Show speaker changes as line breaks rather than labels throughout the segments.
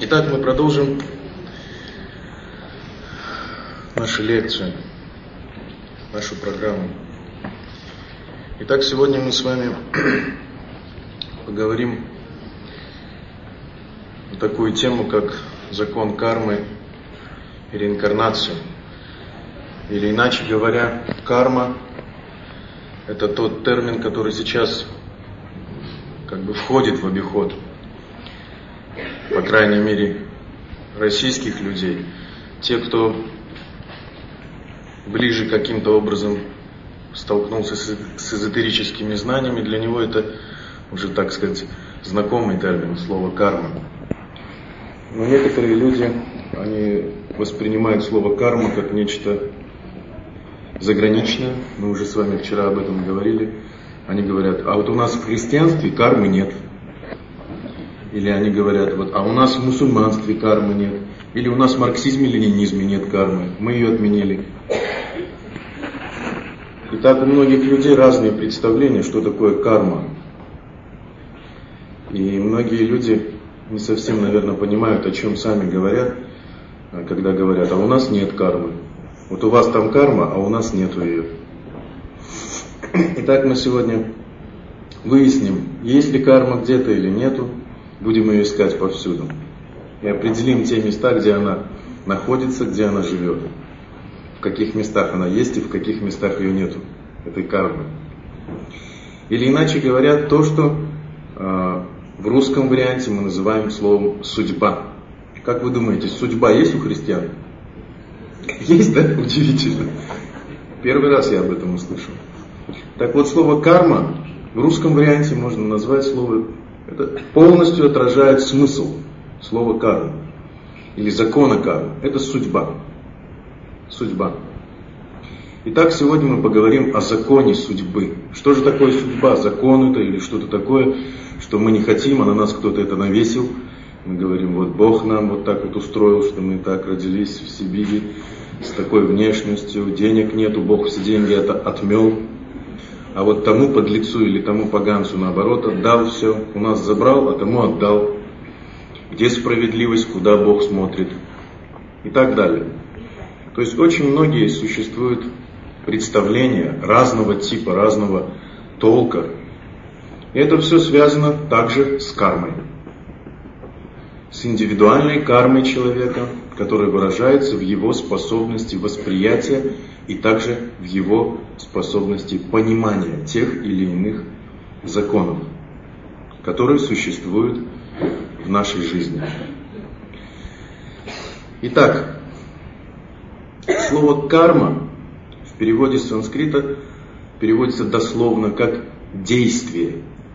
Итак, мы продолжим нашу лекцию, нашу программу. Итак, сегодня мы с вами поговорим на такую тему, как закон кармы и реинкарнацию. Или иначе говоря, карма – это тот термин, который сейчас входит в обиход, по крайней мере, российских людей. Те, кто ближе каким-то образом столкнулся с эзотерическими знаниями, для него это уже, так сказать, знакомый термин, слово карма. Но некоторые люди, они воспринимают слово карма как нечто заграничное. Мы уже с вами вчера об этом говорили. Они говорят, а вот у нас в христианстве кармы нет. Или они говорят, а у нас в мусульманстве кармы нет. Или у нас в марксизме-ленинизме нет кармы. Мы ее отменили. Итак, у многих людей разные представления, что такое карма. И многие люди не совсем, наверное, понимают, о чем сами говорят, когда говорят, а у нас нет кармы. Вот у вас там карма, а у нас нету ее. Итак, мы сегодня выясним, есть ли карма где-то или нету. Будем ее искать повсюду. И определим те места, где она находится, где она живет. В каких местах она есть и в каких местах ее нету, этой кармы. Или иначе говоря, то, что в русском варианте мы называем словом «судьба». Как вы думаете, судьба есть у христиан? Есть, да? Удивительно. Первый раз я об этом услышал. Так вот, слово «карма» в русском варианте можно назвать слово... Это полностью отражает смысл слова карма или закона кармы. Это судьба. Судьба. Итак, сегодня мы поговорим о законе судьбы. Что же такое судьба? Закон это или что-то такое, что мы не хотим, а на нас кто-то это навесил. Мы говорим, вот Бог нам вот так вот устроил, что мы так родились в Сибири с такой внешностью, денег нету, Бог все деньги это отмел. А вот тому подлецу или тому поганцу, наоборот, отдал все. У нас забрал, а тому отдал. Где справедливость, куда Бог смотрит. И так далее. То есть очень многие существуют представления разного типа, разного толка. И это все связано также с кармой. С индивидуальной кармой человека, которая выражается в его способности восприятия и также в его способности понимания тех или иных законов, которые существуют в нашей жизни. Итак, слово «карма» в переводе с санскрита переводится дословно как «действие».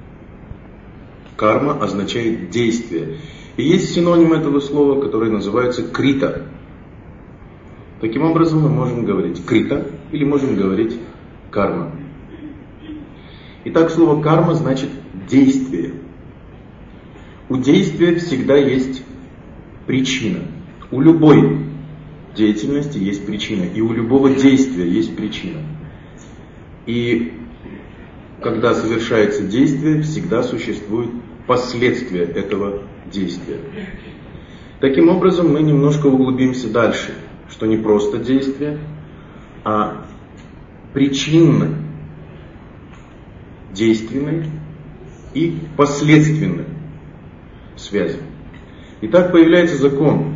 Карма означает «действие». И есть синоним этого слова, который называется «крита». Таким образом мы можем говорить «крита» или можем говорить «карма». Итак, слово «карма» значит «действие». У действия всегда есть причина. У любой деятельности есть причина. И у любого действия есть причина. И когда совершается действие, всегда существует последствия этого действия. Таким образом, мы немножко углубимся дальше, что не просто действие, а причинно-действенной и последственной связи. Итак, появляется закон,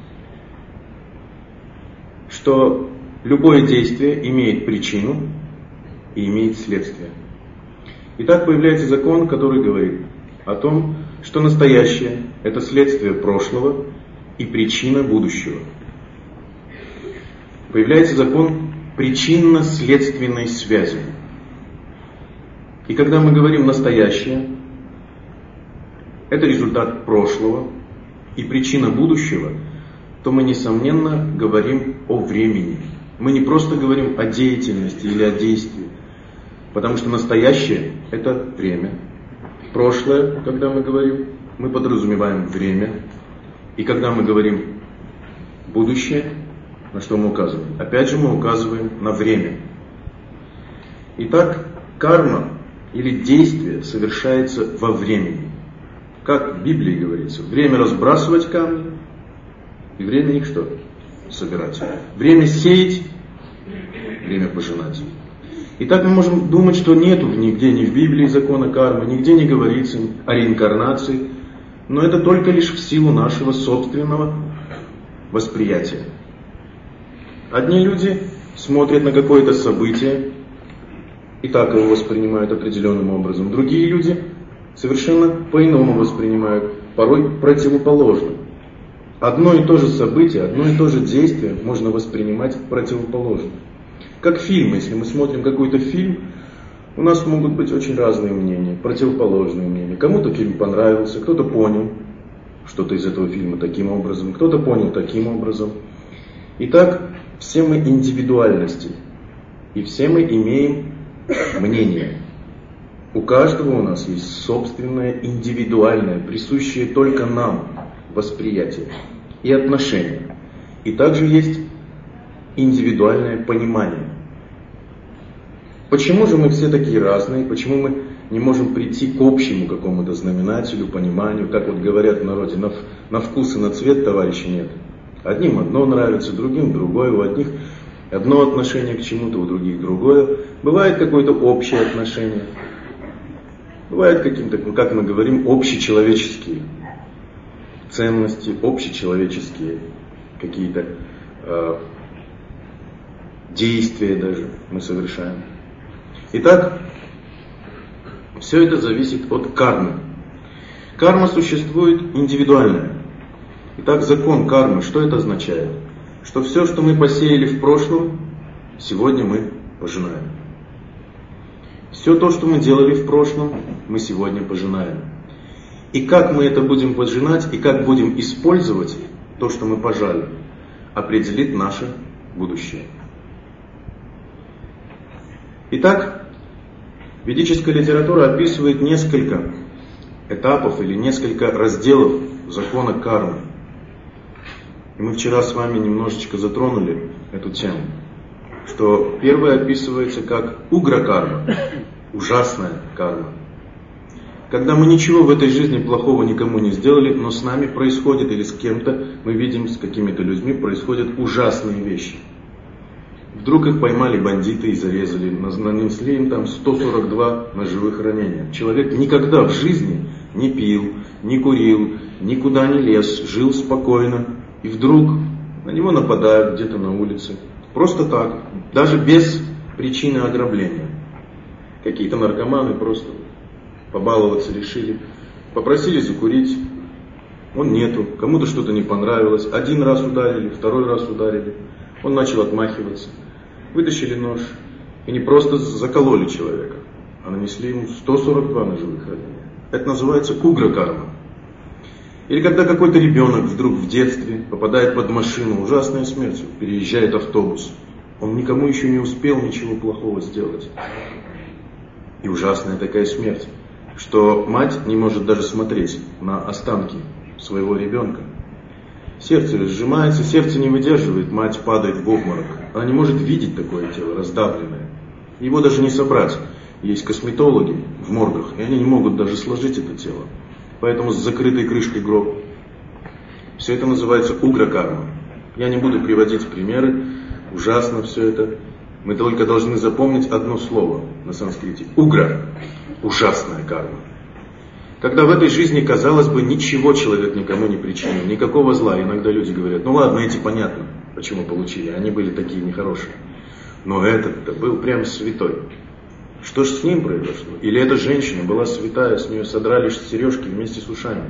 что любое действие имеет причину и имеет следствие. Итак, появляется закон, который говорит о том, что настоящее – это следствие прошлого и причина будущего. Появляется закон причинно-следственной связи. И когда мы говорим «настоящее», это результат прошлого и причина будущего, то мы, несомненно, говорим о времени. Мы не просто говорим о деятельности или о действии, потому что настоящее – это время. Прошлое, когда мы говорим, мы подразумеваем время. И когда мы говорим будущее, на что мы указываем? Опять же мы указываем на время. Итак, карма или действие совершается во времени. Как в Библии говорится, время разбрасывать камни и время их что? Собирать. Время сеять, время пожинать. И так мы можем думать, что нету нигде ни в Библии закона кармы, нигде не говорится о реинкарнации, но это только лишь в силу нашего собственного восприятия. Одни люди смотрят на какое-то событие и так его воспринимают определенным образом. Другие люди совершенно по-иному воспринимают, порой противоположно. Одно и то же событие, одно и то же действие можно воспринимать противоположно. Как фильм, если мы смотрим какой-то фильм, у нас могут быть очень разные мнения, противоположные мнения. Кому-то фильм понравился, кто-то понял что-то из этого фильма таким образом, кто-то понял таким образом. Итак, все мы индивидуальности, и все мы имеем мнение. У каждого у нас есть собственное, индивидуальное, присущее только нам восприятие и отношение. И также есть индивидуальное понимание. Почему же мы все такие разные? Почему мы не можем прийти к общему какому-то знаменателю, пониманию? Как вот говорят в народе, на вкус и на цвет товарища нет. Одним одно нравится, другим другое. У одних одно отношение к чему-то, у других другое. Бывает какое-то общее отношение. Бывают какие-то, как мы говорим, общечеловеческие ценности, общечеловеческие какие-то действия даже мы совершаем. Итак, все это зависит от кармы. Карма существует индивидуальная. Итак, закон кармы, что это означает? Что все, что мы посеяли в прошлом, сегодня мы пожинаем. Все то, что мы делали в прошлом, мы сегодня пожинаем. И как мы это будем пожинать, и как будем использовать то, что мы пожали, определит наше будущее. Итак, ведическая литература описывает несколько этапов или несколько разделов закона кармы. И мы вчера с вами немножечко затронули эту тему, что первое описывается как угра-карма, ужасная карма. Когда мы ничего в этой жизни плохого никому не сделали, но с нами происходит, или с кем-то, мы видим, с какими-то людьми происходят ужасные вещи. Вдруг их поймали бандиты и зарезали, нанесли им там 142 ножевых ранения. Человек никогда в жизни не пил, не курил, никуда не лез, жил спокойно. И вдруг на него нападают где-то на улице. Просто так, даже без причины ограбления. Какие-то наркоманы просто побаловаться решили. Попросили закурить, он нету, кому-то что-то не понравилось. Один раз ударили, второй раз ударили. Он начал отмахиваться. Вытащили нож и не просто закололи человека, а нанесли ему 142 ножевых ранения. Это называется угра-карма. Или когда какой-то ребенок вдруг в детстве попадает под машину, ужасная смерть, переезжает автобус. Он никому еще не успел ничего плохого сделать. И ужасная такая смерть, что мать не может даже смотреть на останки своего ребенка. Сердце сжимается, сердце не выдерживает, мать падает в обморок. Она не может видеть такое тело, раздавленное. Его даже не собрать. Есть косметологи в моргах, и они не могут даже сложить это тело. Поэтому с закрытой крышкой гроб. Все это называется угра-карма. Я не буду приводить примеры, ужасно все это. Мы только должны запомнить одно слово на санскрите. Угра. Ужасная карма. Когда в этой жизни, казалось бы, ничего человек никому не причинил, никакого зла. Иногда люди говорят, ну ладно, эти понятно, почему получили, они были такие нехорошие. Но этот-то был прям святой. Что ж с ним произошло? Или эта женщина была святая, с нее содрали сережки вместе с ушами?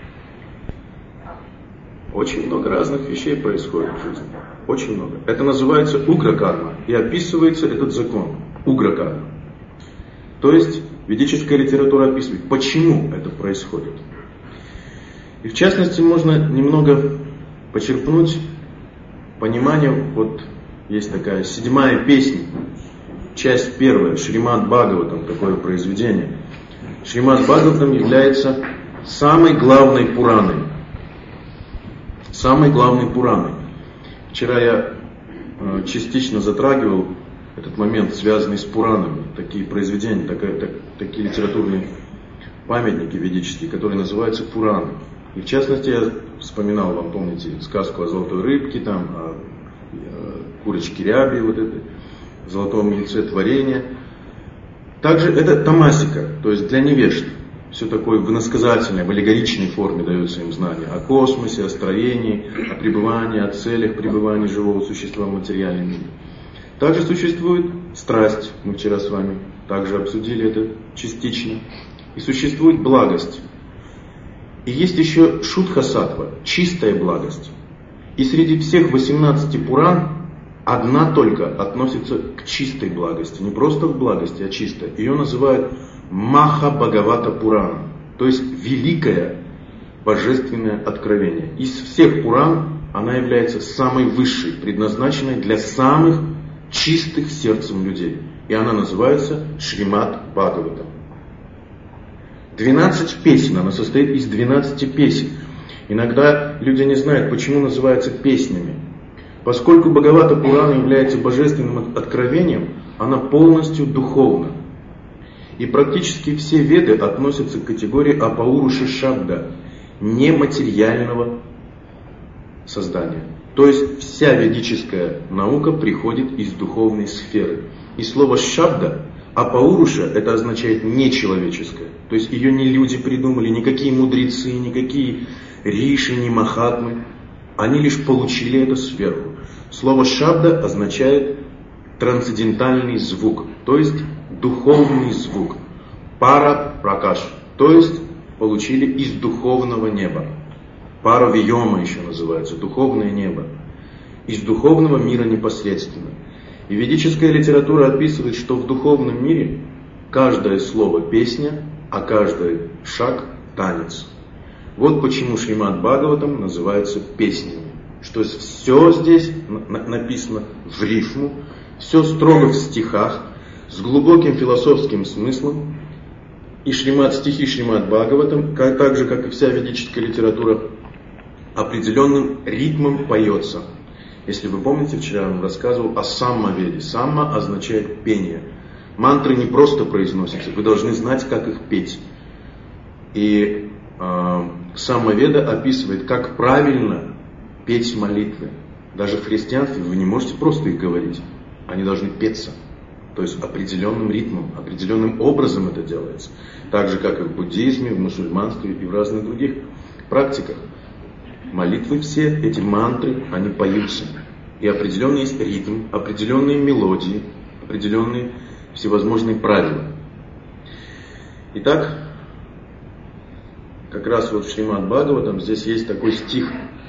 Очень много разных вещей происходит в жизни. Очень много. Это называется угра-карма. И описывается этот закон. Угра-карма. То есть ведическая литература описывает, почему это происходит. И в частности можно немного почерпнуть понимание, вот есть такая 7-я песня, часть 1, Шримад Бхагаватам, такое произведение. Шримад Бхагаватам является самой главной Пураной. Самой главной Пураной. Вчера я частично затрагивал этот момент, связанный с Пуранами, такие произведения, такие литературные памятники ведические, которые называются Пураны. И в частности, я вспоминал вам, помните, сказку о золотой рыбке, там, о курочке ряби, вот этой, золотом яйце творения. Также это тамасика, то есть для невежд. Все такое в иносказательной, в аллегоричной форме дается им знание о космосе, о строении, о пребывании, о целях пребывания живого существа в материальном мире. Также существует страсть, мы вчера с вами также обсудили это частично. И существует благость. И есть еще шудха-саттва, чистая благость. И среди всех 18 Пуран одна только относится к чистой благости. Не просто к благости, а чистой. Ее называют Маха-Бхагавата Пурана. То есть великое божественное откровение. Из всех Пуран она является самой высшей, предназначенной для самых чистых сердцем людей. И она называется Шримад Бхагаватам. 12 песен, она состоит из 12 песен. Иногда люди не знают, почему называются песнями. Поскольку Бхагавата Пурана является божественным откровением, она полностью духовна. И практически все веды относятся к категории Апауруши Шабда, нематериального создания. То есть вся ведическая наука приходит из духовной сферы. И слово Шабда, Апауруша, это означает нечеловеческое. То есть ее не люди придумали, никакие мудрецы, никакие риши, ни махатмы. Они лишь получили это сверху. Слово Шабда означает трансцендентальный звук, то есть духовный звук. Пара пракаш, то есть получили из духовного неба. Пара виома еще называется, духовное небо. Из духовного мира непосредственно. И ведическая литература описывает, что в духовном мире каждое слово песня, а каждый шаг танец. Вот почему Шримад Бхагаватам называется песнями. Что все здесь написано в рифму, все строго в стихах, с глубоким философским смыслом. И стихи Шримад Бхагаватам, так же как и вся ведическая литература, определенным ритмом поется. Если вы помните, вчера я вам рассказывал о саммаведе. Самма означает пение. Мантры не просто произносятся, вы должны знать, как их петь. И саммаведа описывает, как правильно петь молитвы. Даже в христианстве вы не можете просто их говорить. Они должны петься. То есть определенным ритмом, определенным образом это делается. Так же, как и в буддизме, в мусульманстве и в разных других практиках. Молитвы все, эти мантры, они поются. И определенный есть ритм, определенные мелодии, определенные всевозможные правила. Итак, как раз вот в Шримад Бхагаватам здесь есть такой стих,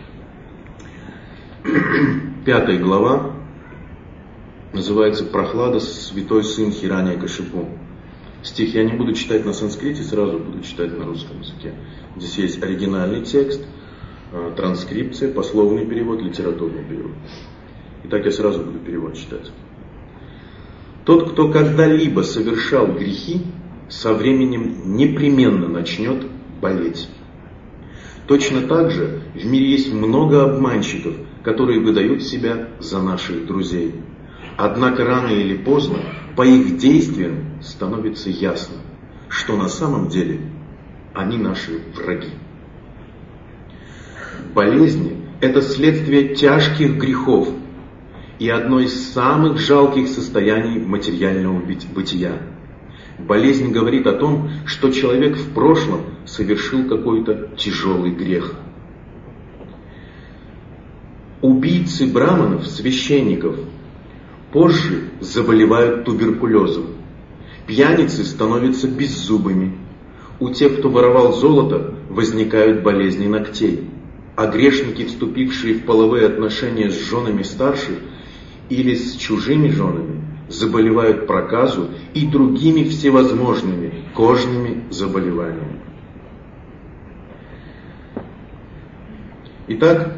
5 глава, называется «Прохлада, святой сын Хираньякашипу». Стих я не буду читать на санскрите, сразу буду читать на русском языке. Здесь есть оригинальный текст, транскрипция, пословный перевод, литературный перевод. Итак, я сразу буду перевод читать. Тот, кто когда-либо совершал грехи, со временем непременно начнет болеть. Точно так же в мире есть много обманщиков, которые выдают себя за наших друзей. Однако рано или поздно по их действиям становится ясно, что на самом деле они наши враги. Болезни – это следствие тяжких грехов и одно из самых жалких состояний материального бытия. Болезнь говорит о том, что человек в прошлом совершил какой-то тяжелый грех. Убийцы браманов, священников, позже заболевают туберкулезом. Пьяницы становятся беззубыми. У тех, кто воровал золото, возникают болезни ногтей. А грешники, вступившие в половые отношения с женами старших или с чужими женами, заболевают проказу и другими всевозможными кожными заболеваниями. Итак,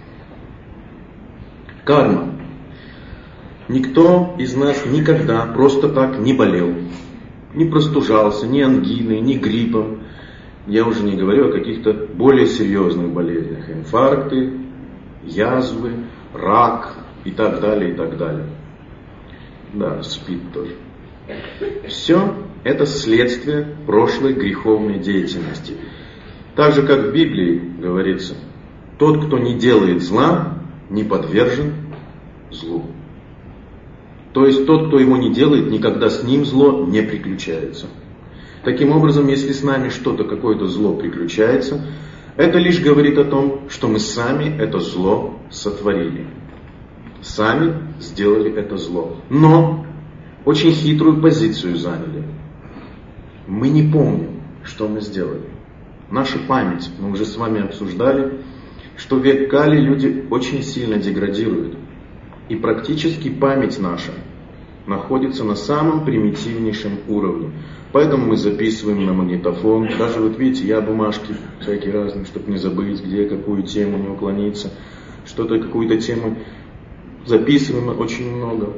карма. Никто из нас никогда просто так не болел, не простужался, ни ангиной, ни гриппом. Я уже не говорю о каких-то более серьезных болезнях. Инфаркты, язвы, рак и так далее, и так далее. Да, СПИД тоже. Все Это следствие прошлой греховной деятельности. Так же, как в Библии говорится, тот, кто не делает зла, не подвержен злу. То есть тот, кто его не делает, никогда с ним зло не приключается. Таким образом, если с нами что-то, какое-то зло приключается, это лишь говорит о том, что мы сами это зло сотворили. Сами сделали это зло. Но очень хитрую позицию заняли. Мы не помним, что мы сделали. Наша память, мы уже с вами обсуждали, что в век Кали люди очень сильно деградируют. И практически память наша находится на самом примитивнейшем уровне. Поэтому мы записываем на магнитофон. Даже вот видите, я бумажки всякие разные, чтобы не забыть, где какую тему не уклониться. Что-то, какую-то тему записываем очень много.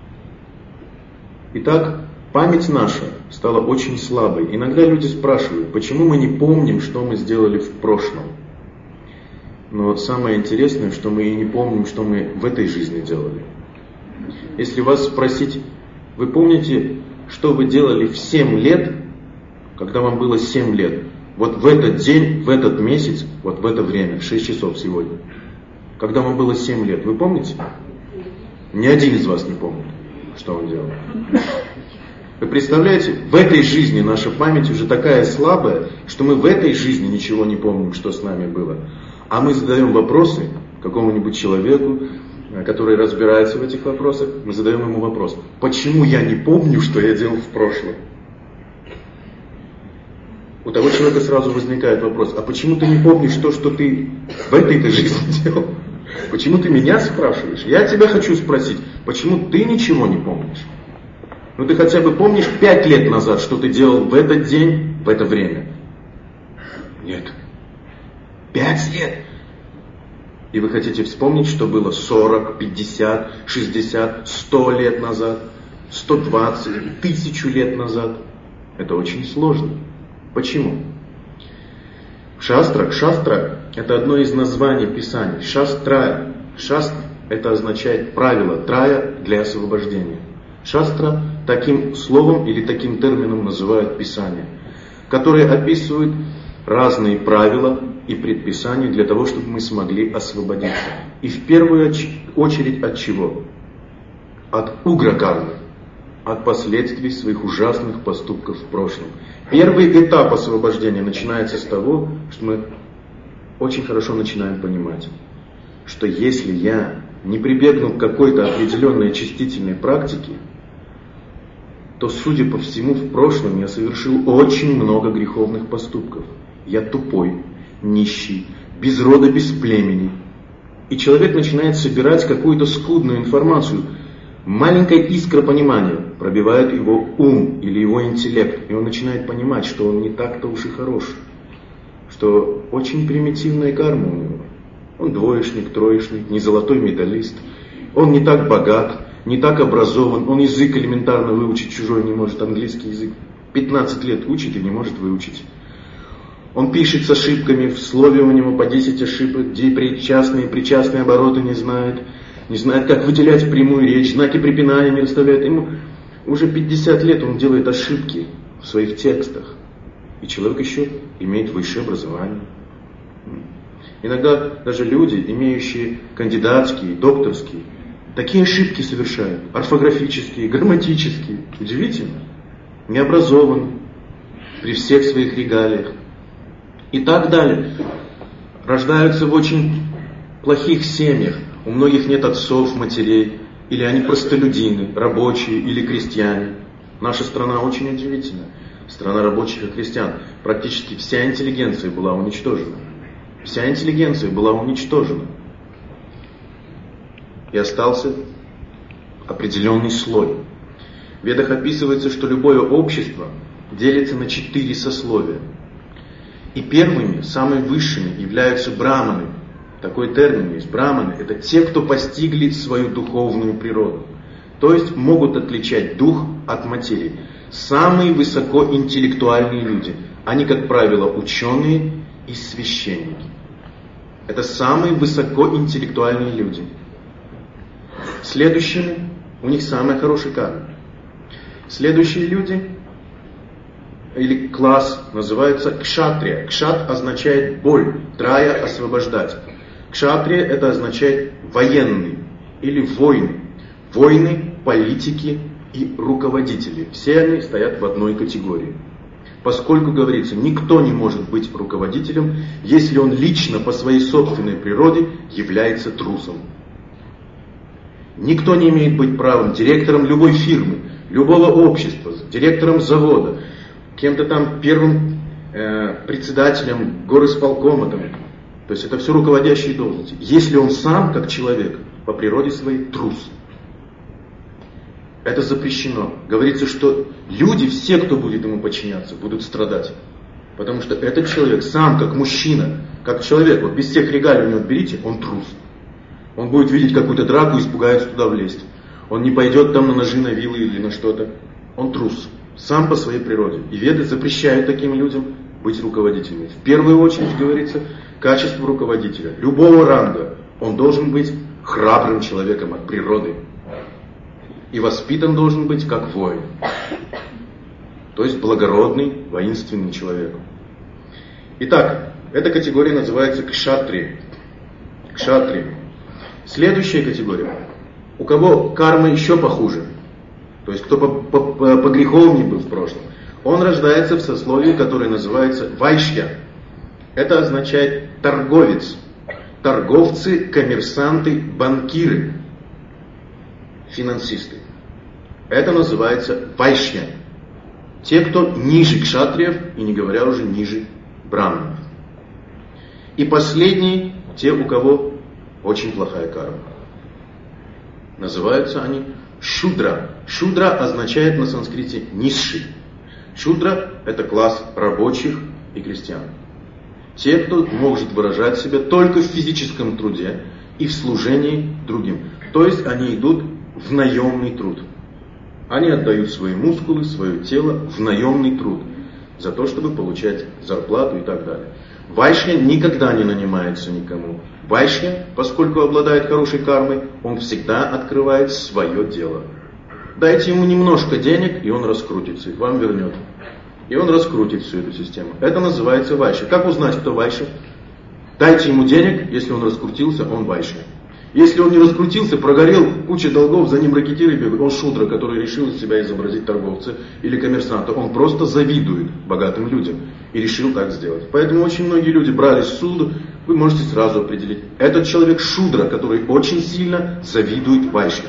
Итак, память наша стала очень слабой. Иногда люди спрашивают, почему мы не помним, что мы сделали в прошлом. Но самое интересное, что мы и не помним, что мы в этой жизни делали. Если вас спросить, вы помните, что вы делали в 7 лет, когда вам было 7 лет? Вот в этот день, в этот месяц, вот в это время, в 6 часов сегодня. Когда вам было 7 лет, вы помните? Ни один из вас не помнит, что он делал. Вы представляете, в этой жизни наша память уже такая слабая, что мы в этой жизни ничего не помним, что с нами было. А мы задаем вопросы какому-нибудь человеку, который разбирается в этих вопросах, мы задаем ему вопрос: почему я не помню, что я делал в прошлом? У того человека сразу возникает вопрос: а почему ты не помнишь то, что ты в этой жизни делал? Почему ты меня спрашиваешь? Я тебя хочу спросить, почему ты ничего не помнишь? Ну ты хотя бы помнишь 5 лет назад, что ты делал в этот день, в это время? Нет. 5 лет. И вы хотите вспомнить, что было 40, 50, 60, 100 лет назад, 120, 1000 лет назад. Это очень сложно. Почему? Шастра это одно из названий Писаний. Шастрая. Шастра это означает правило, трая для освобождения. Шастра таким словом или таким термином называют Писание, которые описывают разные правила и предписания для того, чтобы мы смогли освободиться. И в первую очередь от чего? От угра-кармы, от последствий своих ужасных поступков в прошлом. Первый этап освобождения начинается с того, что мы очень хорошо начинаем понимать, что если я не прибегну к какой-то определенной очистительной практике, то, судя по всему, в прошлом я совершил очень много греховных поступков. Я тупой, нищий, без рода, без племени. И человек начинает собирать какую-то скудную информацию. Маленькая искра понимания пробивает его ум или его интеллект. И он начинает понимать, что он не так-то уж и хорош. Что очень примитивная карма у него. Он двоечник, троечник, не золотой медалист. Он не так богат, не так образован. Он язык элементарно выучить чужой не может. Английский язык 15 лет учит и не может выучить. Он пишет с ошибками, в слове у него по 10 ошибок, где причастные обороты не знает, как выделять прямую речь, знаки препинания не расставляет. Ему уже 50 лет он делает ошибки в своих текстах. И человек еще имеет высшее образование. Иногда даже люди, имеющие кандидатские, докторские, такие ошибки совершают, орфографические, грамматические. Удивительно. Необразованные, при всех своих регалиях. И так далее. Рождаются в очень плохих семьях. У многих нет отцов, матерей. Или они простолюдины, рабочие или крестьяне. Наша страна очень удивительна. Страна рабочих и крестьян. Практически вся интеллигенция была уничтожена. Вся интеллигенция была уничтожена. И остался определенный слой. В Ведах описывается, что любое общество делится на 4 сословия. И первыми, самыми высшими являются браманы. Такой термин есть. Браманы – это те, кто постигли свою духовную природу. То есть могут отличать дух от материи. Самые высокоинтеллектуальные люди. Они, как правило, ученые и священники. Это самые высокоинтеллектуальные люди. Следующими, у них самая хорошая карма. Следующие люди или класс называется кшатрия. Кшат означает боль, трая освобождать. Кшатрия это означает военный или воины. Воины, политики и руководители. Все они стоят в одной категории. Поскольку, говорится, никто не может быть руководителем, если он лично по своей собственной природе является трусом. Никто не имеет быть правым директором любой фирмы, любого общества, директором завода, кем-то там первым председателем горисполкома. То есть это все руководящие должности. Если он сам, как человек, по природе своей трус. Это запрещено. Говорится, что люди, все, кто будет ему подчиняться, будут страдать. Потому что этот человек сам, как мужчина, как человек, вот без всех регалий у него берите, он трус. Он будет видеть какую-то драку и испугается туда влезть. Он не пойдет там на ножи, на вилы или на что-то. Он трус. Сам по своей природе. И веды запрещают таким людям быть руководителями. В первую очередь, говорится, качество руководителя. Любого ранга. Он должен быть храбрым человеком от природы. И воспитан должен быть как воин. То есть благородный, воинственный человек. Итак, эта категория называется кшатри. Кшатри. Следующая категория. У кого карма еще похуже, то есть кто погреховнее был в прошлом, он рождается в сословии, которое называется вайшья. Это означает торговец. Торговцы, коммерсанты, банкиры, финансисты. Это называется вайшья. Те, кто ниже кшатриев, и не говоря уже ниже браманов. И последние, те, у кого очень плохая карма. Называются они шудра. Шудра означает на санскрите низший. Шудра это класс рабочих и крестьян. Те, кто может выражать себя только в физическом труде и в служении другим. То есть они идут в наемный труд. Они отдают свои мускулы, свое тело в наемный труд. За то, чтобы получать зарплату и так далее. Вайшья никогда не нанимается никому. Вайшья, поскольку обладает хорошей кармой, он всегда открывает свое дело. Дайте ему немножко денег, и он раскрутится, и вам вернет. И он раскрутит всю эту систему. Это называется вайшья. Как узнать, кто вайшья? Дайте ему денег, если он раскрутился, он вайшья. Если он не раскрутился, прогорел, куча долгов, за ним ракетиры бегают, он шудра, который решил из себя изобразить торговца или коммерсанта. Он просто завидует богатым людям и решил так сделать. Поэтому очень многие люди брались в суд, вы можете сразу определить. Этот человек шудра, который очень сильно завидует вайшьям.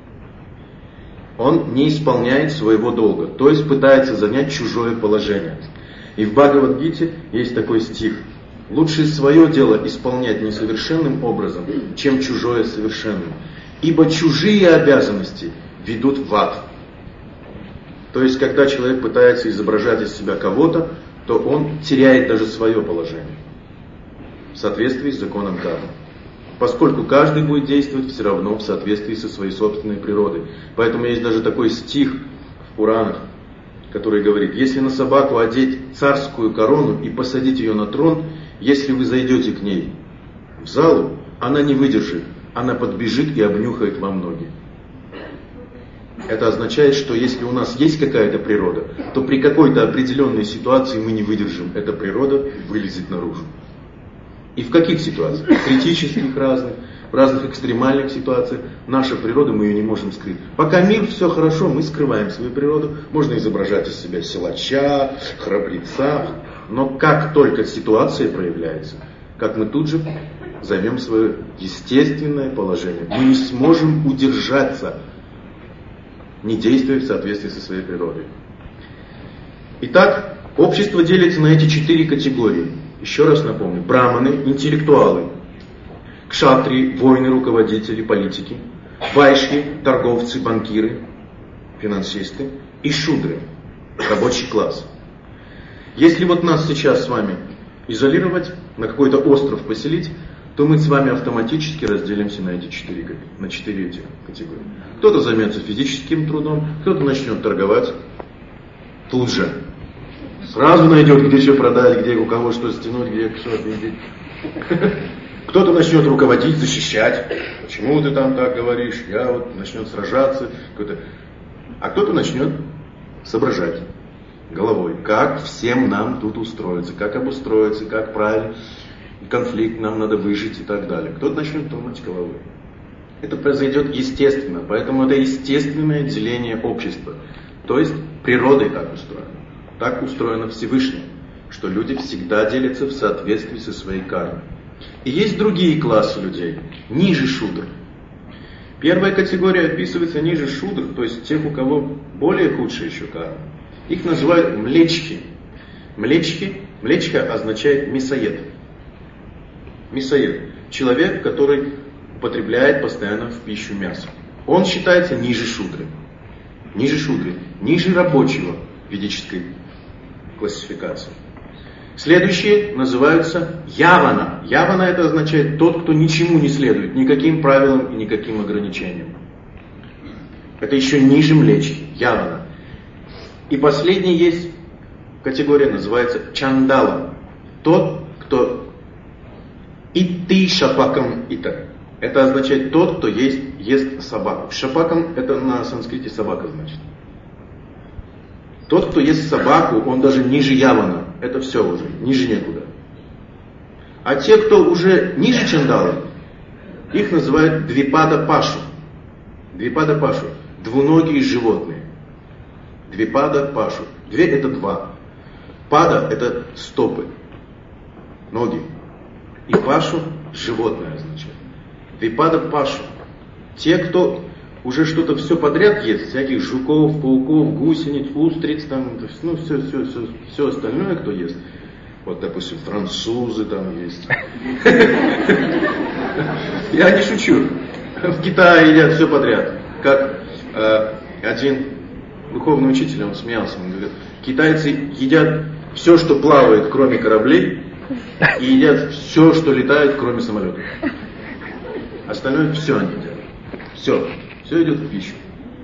Он не исполняет своего долга, то есть пытается занять чужое положение. И в Бхагавад-гите есть такой стих. Лучше свое дело исполнять несовершенным образом, чем чужое совершенным. Ибо чужие обязанности ведут в ад. То есть, когда человек пытается изображать из себя кого-то, то он теряет даже свое положение. В соответствии с законом кармы. Поскольку каждый будет действовать все равно в соответствии со своей собственной природой. Поэтому есть даже такой стих в Пуранах, который говорит, если на собаку одеть царскую корону и посадить ее на трон, если вы зайдете к ней в залу, она не выдержит, она подбежит и обнюхает вам ноги. Это означает, что если у нас есть какая-то природа, то при какой-то определенной ситуации мы не выдержим, эта природа вылезет наружу. И в каких ситуациях? В критических разных, в разных экстремальных ситуациях. Наша природа, мы ее не можем скрыть. Пока мир, все хорошо, мы скрываем свою природу. Можно изображать из себя силача, храбреца. Но как только ситуация проявляется, как мы тут же займем свое естественное положение, мы не сможем удержаться, не действуя в соответствии со своей природой. Итак, общество делится на эти 4 категории. Еще раз напомню. Браманы, интеллектуалы. Кшатри, воины, руководители, политики. Вайшьи, торговцы, банкиры, финансисты. И шудры, рабочий класс. Если вот нас сейчас с вами изолировать, на какой-то остров поселить, то мы с вами автоматически разделимся на эти 4 эти категории. Кто-то займется физическим трудом, кто-то начнет торговать тут же. Сразу найдет, где что продать, где у кого что стянуть, где что отменить. Кто-то начнет руководить, защищать. Почему ты там так говоришь? Я вот начнет сражаться. А кто-то начнет соображать. головой. Как всем нам тут устроиться, как обустроиться, как правильно конфликт нам надо выжить и так далее. Кто-то начнет думать головой. Это произойдет естественно, поэтому это естественное деление общества. То есть природой так устроено. Так устроено Всевышнее, что люди всегда делятся в соответствии со своей кармой. И есть другие классы людей, ниже шудр. Первая категория описывается ниже шудр, то есть тех, у кого более худшая еще карма. Их называют млечки. Млечка означает мясоед. Мясоед. Человек, который употребляет постоянно в пищу мясо. Он считается ниже шудры. Ниже рабочего ведической классификации. Следующие называются явана. Явана это означает тот, кто ничему не следует, никаким правилам и никаким ограничениям. Это еще ниже млечки. Явана. И последний есть категория, называется чандала. Тот, кто итты шапакам ита. Это означает тот, кто ест собаку. Шапакам это на санскрите собака значит. Тот, кто ест собаку, он даже ниже явана. Это все уже, ниже некуда. А те, кто уже ниже чандалы, их называют двипада пашу. Двипада пашу. Двуногие животные. Двипада пашу. Две это два. Пада это стопы. Ноги. И пашу животное означает. Двипада пашу. Те, кто уже что-то все подряд ест, всяких жуков, пауков, гусениц, устриц, там, ну, все остальное, кто ест. Вот, допустим, французы там есть. Я не шучу. В Китае едят все подряд. Как один духовный учитель, он смеялся, он говорит, китайцы едят все, что плавает, кроме кораблей, и едят все, что летает, кроме самолетов. Остальное все они едят. Все идет в пищу.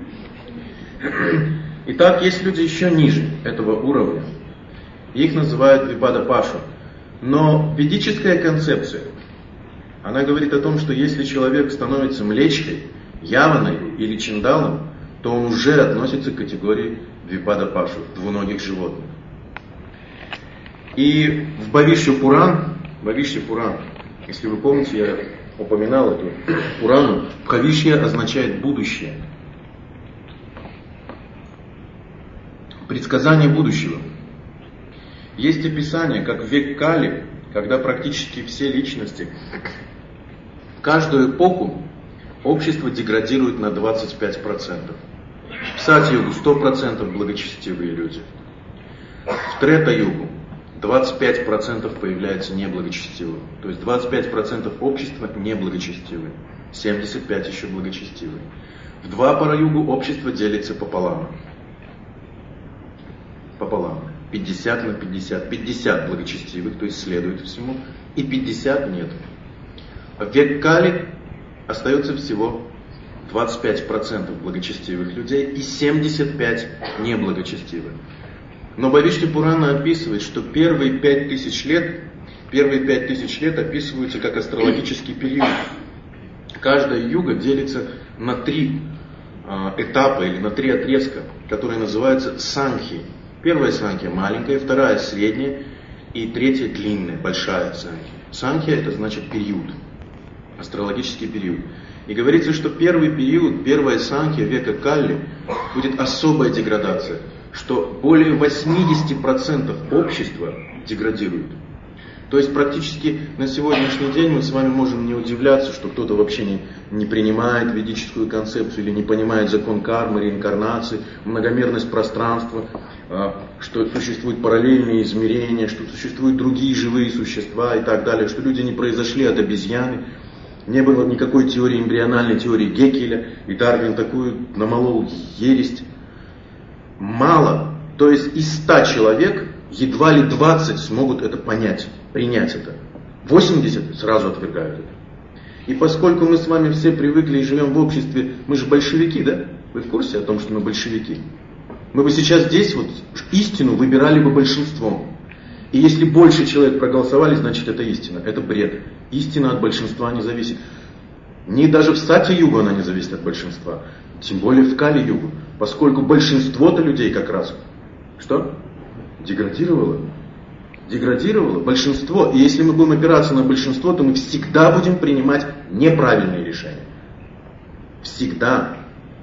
Итак, есть люди еще ниже этого уровня. Их называют випада пашу. Но ведическая концепция, она говорит о том, что если человек становится млечкой, яваной или чиндалом, то он уже относится к категории двипада пашу, двуногих животных. И в Бхавишья Пуран, если вы помните, я упоминал эту Пурану, Бхавишья означает будущее. Предсказание будущего. Есть описание, как в век Кали, когда практически все личности, в каждую эпоху общество деградирует на 25%. В Сати-югу 100% благочестивые люди. В Трета-югу 25% появляются неблагочестивые. То есть 25% общества неблагочестивые. 75% еще благочестивые. В Двапара-югу общество делится пополам. 50 на 50. 50 благочестивых, то есть следует всему, и 50 нет. В век Кали остается всего 25% благочестивых людей и 75% неблагочестивых. Но Бхавишья Пурана описывает, что первые 5000 лет описываются как астрологический период. Каждая юга делится на 3 этапа или на 3 отрезка, которые называются санхи. Первая санхия маленькая, вторая средняя и третья длинная, большая санхия. Санхия это значит период, астрологический период. И говорится, что первый период, первая санхия века Калли будет особая деградация, что более 80% общества деградирует. То есть практически на сегодняшний день мы с вами можем не удивляться, что кто-то вообще не принимает ведическую концепцию или не понимает закон кармы, реинкарнации, многомерность пространства, что существуют параллельные измерения, что существуют другие живые существа и так далее, что люди не произошли от обезьяны. Не было никакой теории, эмбриональной теории Геккеля, и Дарвин такую намолол ересь. Мало. То есть из 100 человек едва ли 20 смогут это понять, принять это. 80 сразу отвергают это. И поскольку мы с вами все привыкли и живем в обществе, мы же большевики, да? Вы в курсе о том, что мы большевики? Мы бы сейчас здесь вот истину выбирали бы большинством. И если больше человек проголосовали, значит это истина. Это бред. Истина от большинства не зависит. Ни даже в Сати-югу она не зависит от большинства. Тем более в Кали-югу. Поскольку большинство-то людей как раз. Что? деградировало. Деградировало большинство. И если мы будем опираться на большинство, то мы всегда будем принимать неправильные решения. Всегда.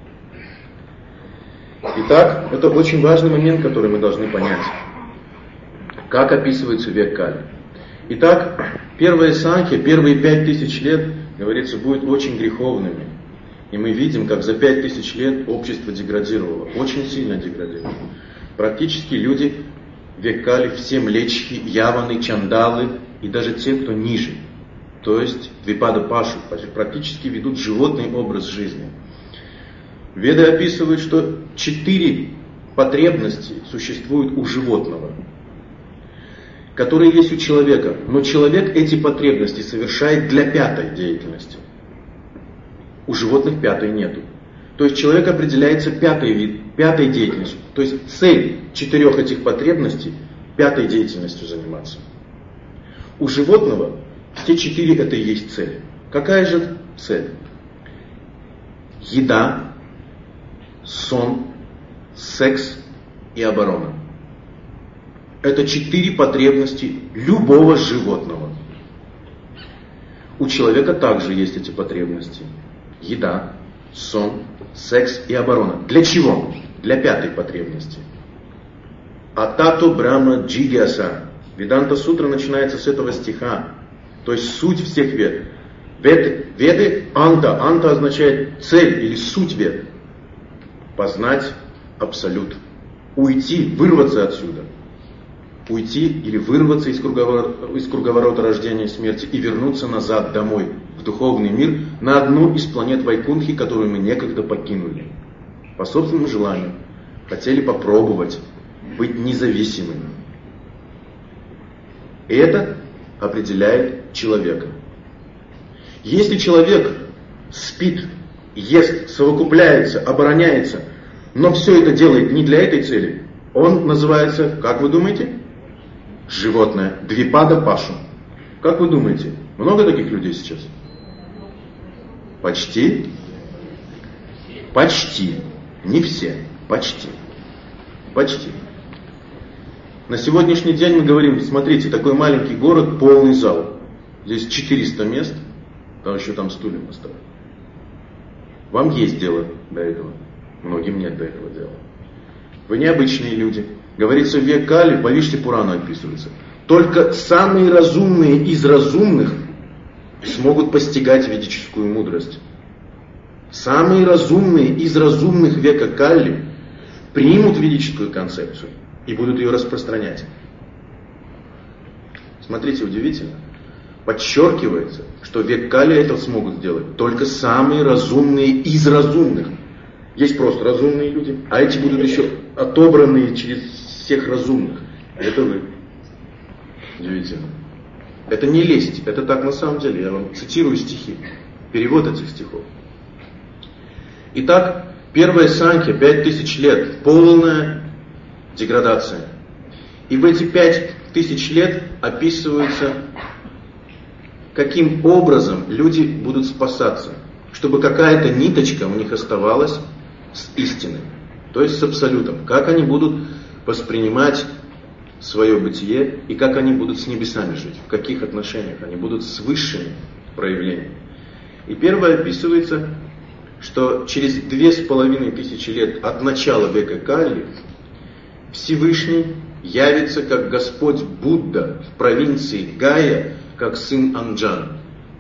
Итак, это очень важный момент, который мы должны понять. Как описывается век Кали. Итак, первая Санхья, первые 5000 лет, говорится, будет очень греховными. И мы видим, как за 5000 лет общество деградировало. Очень сильно деградировало. Практически люди век Кали, все млечхи, яваны, чандалы и даже те, кто ниже. То есть випада пашу, практически ведут животный образ жизни. Веды описывают, что 4 потребности существуют у животного, которые есть у человека. Но человек эти потребности совершает для 5-й деятельности. У животных 5-й нету. То есть человек определяется 5-й вид, 5-й деятельностью. То есть цель 4 этих потребностей 5-й деятельностью заниматься. У животного все 4 это и есть цель. Какая же цель? Еда, сон, секс и оборона. Это 4 потребности любого животного. У человека также есть эти потребности. Еда, сон, секс и оборона. Для чего? Для 5-й потребности. Атато Брахма Джигьяса. Веданта Сутра начинается с этого стиха. То есть суть всех вед. Веды анта. Анта означает цель или суть вед. Познать абсолют. Уйти, вырваться отсюда. Уйти или вырваться из круговорота рождения и смерти и вернуться назад домой, в духовный мир, на одну из планет Вайкунтхи, которую мы некогда покинули. По собственному желанию. Хотели попробовать быть независимыми. И это определяет человека. Если человек спит, ест, совокупляется, обороняется, но все это делает не для этой цели, он называется, как вы думаете? Животное. Двипада пашу. Как вы думаете, много таких людей сейчас? Почти? Почти. Не все. Почти. Почти. На сегодняшний день мы говорим, смотрите, такой маленький город, полный зал. Здесь 400 мест, там еще там стулья поставили. Вам есть дело до этого. Многим нет до этого дела. Вы необычные люди. Говорится, в век Кали, по Вишни Пурану описывается. Только самые разумные из разумных смогут постигать ведическую мудрость. Самые разумные из разумных века Кали примут ведическую концепцию и будут ее распространять. Смотрите, удивительно. Подчеркивается, что в век Кали это смогут сделать только самые разумные из разумных. Есть просто разумные люди, а эти будут еще отобранные через всех разумных. Это вы. Удивительно. Это не лесть, это так на самом деле. Я вам цитирую стихи, перевод этих стихов. Итак, первая Санхья, 5000 лет, полная деградация. И в эти 5000 лет описывается, каким образом люди будут спасаться, чтобы какая-то ниточка у них оставалась с истиной, то есть с абсолютом. Как они будут воспринимать свое бытие и как они будут с небесами жить, в каких отношениях они будут с высшими проявлениями. И первое описывается, что через 2500 лет от начала века Кали Всевышний явится как Господь Будда в провинции Гая, как сын Анджана.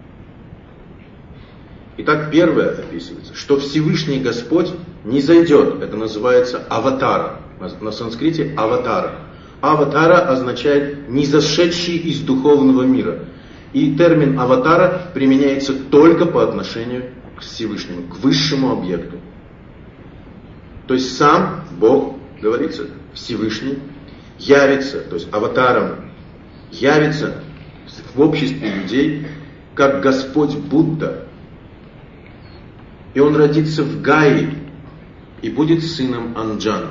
Итак, первое описывается, что Всевышний Господь не зайдет, это называется аватара, на санскрите аватара. Аватара означает «низошедший из духовного мира». И термин аватара применяется только по отношению к Всевышнему, к высшему объекту. То есть сам Бог, говорится, Всевышний, явится, то есть аватаром, явится в обществе людей, как Господь Будда. И он родится в Гае и будет сыном Анджана.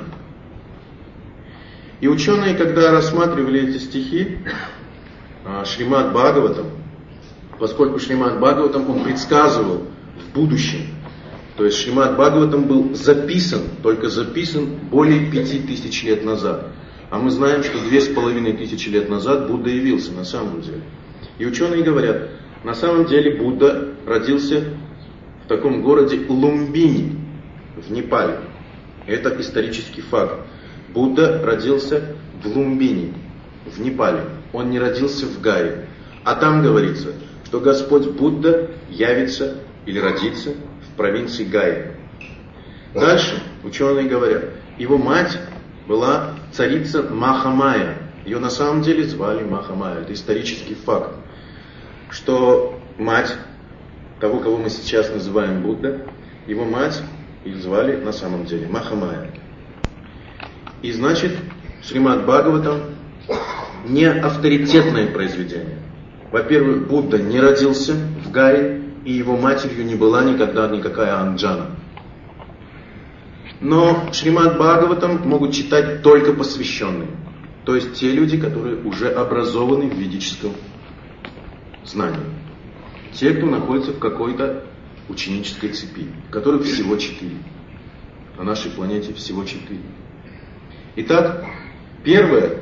И ученые, когда рассматривали эти стихи, Шримад Бхагаватам, поскольку Шримад Бхагаватам он предсказывал в будущем, то есть Шримад Бхагаватам был записан, только записан более 5000 лет назад.
А мы знаем, что 2500 лет назад Будда явился на самом деле. И ученые говорят, на самом деле Будда родился в таком городе Лумбини, в Непале. Это исторический факт. Будда родился в Лумбини, в Непале. Он не родился в Гае. А там говорится, что Господь Будда явится или родится в провинции Гая. Дальше ученые говорят, его мать была царица Махамая. Ее на самом деле звали Махамая. Это исторический факт, что мать того, кого мы сейчас называем Будда, его мать их звали на самом деле Махамая. И значит, Шримад Бхагаватам не авторитетное произведение. Во-первых, Будда не родился в Гае, и его матерью не была никогда никакая Анджана. Но Шримад Бхагаватам могут читать только посвященные. То есть те люди, которые уже образованы в ведическом знании. Те, кто находится в какой-то ученической цепи, которых всего 4. На нашей планете всего 4. Итак, первое,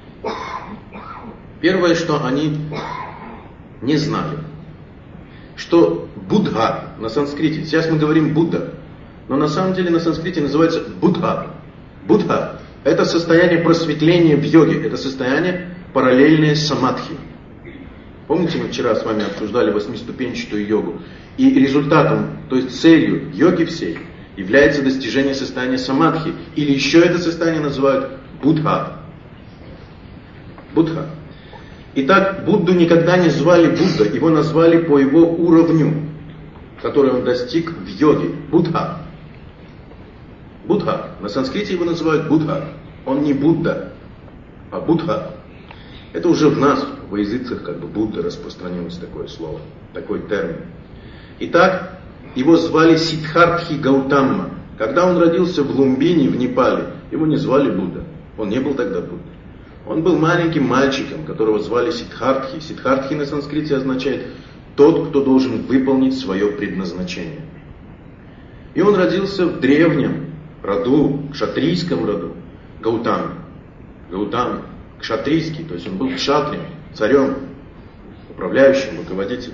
что они не знали, что Будха на санскрите, сейчас мы говорим Будда, но на самом деле на санскрите называется Будха. Будха – это состояние просветления в йоге, это состояние параллельное самадхи. Помните, мы вчера с вами обсуждали 8-ступенчатую йогу, и результатом, то есть целью йоги всей, является достижение состояния самадхи, или еще это состояние называют Будха. Будха. Итак, Будду никогда не звали Будда, его назвали по его уровню, который он достиг в йоге. Будха. Будха. На санскрите его называют Будха. Он не Будда, а Будха. Это уже в нас, в языцах, как бы Будда распространилось такое слово, такой термин. Итак, его звали Сиддхартхи Гаутама. Когда он родился в Лумбини, в Непале, его не звали Будда. Он не был тогда Буддой. Он был маленьким мальчиком, которого звали Сиддхартхи. Сиддхартхи на санскрите означает «тот, кто должен выполнить свое предназначение». И он родился в древнем роду, кшатрийском роду, Гаутама. Гаутама, кшатрийский, то есть он был кшатрием, царем, управляющим, руководителем.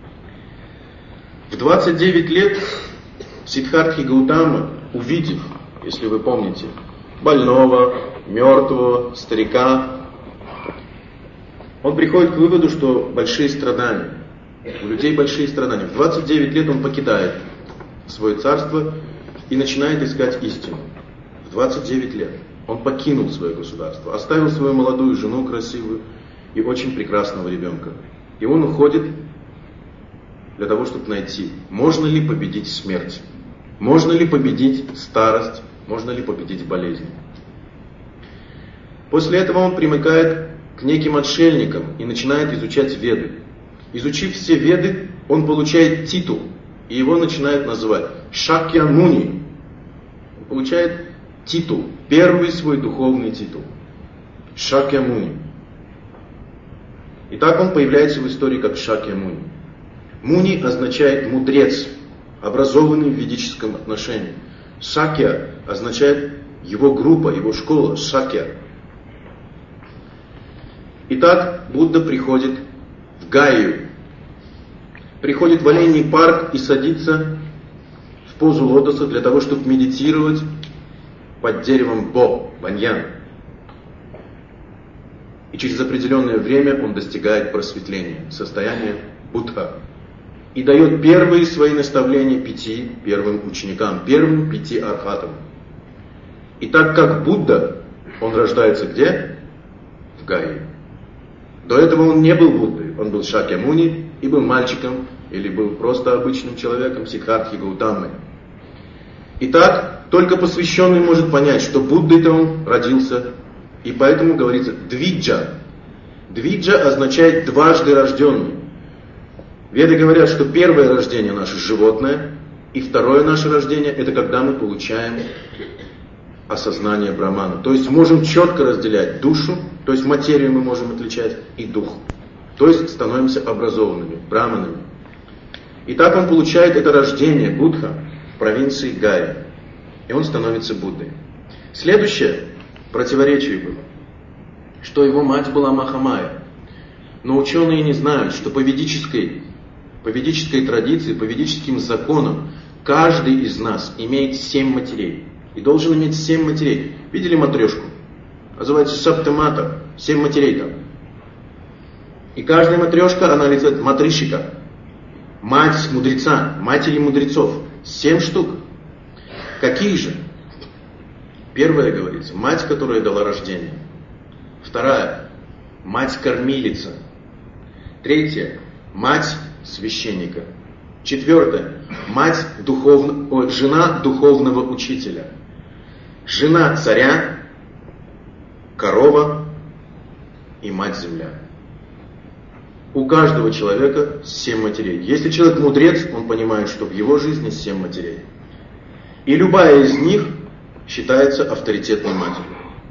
В 29 лет Сиддхартхи Гаутама, увидев, если вы помните, больного, мертвого, старика, он приходит к выводу, что большие страдания, у людей большие страдания. В 29 лет он покидает свое царство и начинает искать истину. В 29 лет он покинул свое государство, оставил свою молодую жену красивую и очень прекрасного ребенка. И он уходит для того, чтобы найти, можно ли победить смерть, можно ли победить старость, можно ли победить болезнь. После этого он примыкает к неким отшельникам и начинает изучать Веды. Изучив все Веды, он получает титул, и его начинают называть Шакьямуни. Он получает титул, первый свой духовный титул. Шакьямуни. И так он появляется в истории как Шакьямуни. Муни означает мудрец, образованный в ведическом отношении. Шакья означает его группа, его школа, Шакья. Итак, Будда приходит в Гаю, приходит в Оленей парк и садится в позу лотоса для того, чтобы медитировать под деревом Бо, баньян. И через определенное время он достигает просветления, состояния Будха. И дает первые свои наставления 5 первым ученикам, первым 5 архатам. И так как Будда, он рождается где? В Гае. До этого он не был Буддой, он был Шакьямуни и был мальчиком, или был просто обычным человеком, Сиддхартхи Гаутамой. Итак, только посвященный может понять, что Буддой-то он родился, и поэтому говорится «двиджа». «Двиджа» означает «дважды рожденный». Веды говорят, что первое рождение наше животное, и второе наше рождение это когда мы получаем осознание Брахмана. То есть можем четко разделять душу, то есть материю мы можем отличать, и дух. То есть становимся образованными, браманами. И так он получает это рождение Будха в провинции Гая. И он становится Буддой. Следующее противоречие было. что его мать была Махамая. Но ученые не знают, что по ведической традиции, по ведическим законам, каждый из нас имеет 7 матерей. И должен иметь 7 матерей. Видели матрешку? Называется саптамата. 7 матерей там. И каждая матрешка, она лицет матришика. Мать мудреца, матери мудрецов. 7 штук. Какие же? Первая говорится, мать, которая дала рождение. Вторая, мать-кормилица. Третья, мать священника. Четвертая, жена духовного учителя. Жена царя, корова и мать-земля. У каждого человека 7 матерей. Если человек мудрец, он понимает, что в его жизни 7 матерей. И любая из них считается авторитетной матерью.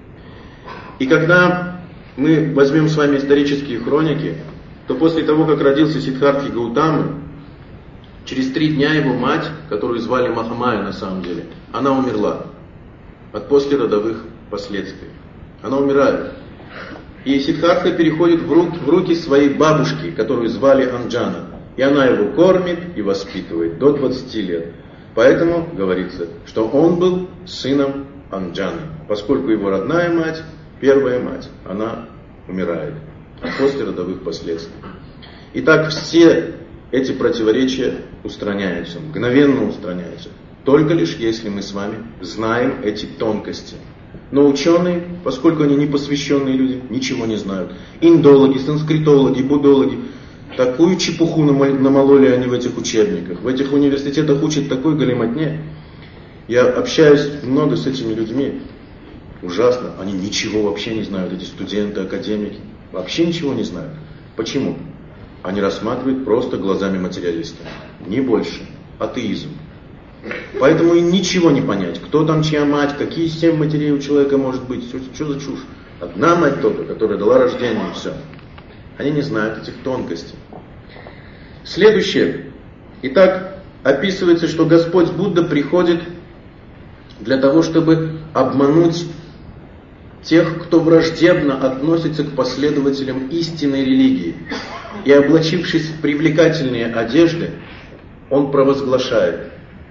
И когда мы возьмем с вами исторические хроники, то после того, как родился Сиддхартха Гаутама, через 3 дня его мать, которую звали Махамая на самом деле, она умерла от послеродовых последствий. Она умирает. И Сиддхартха переходит в руки своей бабушки, которую звали Анджана. И она его кормит и воспитывает до 20 лет. Поэтому говорится, что он был сыном Анджаны, поскольку его родная мать, первая мать, она умирает от послеродовых последствий. Итак, все эти противоречия устраняются, мгновенно устраняются, только лишь если мы с вами знаем эти тонкости. Но ученые, поскольку они непосвященные люди, ничего не знают. Индологи, санскритологи, буддологи, такую чепуху намололи они в этих учебниках. В этих университетах учат такой галиматне. Я общаюсь много с этими людьми. Ужасно. Они ничего вообще не знают, эти студенты, академики. Вообще ничего не знают. Почему? Они рассматривают просто глазами материалиста. Не больше. Атеизм. Поэтому им ничего не понять. Кто там чья мать, какие 7 матерей у человека может быть. Что за чушь? Одна мать только, которая дала рождение, и все. Они не знают этих тонкостей. Следующее. Итак, описывается, что Господь Будда приходит для того, чтобы обмануть тех, кто враждебно относится к последователям истинной религии. И облачившись в привлекательные одежды, он провозглашает: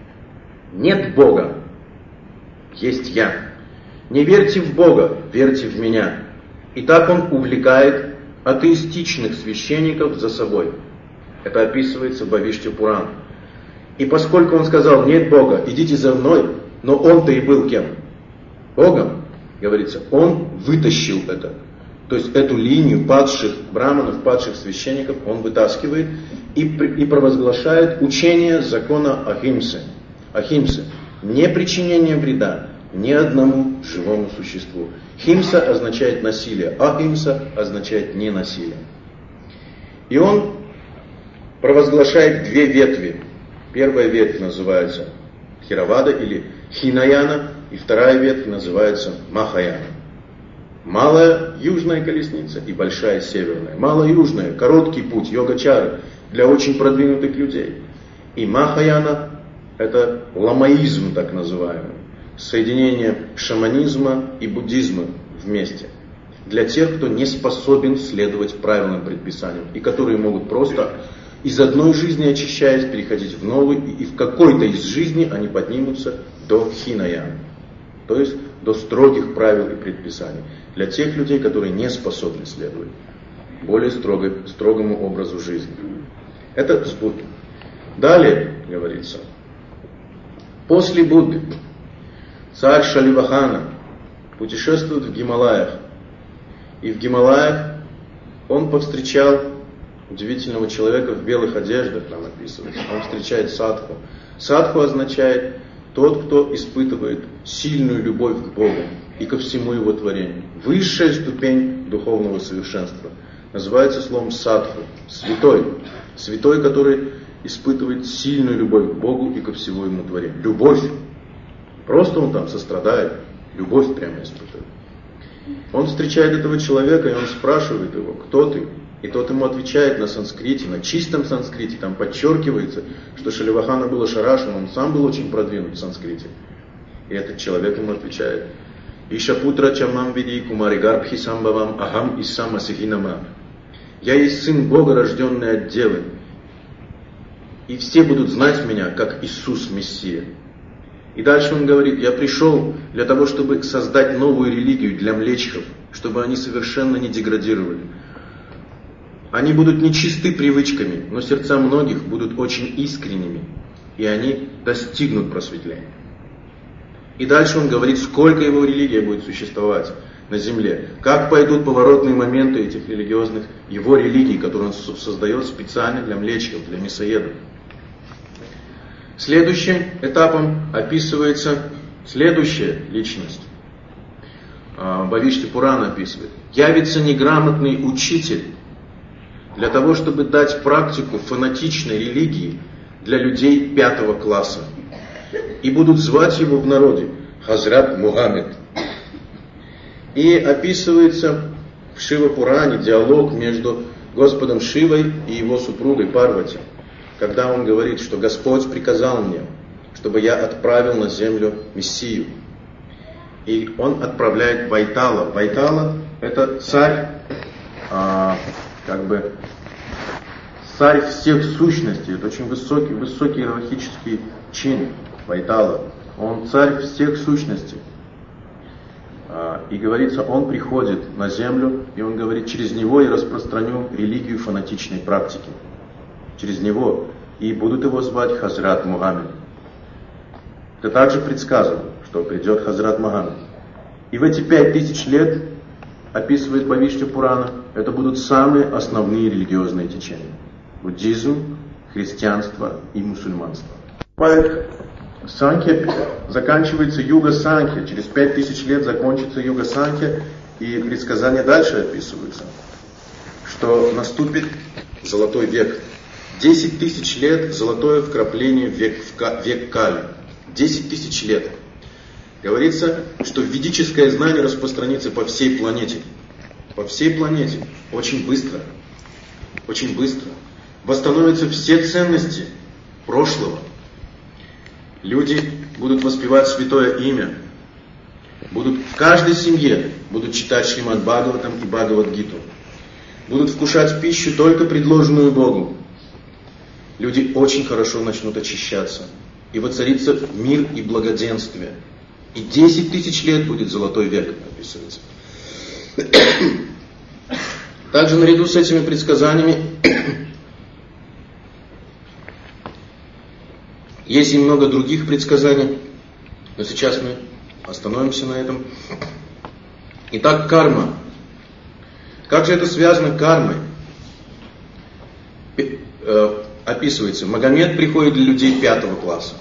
нет Бога, есть я. Не верьте в Бога, верьте в меня. И так он увлекает атеистичных священников за собой. Это описывается в Бхавишья-пуране. И поскольку он сказал: нет Бога, идите за мной, но он-то и был кем? Богом, говорится, он вытащил это. То есть эту линию падших браманов, падших священников он вытаскивает и провозглашает учение закона Ахимсы. Ахимсы – не причинение вреда ни одному живому существу. Химса означает насилие, ахимса означает ненасилие. И он провозглашает 2 ветви. Первая ветвь называется Хиравада или Хинаяна, и вторая ветвь называется Махаяна. Малая южная колесница и большая северная. Малая южная, короткий путь, йогачары для очень продвинутых людей. И Махаяна – это ламаизм так называемый. Соединение шаманизма и буддизма вместе. Для тех, кто не способен следовать правильным предписаниям. И которые могут просто из одной жизни очищаясь, переходить в новую. И в какой-то из жизней они поднимутся до хинаяна. То есть до строгих правил и предписаний. Для тех людей, которые не способны следовать более строгому образу жизни. Это с Буддой. Далее говорится. После Будды царь Шаливахана путешествует в Гималаях. И в Гималаях он повстречал удивительного человека в белых одеждах, там описывается. Он встречает садху. Садху означает тот, кто испытывает сильную любовь к Богу и ко всему Его творению. Высшая ступень духовного совершенства. Называется словом садху. Святой. Святой, который испытывает сильную любовь к Богу и ко всему Ему творению. Любовь. Просто он там сострадает. Любовь прямо испытывает. Он встречает этого человека, и он спрашивает его: кто ты? И тот ему отвечает на санскрите, на чистом санскрите. Там подчеркивается, что Шаливахана был ошарашен, он сам был очень продвинут в санскрите. И этот человек ему отвечает: Ишапутра чамам види кумари гарбхи самбавам ахам иссам асихинама. Я есть сын Бога, рожденный от Девы. И все будут знать меня, как Иисус Мессия. И дальше он говорит, я пришел для того, чтобы создать новую религию для млечхов, чтобы они совершенно не деградировали. Они будут нечисты привычками, но сердца многих будут очень искренними, и они достигнут просветления. И дальше он говорит, сколько его религия будет существовать на земле, как пойдут поворотные моменты этих религиозных, его религий, которые он создает специально для млечхов, для мясоедов. Следующим этапом описывается следующая личность. Бхавишти Пурана описывает. Явится неграмотный учитель для того, чтобы дать практику фанатичной религии для людей 5 класса. И будут звать его в народе Хазрат Мухаммед. И описывается в Шива-Пуране диалог между Господом Шивой и его супругой Парвати, когда он говорит, что Господь приказал мне, чтобы я отправил на землю Мессию. И он отправляет Вайтала. Вайтала — это царь, царь всех сущностей. Это очень высокий иерархический чин Вайтала. Он царь всех сущностей. И говорится, он приходит на землю, и он говорит, через него я распространю религию фанатичной практики. Через него, и будут его звать Хазрат Мухаммед. Это также предсказано, что придет Хазрат Мухаммед. И в эти 5000 лет, описывает Бхавишти Пурана, это будут самые основные религиозные течения. Буддизм, христианство и мусульманство. Санхья заканчивается юга Санхья. Через 5000 лет закончится юга Санхья, и предсказания дальше описываются, что наступит золотой век. 10 000 лет золотое вкрапление в век Кали. 10 000 лет. Говорится, что ведическое знание распространится по всей планете. По всей планете. Очень быстро. Очень быстро. Восстановятся все ценности прошлого. Люди будут воспевать святое имя. В каждой семье будут читать Шримад Бхагаватам и Бхагавад-гиту. Будут вкушать пищу, только предложенную Богу. Люди очень хорошо начнут очищаться. И воцарится мир и благоденствие. И 10 000 лет будет золотой век, описывается. Также наряду с этими предсказаниями есть и много других предсказаний. Но сейчас мы остановимся на этом. Итак, карма. Как же это связано с кармой? Описывается, Магомед приходит для людей 5 класса.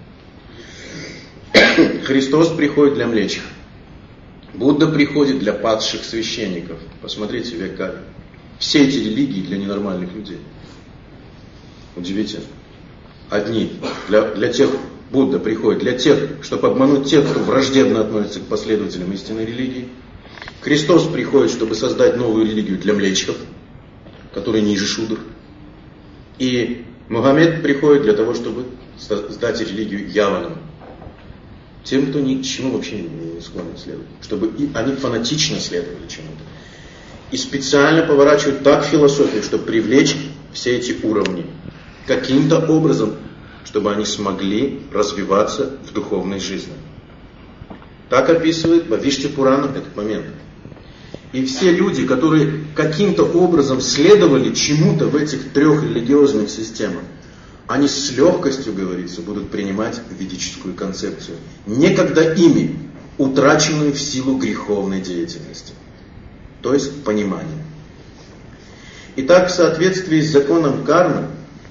Христос приходит для млечных. Будда приходит для падших священников. Посмотрите, век Кали. Все эти религии для ненормальных людей. Удивительно. Одни для тех, Будда приходит для тех, чтобы обмануть тех, кто враждебно относится к последователям истинной религии. Христос приходит, чтобы создать новую религию для млечников, которые ниже шудр. И Мухаммед приходит для того, чтобы создать религию яванам. Тем, кто ни к чему вообще не склонен следовать. Чтобы они фанатично следовали чему-то. И специально поворачивают так философию, чтобы привлечь все эти уровни. Каким-то образом, чтобы они смогли развиваться в духовной жизни. Так описывает Бхавишти Пурана этот момент. И все люди, которые каким-то образом следовали чему-то в этих 3 религиозных системах, они с легкостью, говорится, будут принимать ведическую концепцию, некогда ими утраченную в силу греховной деятельности, то есть понимания. Итак, в соответствии с законом кармы,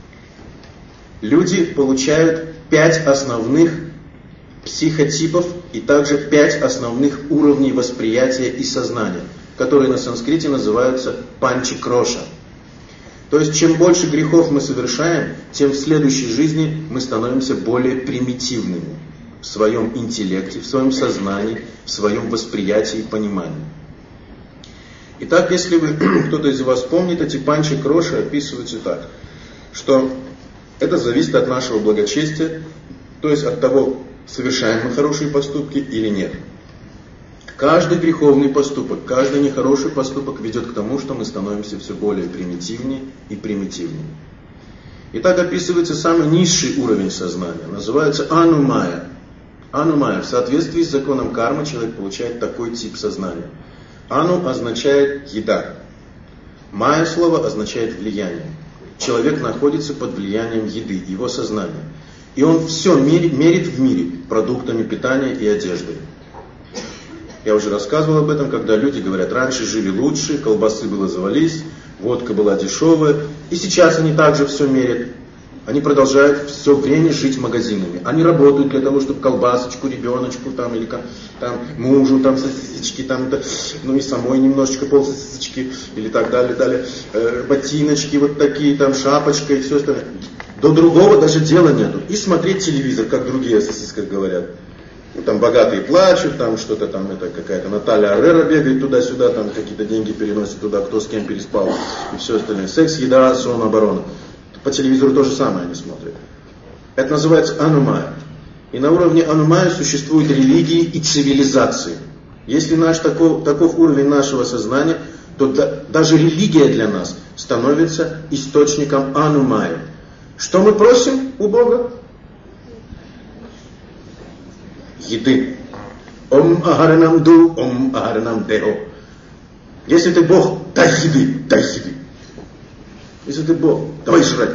люди получают 5 основных психотипов и также 5 основных уровней восприятия и сознания, которые на санскрите называются панчи-кроша. То есть, чем больше грехов мы совершаем, тем в следующей жизни мы становимся более примитивными в своем интеллекте, в своем сознании, в своем восприятии и понимании. Итак, если кто-то из вас помнит, эти панчи-кроши описываются так, что это зависит от нашего благочестия, то есть от того, совершаем мы хорошие поступки или нет.
Каждый греховный поступок, каждый нехороший поступок ведет к тому, что мы становимся все более примитивнее и примитивнее. И так описывается самый низший уровень сознания, называется анумая. Анумая. В соответствии с законом кармы человек получает такой тип сознания. Ану означает еда. Майя слово означает влияние. Человек находится под влиянием еды, его сознания. И он все мерит в мире продуктами питания и одеждой. Я уже рассказывал об этом, когда люди говорят, раньше жили лучше, колбасы было завались, водка была дешевая. И сейчас они также все мерят. Они продолжают все время жить магазинами. Они работают для того, чтобы колбасочку, ребеночку, там, или там, мужу, там, сосисочки, там, ну и самой немножечко полсосисочки, или так далее, ботиночки вот такие, там, шапочка и все остальное. До другого даже дела нету. И смотреть телевизор, как другие о сосисках говорят. Ну, там богатые плачут, там что-то там, это какая-то Наталья Аррера бегает туда-сюда, там какие-то деньги переносит туда, кто с кем переспал, и все остальное. Секс, еда, сон, оборона. По телевизору то же самое они смотрят. Это называется анумая. И на уровне анумая существуют религии и цивилизации. Если таков уровень нашего сознания, то даже религия для нас становится источником анумая. Что мы просим у Бога? Еды. Ом агаранам ду, ом агаранам део. Если ты Бог, дай еды, дай еды. Если ты Бог, давай жрать.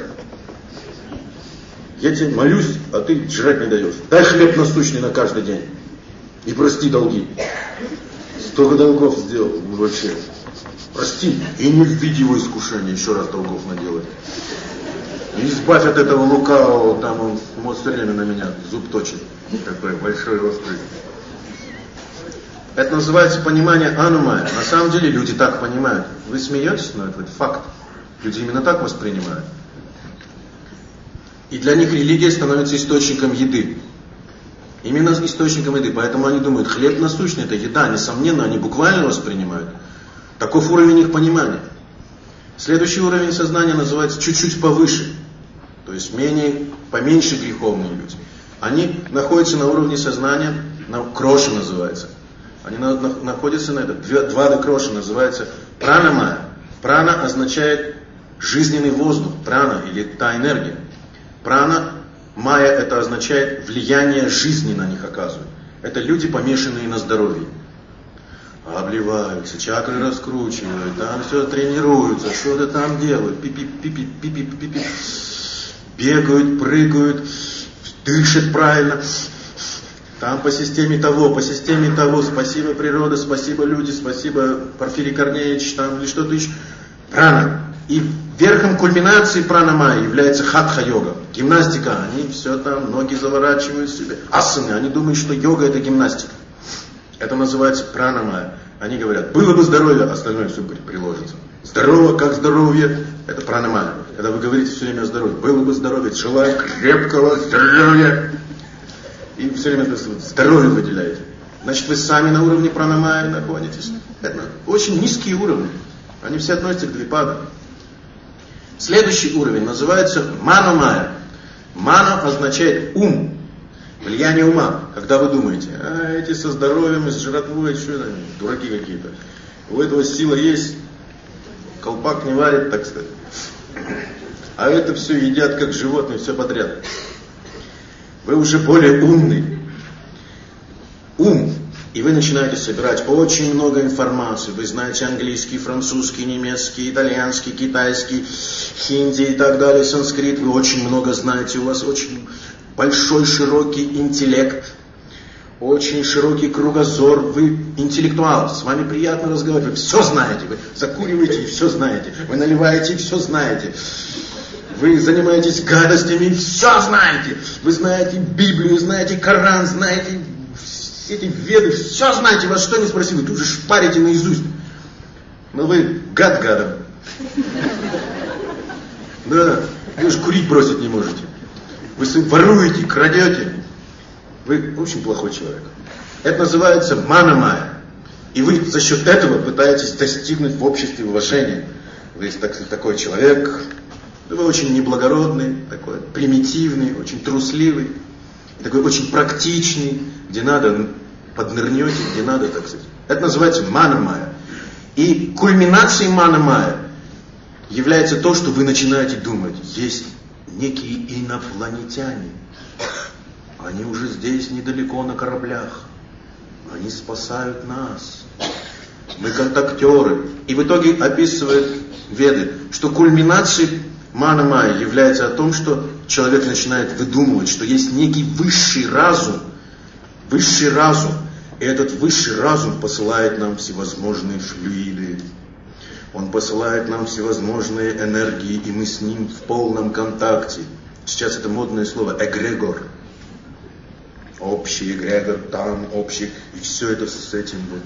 Я тебе молюсь, а ты жрать не даешь. Дай хлеб насущный на каждый день. И прости долги. Столько долгов сделал вообще. Прости. И не введи его искушение, еще раз долгов наделать. И избавь от этого лукавого, там он может все время на меня зуб точит. Такой большой острый. Это называется понимание анумая. На самом деле люди так понимают. Вы смеетесь, но это факт. Люди именно так воспринимают. И для них религия становится источником еды. Именно источником еды. Поэтому они думают, хлеб насущный, это еда. Несомненно, они буквально воспринимают. Таков уровень их понимания. Следующий уровень сознания называется чуть-чуть повыше. То есть поменьше греховные люди. Они находятся на уровне сознания, кроши называется. Они находятся на этом. Два кроши называется пранамая. Прана означает жизненный воздух, прана или та энергия. Прана, майя, это означает влияние жизни на них оказывает. Это люди, помешанные на здоровье. Обливаются, чакры раскручивают, там все тренируются, что-то там делают, пип-пип, бегают, прыгают, дышат правильно. Там по системе того, спасибо природа, спасибо люди, спасибо Порфирий Корнеевич, там или что-то еще. Прана. И верхом кульминации пранамайи является хатха-йога. Гимнастика, они все там, ноги заворачивают себе. Асаны, они думают, что йога это гимнастика. Это называется пранамайя. Они говорят, было бы здоровье, остальное все приложится. Здорово, как здоровье, это пранамайя. Когда вы говорите все время о здоровье, было бы здоровье, желаю крепкого здоровья. И все время здоровье выделяете. Значит, вы сами на уровне пранамайи находитесь. Это очень низкие уровни. Они все относятся к двипада. Следующий уровень называется маномайя. Мано означает ум. Влияние ума. Когда вы думаете, эти со здоровьем, с жратвой, что это, дураки какие-то. У этого сила есть, колпак не варит, так сказать. А это все едят как животные, все подряд. Вы уже более умный. Ум. И вы начинаете собирать очень много информации. Вы знаете английский, французский, немецкий, итальянский, китайский, хинди и так далее, санскрит. Вы очень много знаете. У вас очень большой, широкий интеллект. Очень широкий кругозор. Вы интеллектуал. С вами приятно разговаривать. Вы все знаете. Вы закуриваете и все знаете. Вы наливаете и все знаете. Вы занимаетесь гадостями и все знаете. Вы знаете Библию, знаете Коран, знаете эти веды, все знаете, вас что не спросили, вы тут же шпарите наизусть. Но вы гад гадом. Да, вы же курить бросить не можете. Вы воруете, крадете. Вы очень плохой человек. Это называется манамайя. И вы за счет этого пытаетесь достигнуть в обществе уважения. Вы такой человек, вы очень неблагородный, такой примитивный, очень трусливый, такой очень практичный, где надо
поднырнете где надо, так сказать. Это называется мана-майя. И кульминацией мана-майя является то, что вы начинаете думать, есть некие инопланетяне. Они уже здесь недалеко на кораблях. Они спасают нас. Мы контактеры. И в итоге описывают Веды, что кульминацией мана-майя является о том, что человек начинает выдумывать, что есть некий высший разум. Высший разум. И этот высший разум посылает нам всевозможные флюиды. Он посылает нам всевозможные энергии, и мы с ним в полном контакте. Сейчас это модное слово эгрегор. Общий эгрегор, там общий. И все это с этим вот,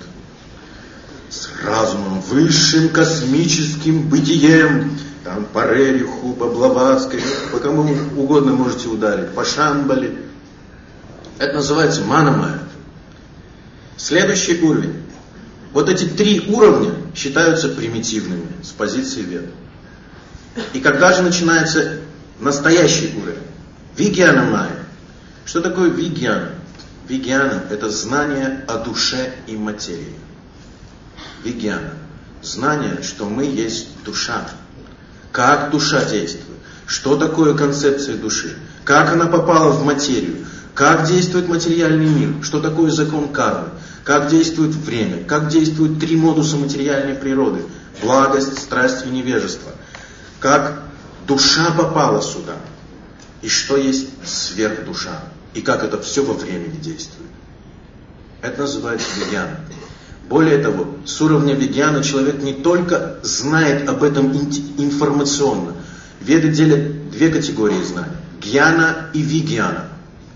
с разумом, высшим космическим бытием. Там по Рериху, по Блаватской, по кому угодно можете ударить, по Шамбале. Это называется мана-майя. Следующий уровень. Вот эти 3 уровня считаются примитивными с позиции Вед. И когда же начинается настоящий уровень? Вигьяна-майя. Что такое вигьяна? Вигьяна – это знание о душе и материи. Вигьяна – знание, что мы есть душа. Как душа действует? Что такое концепция души? Как она попала в материю? Как действует материальный мир? Что такое закон кармы? Как действует время? Как действуют 3 модуса материальной природы? Благость, страсть и невежество. Как душа попала сюда? И что есть сверхдуша? И как это все во времени действует? Это называется вигьяна. Более того, с уровня вигьяна человек не только знает об этом информационно. Веды делят 2 категории знаний. Гьяна и вигьяна.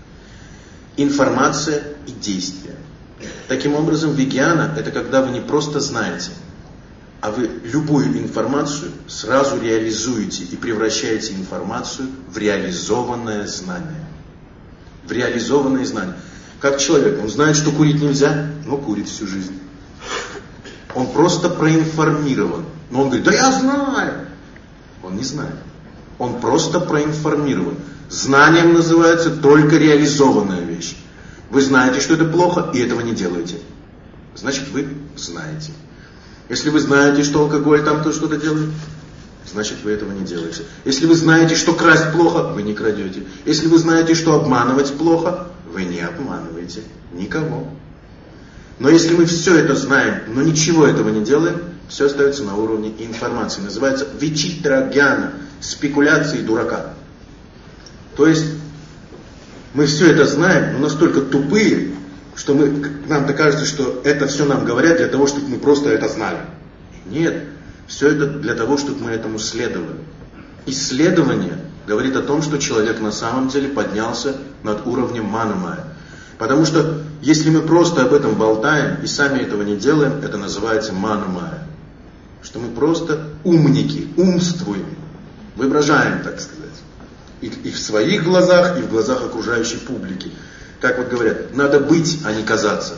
Информация и действие. Таким образом, вигьяна – это когда вы не просто знаете, а вы любую информацию сразу реализуете и превращаете информацию в реализованное знание. В реализованное знание. Как человек, он знает, что курить нельзя, но курит всю жизнь. Он просто проинформирован. Но он говорит, да я знаю. Он не знает. Он просто проинформирован. Знанием называется только реализованная вещь. Вы знаете, что это плохо, и этого не делаете. Значит, вы знаете. Если вы знаете, что алкоголь там то что-то делает, значит, вы этого не делаете. Если вы знаете, что красть плохо, вы не крадете. Если вы знаете, что обманывать плохо, вы не обманываете никого. Но если мы все это знаем, но ничего этого не делаем, все остается на уровне информации. Называется вичитра-гьяна, спекуляции дурака. То есть, мы все это знаем, но настолько тупые, что нам-то кажется, что это все нам говорят для того, чтобы мы просто это знали. Нет, все это для того, чтобы мы этому следовали. Исследование говорит о том, что человек на самом деле поднялся над уровнем мана-майя. Потому что если мы просто об этом болтаем и сами этого не делаем, это называется мана-майя. Что мы просто умники, умствуем, воображаем, так сказать. И в своих глазах, и в глазах окружающей публики. Как вот говорят, надо быть, а не казаться.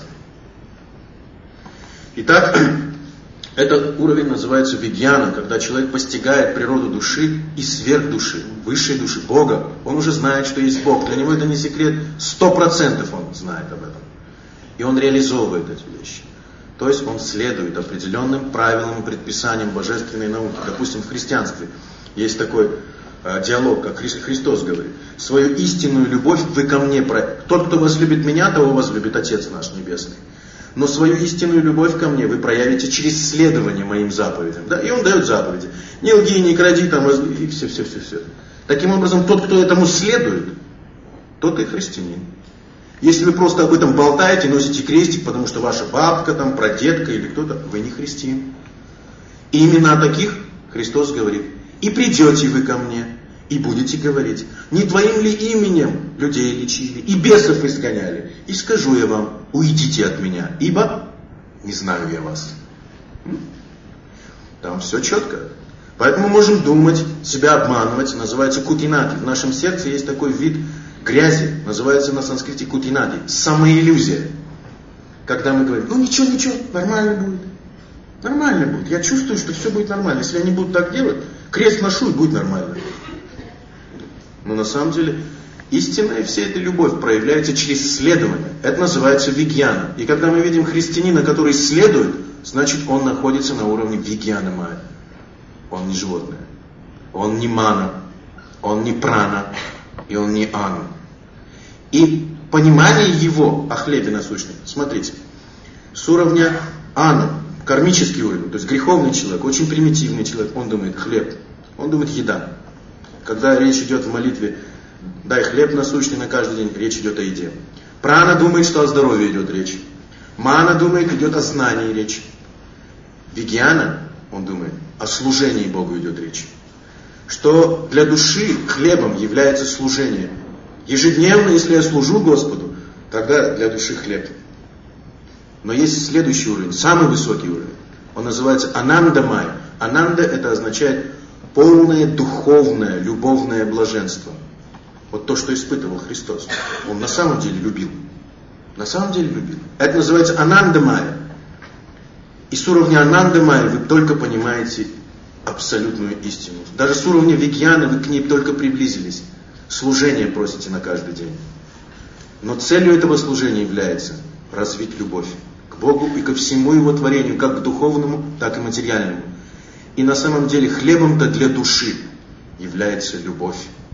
Итак, этот уровень называется вигьяна, когда человек постигает природу души и сверхдуши, высшей души, Бога. Он уже знает, что есть Бог. Для него это не секрет, 100% он знает об этом. И он реализовывает эти вещи. То есть он следует определенным правилам и предписаниям божественной науки. Допустим, в христианстве есть такой диалог, как Христос говорит. Свою истинную любовь вы ко мне проявите. Тот, кто вас любит меня, того вас любит Отец наш Небесный. Но свою истинную любовь ко мне вы проявите через следование моим заповедям. Да? И он дает заповеди. Не лги, не кради, там, и все. Таким образом, тот, кто этому следует, тот и христианин. Если вы просто об этом болтаете, носите крестик, потому что ваша бабка, там, прадедка или кто-то, вы не христианин. И именно о таких Христос говорит. И придете вы ко мне, и будете говорить, не твоим ли именем людей лечили, и бесов изгоняли. И скажу я вам, уйдите от меня, ибо не знаю я вас. Там все четко. Поэтому мы можем думать, себя обманывать, называется кутинати. В нашем сердце есть такой вид грязи, называется на санскрите кутинати, самоиллюзия. Когда мы говорим, ничего, нормально будет. Нормально будет. Я чувствую, что все будет нормально. Если они будут так делать, крест ношу и будет нормально. Но на самом деле Истинная вся эта любовь проявляется через следование. Это называется вигьяна. И когда мы видим христианина, который следует, значит он находится на уровне вигьяна майя. Он не животное. Он не мана. Он не прана. И он не ану. И понимание его о хлебе насущном. Смотрите. С уровня ану, кармический уровень, то есть греховный человек, очень примитивный человек, он думает хлеб. Он думает еда. Когда речь идет в молитве «дай хлеб насущный на каждый день», речь идет о еде. Прана думает, что о здоровье идет речь. Мана думает, идет о знании речь. Вигьяна, он думает, о служении Богу идет речь. Что для души хлебом является служение. Ежедневно, если я служу Господу, тогда для души хлеб. Но есть следующий уровень, самый высокий уровень. Он называется ананда майя. Ананда это означает полное духовное, любовное блаженство. Вот то, что испытывал Христос. Он на самом деле любил. На самом деле любил. Это называется ананда майя. И с уровня ананда майя вы только понимаете абсолютную истину. Даже с уровня вигьяны вы к ней только приблизились. Служение просите на каждый день. Но целью этого служения является развить любовь к Богу и ко всему Его творению, как к духовному, так и материальному. И на самом деле хлебом-то для души является любовь.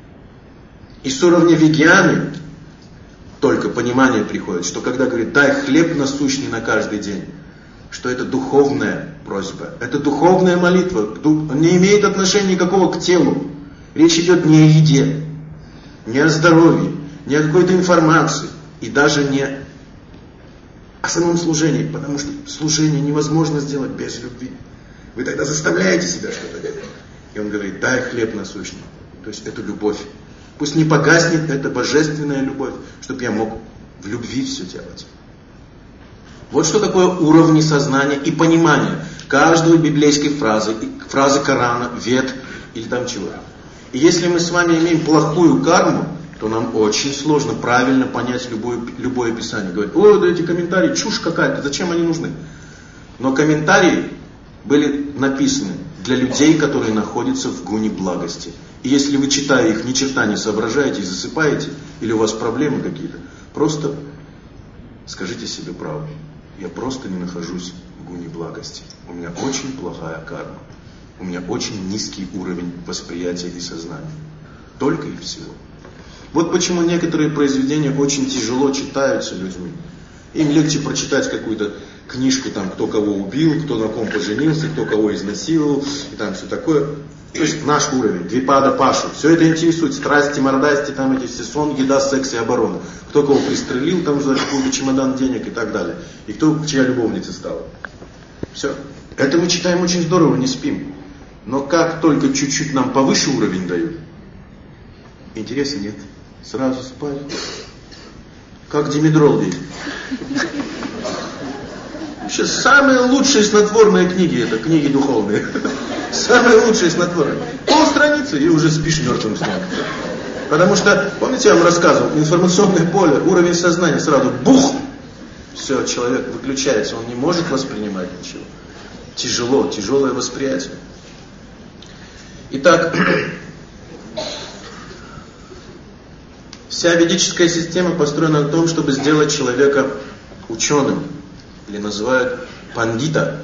И с уровня вигьяны только понимание приходит, что когда говорит «дай хлеб насущный на каждый день», что это духовная просьба, это духовная молитва, не имеет отношения никакого к телу. Речь идет не о еде, не о здоровье, не о какой-то информации и даже не о самом служении, потому что служение невозможно сделать без любви. Вы тогда заставляете себя что-то делать. И он говорит, дай хлеб насущный. То есть это любовь. Пусть не погаснет эта божественная любовь, чтобы я мог в любви все делать. Вот что такое уровни сознания и понимания каждой библейской фразы, фразы Корана, Вед или там чего. И если мы с вами имеем плохую карму, то нам очень сложно правильно понять любое писание. Говорят, о, да эти комментарии, чушь какая-то, зачем они нужны? Но комментарии были написаны для людей, которые находятся в гуне благости. И если вы, читая их, ни черта не соображаете и засыпаете, или у вас проблемы какие-то, просто скажите себе правду. Я просто не нахожусь в гуне благости. У меня очень плохая карма. У меня очень низкий уровень восприятия и сознания. Только и всего. Вот почему некоторые произведения очень тяжело читаются людьми. Им легче прочитать какую-то книжку, там, кто кого убил, кто на ком поженился, кто кого изнасиловал, и там все такое. То есть наш уровень, двипада пашу. Все это интересует. Страсти, мордасти, там эти все сон, еда, секс и оборона. Кто кого пристрелил, там за какой-то чемодан денег и так далее. И кто чья любовница стала. Все. Это мы читаем очень здорово, не спим. Но как только чуть-чуть нам повыше уровень дают, интереса нет. Сразу спать. Как димедрол есть. Вообще самые лучшие снотворные книги, это книги духовные. Самые лучшие снотворные. Полстраницы и уже спишь мертвым сном. Потому что, помните, я вам рассказывал, информационное поле, уровень сознания сразу бух. Все, человек выключается, он не может воспринимать ничего. Тяжело, тяжелое восприятие. Итак, вся ведическая система построена на том, чтобы сделать человека ученым. Или называют пандита.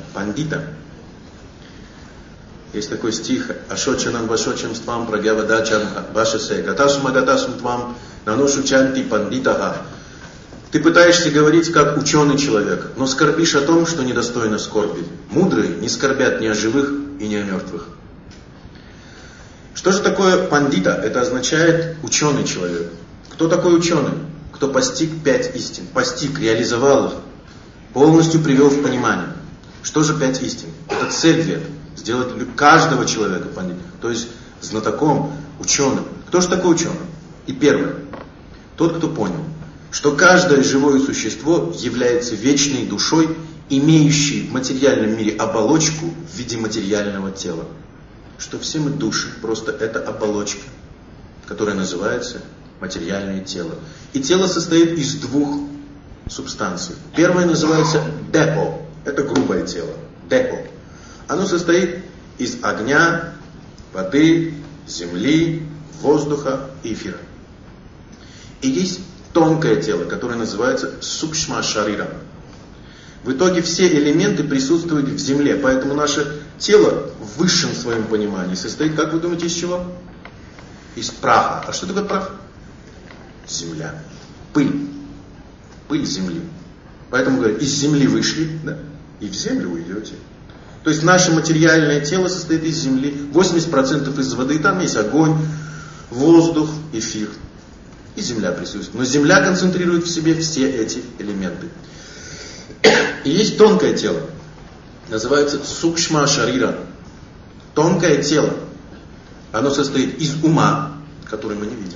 Есть такой стих. Ашочанам вашочам ствам прагявадачам вашасе гатасум агатасум твам наношу чанти пандитаха. Ты пытаешься говорить как ученый человек, но скорбишь о том, что недостойно скорби. Мудрые не скорбят ни о живых и ни о мертвых. Что же такое пандита? Это означает ученый человек. Кто такой ученый? Кто постиг 5 истин, постиг, реализовал их, полностью привел в понимание. Что же 5 истин? Это цель вед. Сделать каждого человека пандитом, то есть знатоком, ученым. Кто же такой ученый? И первое. Тот, кто понял, что каждое живое существо является вечной душой, имеющей в материальном мире оболочку в виде материального тела. Что все мы души, просто это оболочка, которая называется материальное тело. И тело состоит из 2 субстанций. Первое называется депо. Это грубое тело. Депо. Оно состоит из огня, воды, земли, воздуха и эфира. И есть тонкое тело, которое называется сукшма шарира. В итоге все элементы присутствуют в земле, поэтому наше тело в высшем своем понимании состоит, как вы думаете, из чего? Из праха. А что такое прах? Земля. Пыль. Пыль земли. Поэтому говорят, из земли вышли, да, и в землю уйдете. То есть наше материальное тело состоит из земли, 80% из воды, там есть огонь, воздух, эфир. И земля присутствует. Но земля концентрирует в себе все эти элементы. И есть тонкое тело. Называется сукшма шарира. Тонкое тело. Оно состоит из ума, который мы не видим.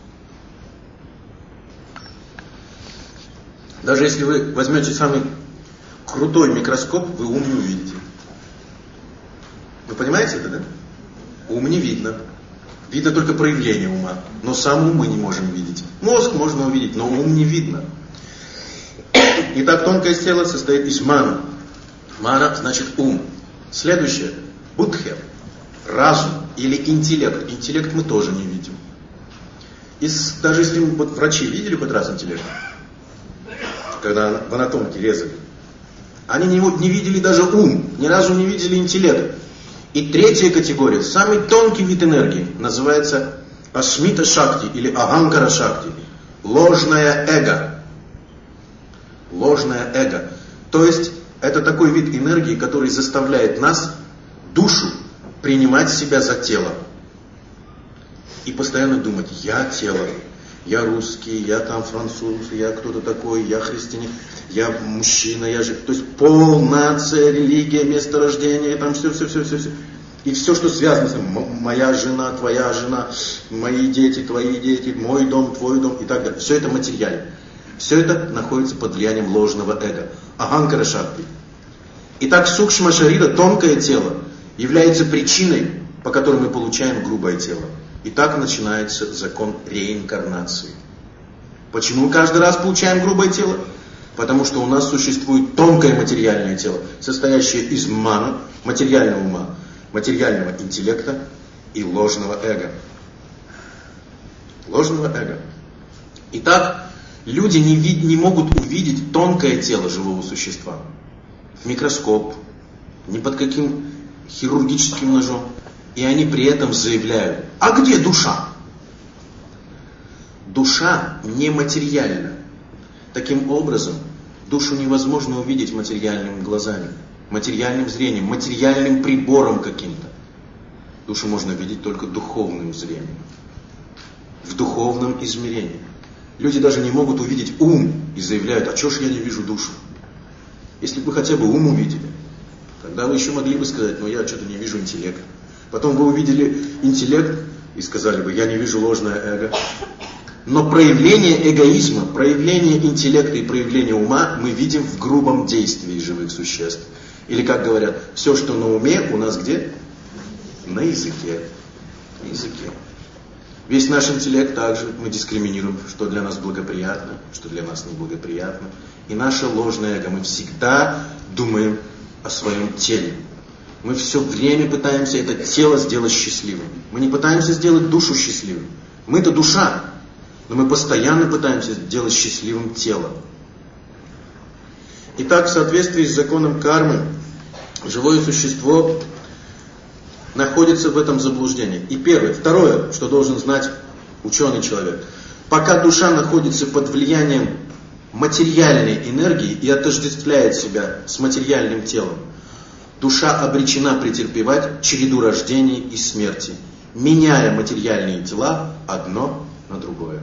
Даже если вы возьмете самый крутой микроскоп, вы ум не увидите. Вы понимаете это, да? Ум не видно. Видно только проявление ума. Но сам ум мы не можем видеть. Мозг можно увидеть, но ум не видно. Итак, тонкое тело состоит из мана. Мана значит ум. Следующее. Будхе. Разум или интеллект. Интеллект мы тоже не видим. Даже если вот врачи видели хоть раз интеллект, когда в анатомке резали, они не видели даже ум, ни разу не видели интеллект. И третья категория, самый тонкий вид энергии, называется асмита шакти или агханкара шакти. Ложное эго. Ложное эго. То есть это такой вид энергии, который заставляет нас, душу, принимать себя за тело. И постоянно думать, я тело, я русский, я там француз, я кто-то такой, я христианин, я мужчина, я же... То есть пол, нация, религия, место рождения, там все. И все, что связано с этим, моя жена, твоя жена, мои дети, твои дети, мой дом, твой дом и так далее. Все это материально. Все это находится под влиянием ложного эго. Агханкара шакти. Итак, сукшма шарира, тонкое тело, является причиной, по которой мы получаем грубое тело. И так начинается закон реинкарнации. Почему мы каждый раз получаем грубое тело? Потому что у нас существует тонкое материальное тело, состоящее из мана, материального ума, материального интеллекта и ложного эго. Ложного эго. Итак, люди не могут увидеть тонкое тело живого существа в микроскоп, ни под каким хирургическим ножом. И они при этом заявляют, а где душа? Душа нематериальна. Таким образом, душу невозможно увидеть материальными глазами, материальным зрением, материальным прибором каким-то. Душу можно видеть только духовным зрением, в духовном измерении. Люди даже не могут увидеть ум и заявляют, а чё ж я не вижу душу? Если бы вы хотя бы ум увидели, тогда вы еще могли бы сказать, но я что-то не вижу интеллект. Потом вы увидели интеллект и сказали бы, я не вижу ложное эго. Но проявление эгоизма, проявление интеллекта и проявление ума мы видим в грубом действии живых существ. Или, как говорят, все, что на уме, у нас где? На языке. На языке. Весь наш интеллект также мы дискриминируем, что для нас благоприятно, что для нас неблагоприятно. И наше ложное эго, мы всегда думаем о своем теле. Мы все время пытаемся это тело сделать счастливым. Мы не пытаемся сделать душу счастливым. Мы-то душа, но мы постоянно пытаемся сделать счастливым тело. Итак, в соответствии с законом кармы, живое существо находится в этом заблуждении. И первое. Второе, что должен знать ученый человек. Пока душа находится под влиянием материальной энергии и отождествляет себя с материальным телом, душа обречена претерпевать череду рождений и смерти, меняя материальные тела одно на другое.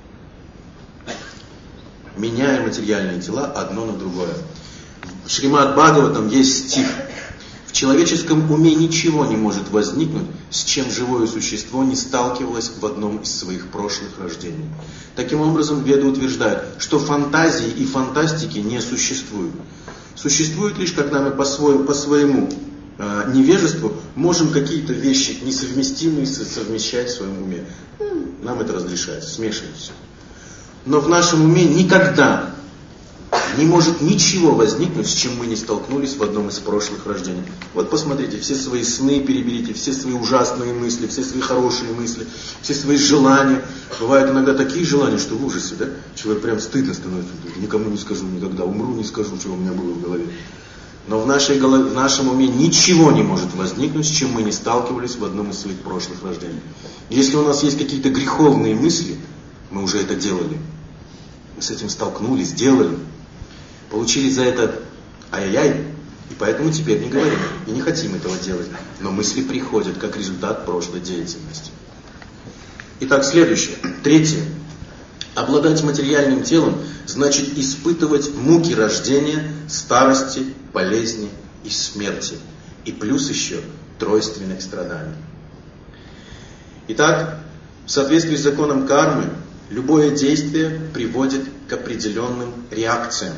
Меняя материальные тела одно на другое. В Шримад Бхагаватам есть стих. В человеческом уме ничего не может возникнуть, с чем живое существо не сталкивалось в одном из своих прошлых рождений. Таким образом, Веды утверждают, что фантазии и фантастики не существуют. Существует лишь, когда мы по своему невежеству можем какие-то вещи несовместимые совмещать в своем уме. Нам это разрешается, смешивать все. Но в нашем уме никогда Не может ничего возникнуть, с чем мы не столкнулись в одном из прошлых рождений. Вот посмотрите, все свои сны переберите, все свои ужасные мысли, все свои хорошие мысли, все свои желания. Бывают иногда такие желания, что в ужасе, да? Человек прям стыдно становится. Никому не скажу никогда, умру, не скажу, что у меня было в голове. Но в нашем уме ничего не может возникнуть, с чем мы не сталкивались в одном из своих прошлых рождений. Если у нас есть какие-то греховные мысли, мы уже это делали. Мы с этим столкнулись, сделали. Получили за это ай-яй-яй, и поэтому теперь не говорим и не хотим этого делать. Но мысли приходят как результат прошлой деятельности. Итак, следующее. Третье. Обладать материальным телом значит испытывать муки рождения, старости, болезни и смерти. И плюс еще тройственных страданий. Итак, в соответствии с законом кармы, любое действие приводит к определенным реакциям.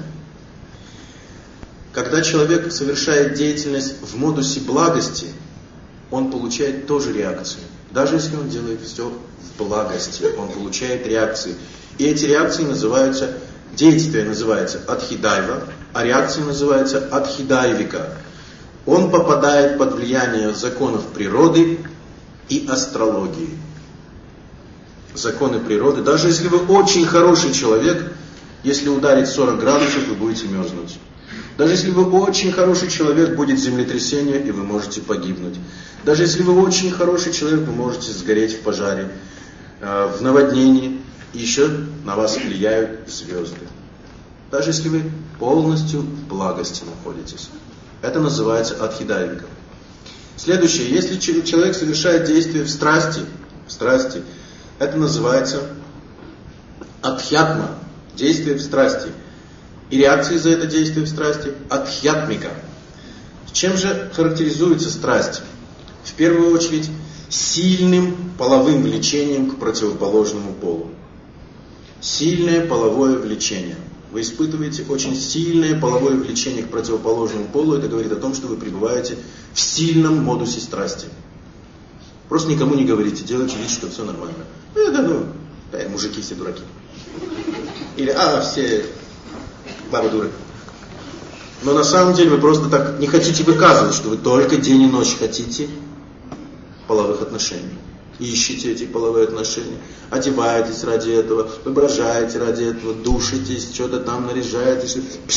Когда человек совершает деятельность в модусе благости, он получает тоже реакцию. Даже если он делает все в благости, он получает реакции. И эти реакции называются, действие называется адхидайва, а реакция называется адхидайвика. Он попадает под влияние законов природы и астрологии. Законы природы. Даже если вы очень хороший человек, если ударить 40 градусов, вы будете мерзнуть. Даже если вы очень хороший человек, будет землетрясение, и вы можете погибнуть. Даже если вы очень хороший человек, вы можете сгореть в пожаре, в наводнении. И еще на вас влияют звезды. Даже если вы полностью в благости находитесь. Это называется адхидайвика. Следующее. Если человек совершает действие в страсти, это называется адхьятма, действие в страсти. И реакции за это действие в страсти адхьятмика. Чем же характеризуется страсть? В первую очередь сильным половым влечением к противоположному полу. Сильное половое влечение. Вы испытываете очень сильное половое влечение к противоположному полу. Это говорит о том, что вы пребываете в сильном модусе страсти. Просто никому не говорите, делайте вид, что все нормально. Мужики все дураки. Или, все бабы дуры. Но на самом деле вы просто так не хотите выказывать, что вы только день и ночь хотите половых отношений. Ищете эти половые отношения, одеваетесь ради этого, воображаете ради этого, душитесь, что-то там наряжаетесь.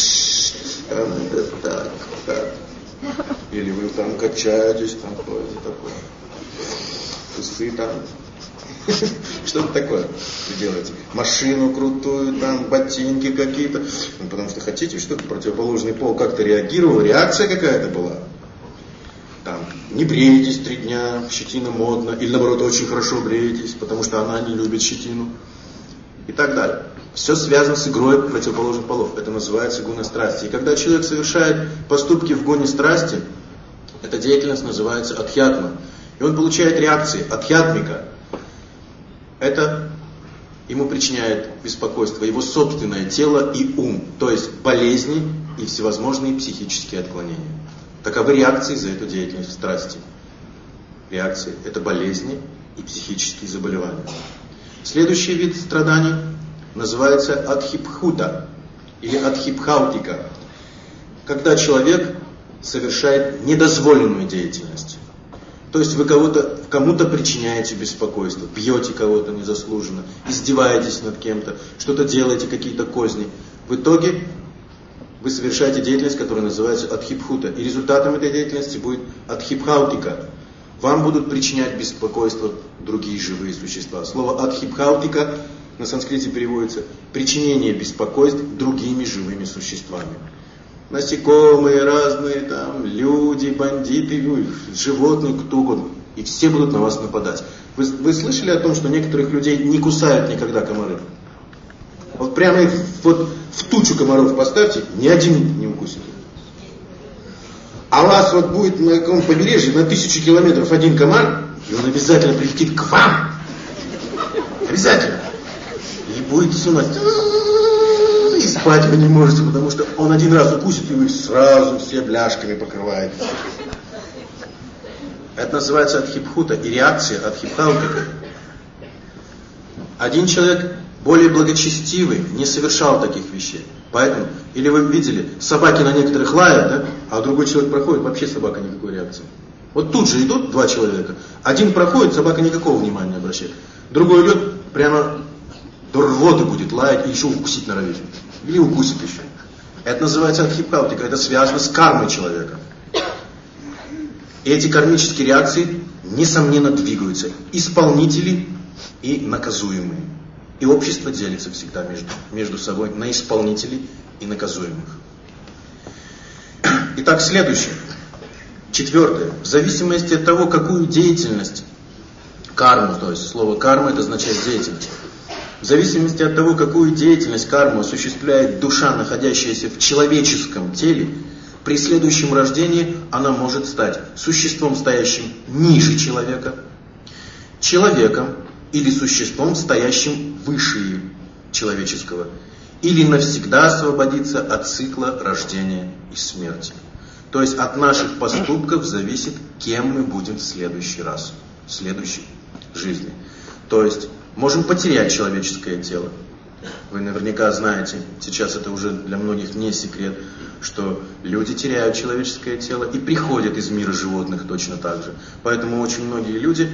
Так. Или вы там качаетесь, там ходите такое. Усы там. Что-то такое вы делаете. Машину крутую, там ботинки какие-то. Потому что хотите, чтобы противоположный пол как-то реагировал, реакция какая-то была. Там, не бреетесь 3 дня, щетина модна, или наоборот очень хорошо бреетесь, потому что она не любит щетину. И так далее. Все связано с игрой противоположных полов. Это называется гуна страсти. И когда человек совершает поступки в гоне страсти, эта деятельность называется адхьятма. И он получает реакции адхьятмика. Это ему причиняет беспокойство его собственное тело и ум, то есть болезни и всевозможные психические отклонения. Таковы реакции за эту деятельность в страсти. Реакции – это болезни и психические заболевания. Следующий вид страданий называется адхипхута или адхипхаутика, когда человек совершает недозволенную деятельность. То есть вы кому-то причиняете беспокойство, бьете кого-то незаслуженно, издеваетесь над кем-то, что-то делаете, какие-то козни. В итоге вы совершаете деятельность, которая называется адхипхута. И результатом этой деятельности будет адхипхаутика. Вам будут причинять беспокойство другие живые существа. Слово адхипхаутика на санскрите переводится причинение беспокойств другими живыми существами. Насекомые разные, там, люди, бандиты, животные, кто угодно. И все будут на вас нападать. Вы слышали о том, что некоторых людей не кусают никогда комары? Вот прямо их в тучу комаров поставьте, ни один не укусит. А у вас будет на каком побережье на 1000 километров один комар, и он обязательно прилетит к вам. Обязательно. И будете сунуть. И спать вы не можете, потому что он один раз укусит, и вы сразу все бляшками покрываете. Это называется адхипхута и реакция адхипхаутика. Один человек
более благочестивый не совершал таких вещей. Поэтому, или вы видели, собаки на некоторых лают, да? А другой человек проходит, вообще собака никакой реакции. Вот тут же идут два человека. Один проходит, собака никакого внимания не обращает. Другой идет, прямо до рвоты будет лаять и еще укусить норовит. Или укусит еще. Это называется адхипхаутика, это связано с кармой человека. И эти кармические реакции, несомненно, двигаются. Исполнители и наказуемые. И общество делится всегда между собой на исполнителей и наказуемых. Итак, следующее. Четвертое. В зависимости от того, какую деятельность, карму, то есть слово карма это означает деятельность. В зависимости от того, какую деятельность карму осуществляет душа, находящаяся в человеческом теле, при следующем рождении она может стать существом, стоящим ниже человека, человеком или существом, стоящим выше человеческого, или навсегда освободиться от цикла рождения и смерти. То есть от наших поступков зависит, кем мы будем в следующий раз, в следующей жизни. То есть можем потерять человеческое тело. Вы наверняка знаете, сейчас это уже для многих не секрет, что люди теряют человеческое тело и приходят из мира животных точно так же. Поэтому очень многие люди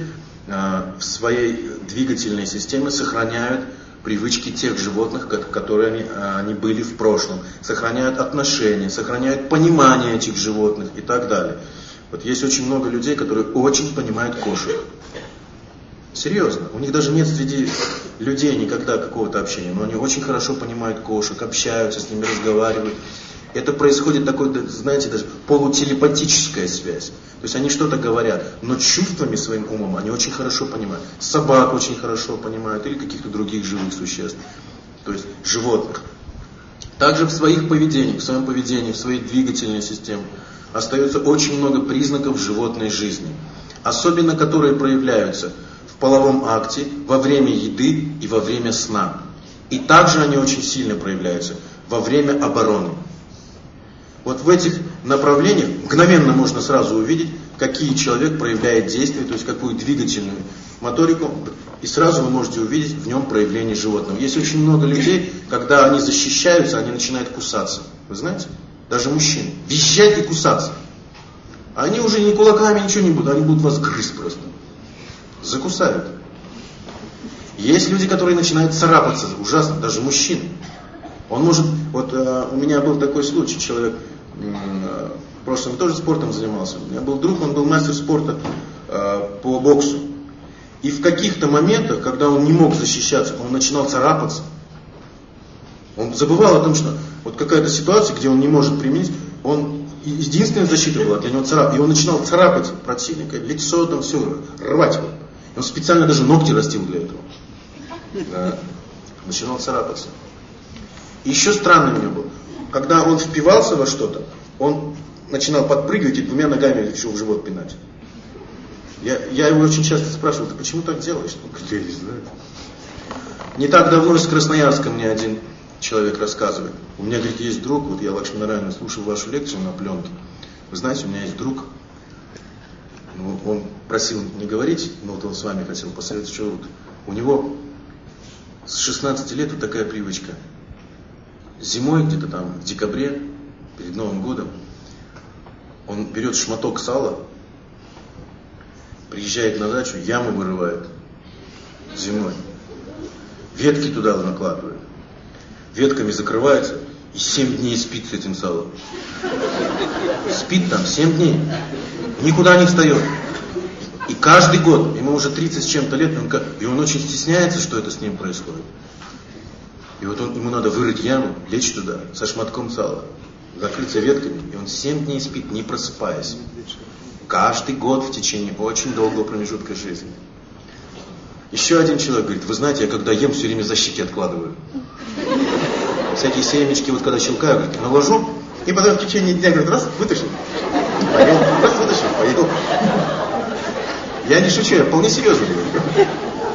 в своей двигательной системе сохраняют привычки тех животных, которые они были в прошлом, сохраняют отношения, сохраняют понимание этих животных и так далее. Вот есть очень много людей, которые очень понимают кошек. Серьезно, у них даже нет среди людей никогда какого-то общения, но они очень хорошо понимают кошек, общаются с ними, разговаривают. Это происходит такой, знаете, даже полутелепатическая связь. То есть они что-то говорят, но чувствами, своим умом они очень хорошо понимают. Собак очень хорошо понимают или каких-то других живых существ, то есть животных. Также в своем поведении, в своей двигательной системе остается очень много признаков животной жизни, особенно которые проявляются в половом акте, во время еды и во время сна. И также они очень сильно проявляются во время обороны. Вот в этих направлениях мгновенно можно сразу увидеть, какие человек проявляет действия, то есть какую двигательную моторику, и сразу вы можете увидеть в нем проявление животного. Есть очень много людей, когда они защищаются, они начинают кусаться. Вы знаете? Даже мужчины. Визжать и кусаться. Они уже ни кулаками, ничего не будут, они будут вас грызть просто. Закусают. Есть люди, которые начинают царапаться, ужасно, даже мужчины. Он может, вот у меня был такой случай, человек в прошлом тоже спортом занимался. У меня был друг, он был мастер спорта по боксу. И в каких-то моментах, когда он не мог защищаться, он начинал царапаться. Он забывал о том, что вот какая-то ситуация, где он не может применить, он единственная защита была для него царап. И он начинал царапать противника, лицо там все, рвать его. Он специально даже ногти растил для этого. Да. Начинал царапаться. И еще странный у него был. Когда он впивался во что-то, он начинал подпрыгивать и двумя ногами решил в живот пинать. Я его очень часто спрашивал, ты почему так делаешь? Он говорит, я не знаю. Не так давно из Красноярска мне один человек рассказывает. У меня, говорит, есть друг, вот я Лакшминарайана слушал вашу лекцию на пленке. Вы знаете, у меня есть друг, ну, он просил не говорить, но вот он с вами хотел посоветовать, что вот у него с 16 лет вот такая привычка. Зимой, где-то там в декабре, перед Новым годом, он берет шматок сала, приезжает на дачу, яму вырывает зимой, ветки туда накладывает, ветками закрывается и 7 дней спит с этим салом. Спит там 7 дней, никуда не встает. И каждый год, ему уже 30 с чем-то лет, и он очень стесняется, что это с ним происходит. И вот ему надо вырыть яму, лечь туда со шматком сала, закрыться ветками, и он 7 дней спит, не просыпаясь. Каждый год в течение очень долгого промежутка жизни. Еще один человек говорит, вы знаете, я когда ем, все время защики откладываю. Всякие семечки, вот когда щелкаю, говорит, наложу, и потом в течение дня, говорит, раз, вытащил, поел, раз, вытащил, поел. Я не шучу, я вполне серьезно говорю.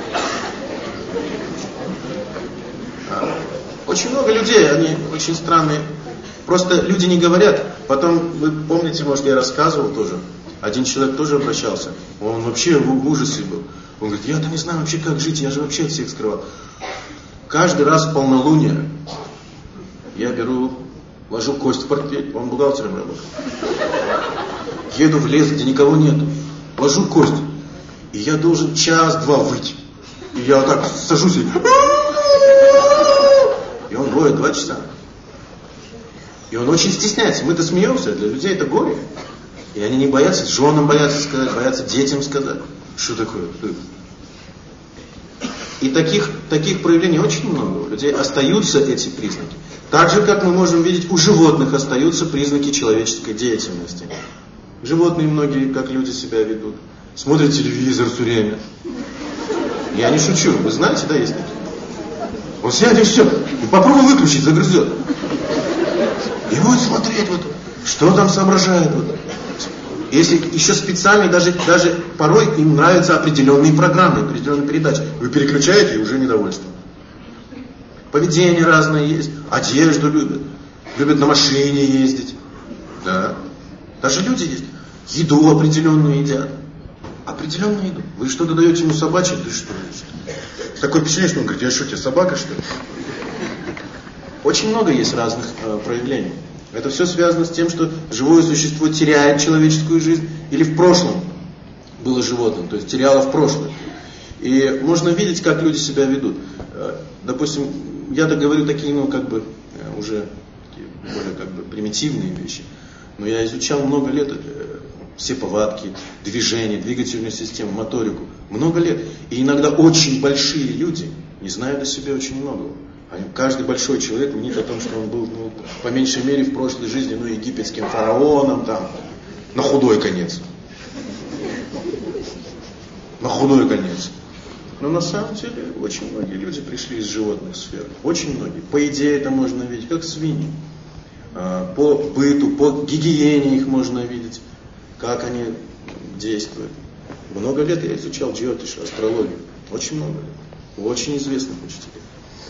Очень много людей, они очень странные. Просто люди не говорят. Потом, вы помните, может, я рассказывал тоже. Один человек тоже обращался. Он вообще в ужасе был. Он говорит, я-то не знаю вообще, как жить, я же вообще от всех скрывал. каждый раз в полнолуние я ложу кость в портфель, он бухгалтером работает. Еду в лес, где никого нету, ложу кость, и я должен час-два выть. И я вот так сажусь и он воет 2 часа. И он очень стесняется. Мы-то смеемся, для людей это горе. И они не боятся, женам боятся сказать, боятся детям сказать. Что такое? И таких проявлений очень много. У людей остаются эти признаки. Так же, как мы можем видеть, у животных остаются признаки человеческой деятельности. Животные многие, как люди себя ведут. Смотрят телевизор все время. Я не шучу. Вы знаете, да, есть такие? Он сядет и все. И попробуй выключить, загрызет. И будет смотреть, вот, что там соображает. Вот. Если еще специально, даже порой им нравятся определенные программы, определенные передачи. Вы переключаете, и уже недовольство. Поведение разное есть, одежду любят. Любят на машине ездить. Да. Даже люди есть. Еду определенную едят. Определенную еду. Вы что-то даете ему собачье, да что? Такое впечатление, что он говорит, я что, тебе собака, что ли? Очень много есть разных проявлений. Это все связано с тем, что живое существо теряет человеческую жизнь или в прошлом было животным, то есть теряло в прошлом. И можно видеть, как люди себя ведут. Допустим, я говорю такие, уже такие более примитивные вещи, но я изучал много лет все повадки, движения, двигательную систему, моторику. Много лет. И иногда очень большие люди не знают о себе очень многого. Каждый большой человек мнит о том, что он был, по меньшей мере, в прошлой жизни, египетским фараоном, там, на худой конец. На худой конец. Но на самом деле, очень многие люди пришли из животных сфер. Очень многие. По идее, это можно видеть, как свиньи. По быту, по гигиене их можно видеть, как они действуют. Много лет я изучал джьотиш, астрологию. Очень много лет. У очень известных учителей.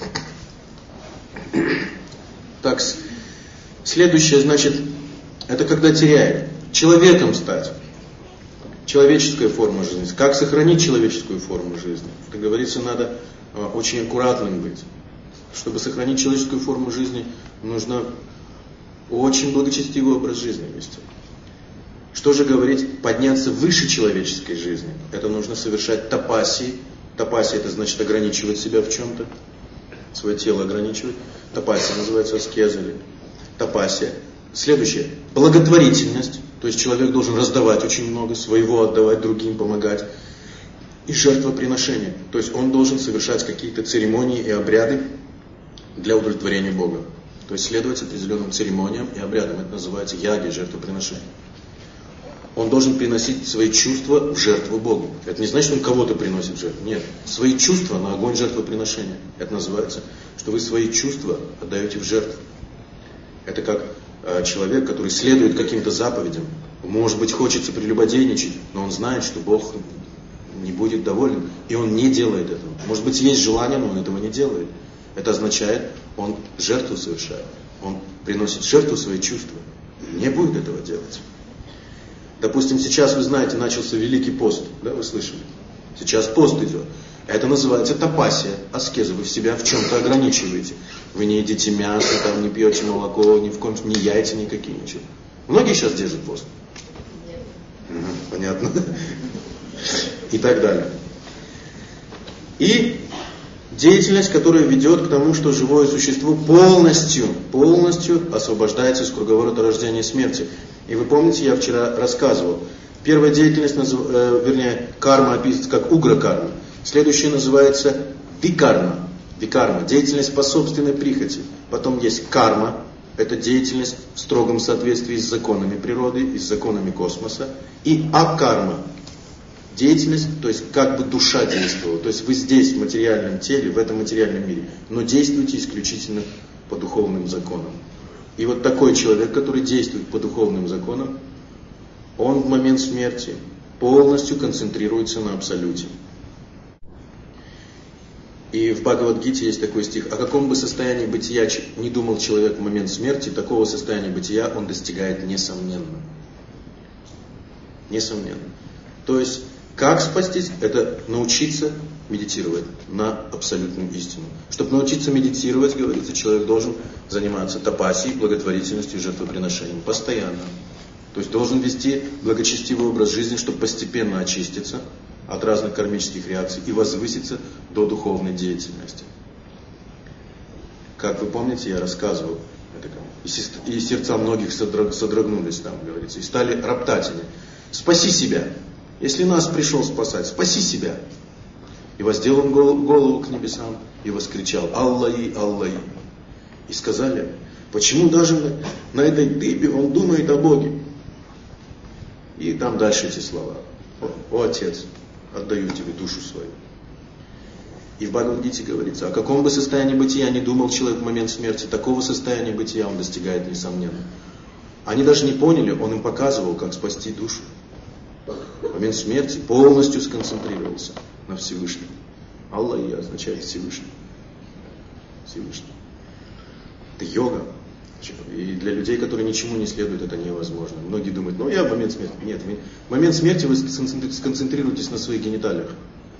Так, следующее, это когда теряет. Человеком стать. Человеческая форма жизни. Как сохранить человеческую форму жизни? Как говорится, надо очень аккуратным быть. Чтобы сохранить человеческую форму жизни, нужно очень благочестивый образ жизни вести. Что же говорить? Подняться выше человеческой жизни. Это нужно совершать тапассии. Тапассия, это значит ограничивать себя в чем-то. Свое тело ограничивать. Тапассия называется аскеза или тапассия. Следующее. Благотворительность. То есть человек должен раздавать очень много, своего отдавать другим, помогать. И жертвоприношение. То есть он должен совершать какие-то церемонии и обряды для удовлетворения Бога. То есть следовать определенным церемониям и обрядам. Это называется яги, жертвоприношение. Он должен приносить свои чувства в жертву Богу. Это не значит, что он кого-то приносит в жертву. Нет. Свои чувства на огонь жертвоприношения. Это называется, что вы свои чувства отдаете в жертву. Это как человек, который следует каким-то заповедям. Может быть, хочется прелюбодейничать, но он знает, что Бог не будет доволен. И он не делает этого. Может быть, есть желание, но он этого не делает. Это означает, он жертву совершает. Он приносит в жертву свои чувства. Не будет этого делать. Допустим, сейчас, вы знаете, начался Великий пост, да, вы слышали? Сейчас пост идет. Это называется тапассия, аскеза. Вы себя в чем-то ограничиваете. Вы не едите мясо, там, не пьете молоко, ни в коем случае, ни яйца никакие, ничего. Многие сейчас держат пост? Нет. Понятно. И так далее. И деятельность, которая ведет к тому, что живое существо полностью освобождается из круговорота рождения и смерти. И вы помните, я вчера рассказывал. Первая деятельность, карма описывается как угра-карма. Следующая называется викарма. Викарма, деятельность по собственной прихоти. Потом есть карма, это деятельность в строгом соответствии с законами природы и с законами космоса. И акарма, деятельность, то есть как бы душа действовала. То есть вы здесь, в материальном теле, в этом материальном мире, но действуете исключительно по духовным законам. И вот такой человек, который действует по духовным законам, он в момент смерти полностью концентрируется на абсолюте. И в Бхагавад-гите есть такой стих: о каком бы состоянии бытия не думал человек в момент смерти, такого состояния бытия он достигает несомненно. Несомненно. То есть, как спастись? Это научиться медитировать на абсолютную истину. Чтобы научиться медитировать, говорится, человек должен заниматься тапасией, благотворительностью, жертвоприношением постоянно. То есть должен вести благочестивый образ жизни, чтобы постепенно очиститься от разных кармических реакций и возвыситься до духовной деятельности. Как вы помните, я рассказывал, и сердца многих содрогнулись, там говорится, и стали роптать они. Спаси себя. Если нас пришел спасать, спаси себя. И воздел он голову к небесам и воскричал: Аллахи, Аллахи. И сказали: почему даже на этой дыбе он думает о Боге? И там дальше эти слова: о Отец, отдаю тебе душу свою. И в Бхагавад-гите говорится: о каком бы состоянии бытия ни думал человек в момент смерти, такого состояния бытия он достигает несомненно. Они даже не поняли, он им показывал, как спасти душу. В момент смерти полностью сконцентрировался на Всевышнем. Аллах означает Всевышний. Всевышний. Это йога. И для людей, которые ничему не следуют, это невозможно. Многие думают: я в момент смерти. Нет, в момент смерти вы сконцентрируетесь на своих гениталиях.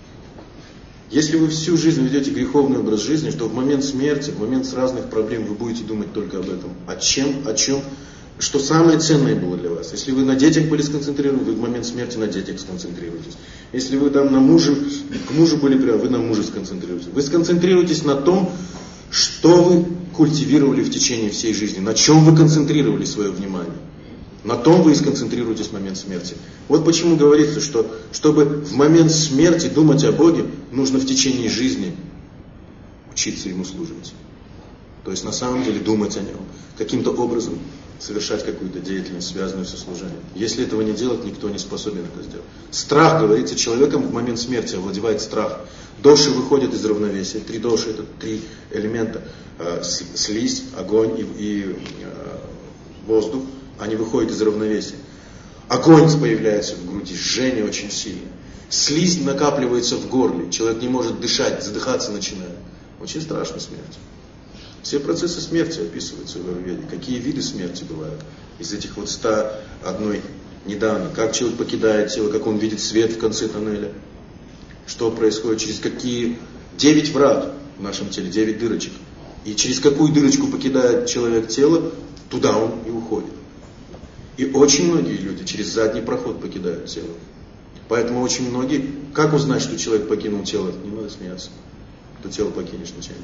Если вы всю жизнь ведете греховный образ жизни, что в момент смерти, в момент разных проблем вы будете думать только об этом. О чем, что самое ценное было для вас. Если вы на детях были сконцентрированы, вы в момент смерти на детях сконцентрируетесь. Если вы там к мужу были привязаны, вы на муже сконцентрируетесь. Вы сконцентрируетесь на том, что вы культивировали в течение всей жизни, на чем вы концентрировали свое внимание. На том вы и сконцентрируетесь в момент смерти. Вот почему говорится, что чтобы в момент смерти думать о Боге, нужно в течение жизни учиться Ему служить. То есть на самом деле думать о Нем, каким-то образом совершать какую-то деятельность, связанную со служением. Если этого не делать, никто не способен это сделать. Страх, говорится, человеком в момент смерти овладевает страх. Доши выходят из равновесия. 3 доши — это 3 элемента. Слизь, огонь и воздух. Они выходят из равновесия. Огонь появляется в груди, жжение очень сильное. Слизь накапливается в горле. Человек не может дышать, задыхаться начинает. Очень страшная смерть. Все процессы смерти описываются в Аюрведе. Какие виды смерти бывают. Из этих 101 недавно. Как человек покидает тело, как он видит свет в конце тоннеля. Что происходит, через какие 9 врат в нашем теле, 9 дырочек. И через какую дырочку покидает человек тело, туда он и уходит. И очень многие люди через задний проход покидают тело. Поэтому очень многие... Как узнать, что человек покинул тело? Не надо смеяться. То тело покинешь нечаянно.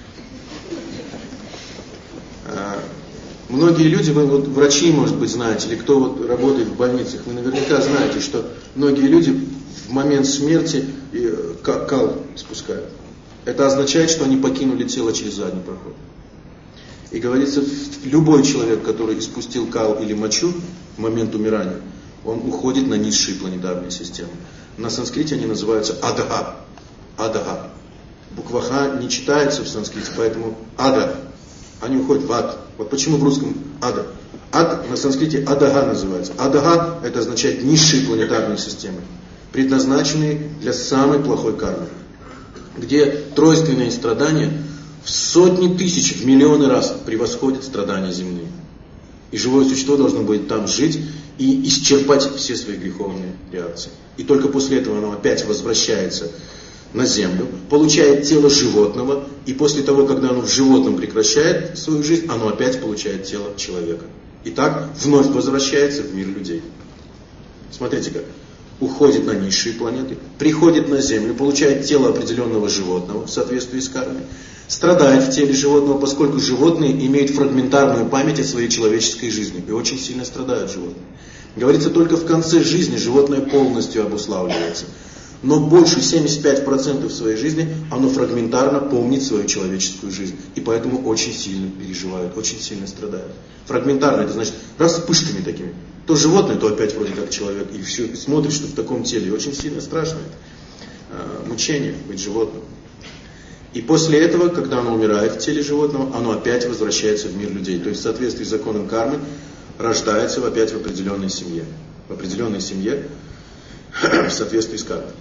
Многие люди, вы врачи, может быть, знаете, или кто работает в больницах, вы наверняка знаете, что многие люди в момент смерти кал спускают. Это означает, что они покинули тело через задний проход. И говорится, любой человек, который испустил кал или мочу в момент умирания, он уходит на низшие планетарные системы. На санскрите они называются адха. Адха. Буква Х не читается в санскрите, поэтому ада. Они уходят в ад. Вот почему в русском ада. Ад на санскрите адага называется. Адага — это означает низшие планетарные системы, предназначенные для самой плохой кармы, где тройственные страдания в сотни тысяч, в миллионы раз превосходят страдания земные. И живое существо должно будет там жить и исчерпать все свои греховные реакции. И только после этого оно опять возвращается на землю, получает тело животного, и после того, когда оно в животном прекращает свою жизнь, оно опять получает тело человека. И так вновь возвращается в мир людей. Смотрите как. Уходит на низшие планеты, приходит на землю, получает тело определенного животного в соответствии с кармой, страдает в теле животного, поскольку животные имеют фрагментарную память о своей человеческой жизни и очень сильно страдают животные. Говорится, только в конце жизни животное полностью обуславливается. Но больше 75% своей жизни оно фрагментарно помнит свою человеческую жизнь. И поэтому очень сильно переживает, очень сильно страдает. Фрагментарно, это значит вспышками такими. То животное, то опять вроде как человек. И все, и смотришь, что в таком теле. И очень сильно страшно это. Мучение быть животным. И после этого, когда оно умирает в теле животного, оно опять возвращается в мир людей. То есть в соответствии с законом кармы рождается опять в определенной семье. В определенной семье в соответствии с кармой.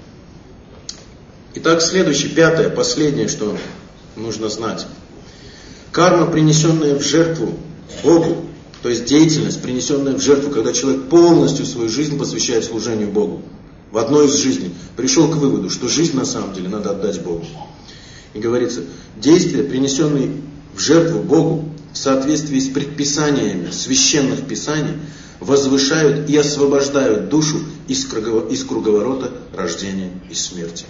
Итак, следующее, 5-е, последнее, что нужно знать. Карма, принесенная в жертву Богу, то есть деятельность, принесенная в жертву, когда человек полностью свою жизнь посвящает служению Богу. в одной из жизней пришел к выводу, что жизнь на самом деле надо отдать Богу. И говорится, действия, принесенные в жертву Богу, в соответствии с предписаниями священных писаний, возвышают и освобождают душу из круговорота рождения и смерти.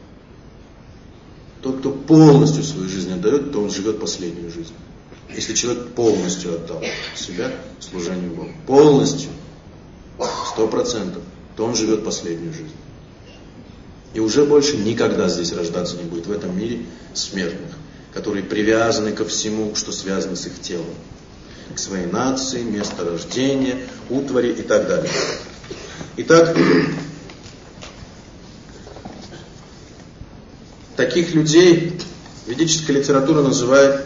Тот, кто полностью свою жизнь отдает, то он живет последнюю жизнь. Если человек полностью отдал себя служению Богу, полностью, 100%, то он живет последнюю жизнь. И уже больше никогда здесь рождаться не будет в этом мире смертных, которые привязаны ко всему, что связано с их телом. К своей нации, месту рождения, утвари и так далее. Итак, таких людей ведическая литература называет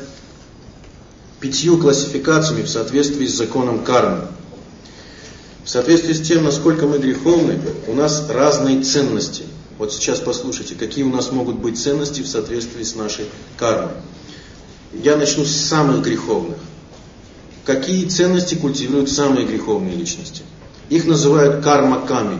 5 классификациями в соответствии с законом кармы. В соответствии с тем, насколько мы греховны, у нас разные ценности. Вот сейчас послушайте, какие у нас могут быть ценности в соответствии с нашей кармой. Я начну с самых греховных. Какие ценности культивируют самые греховные личности? Их называют карма-ками.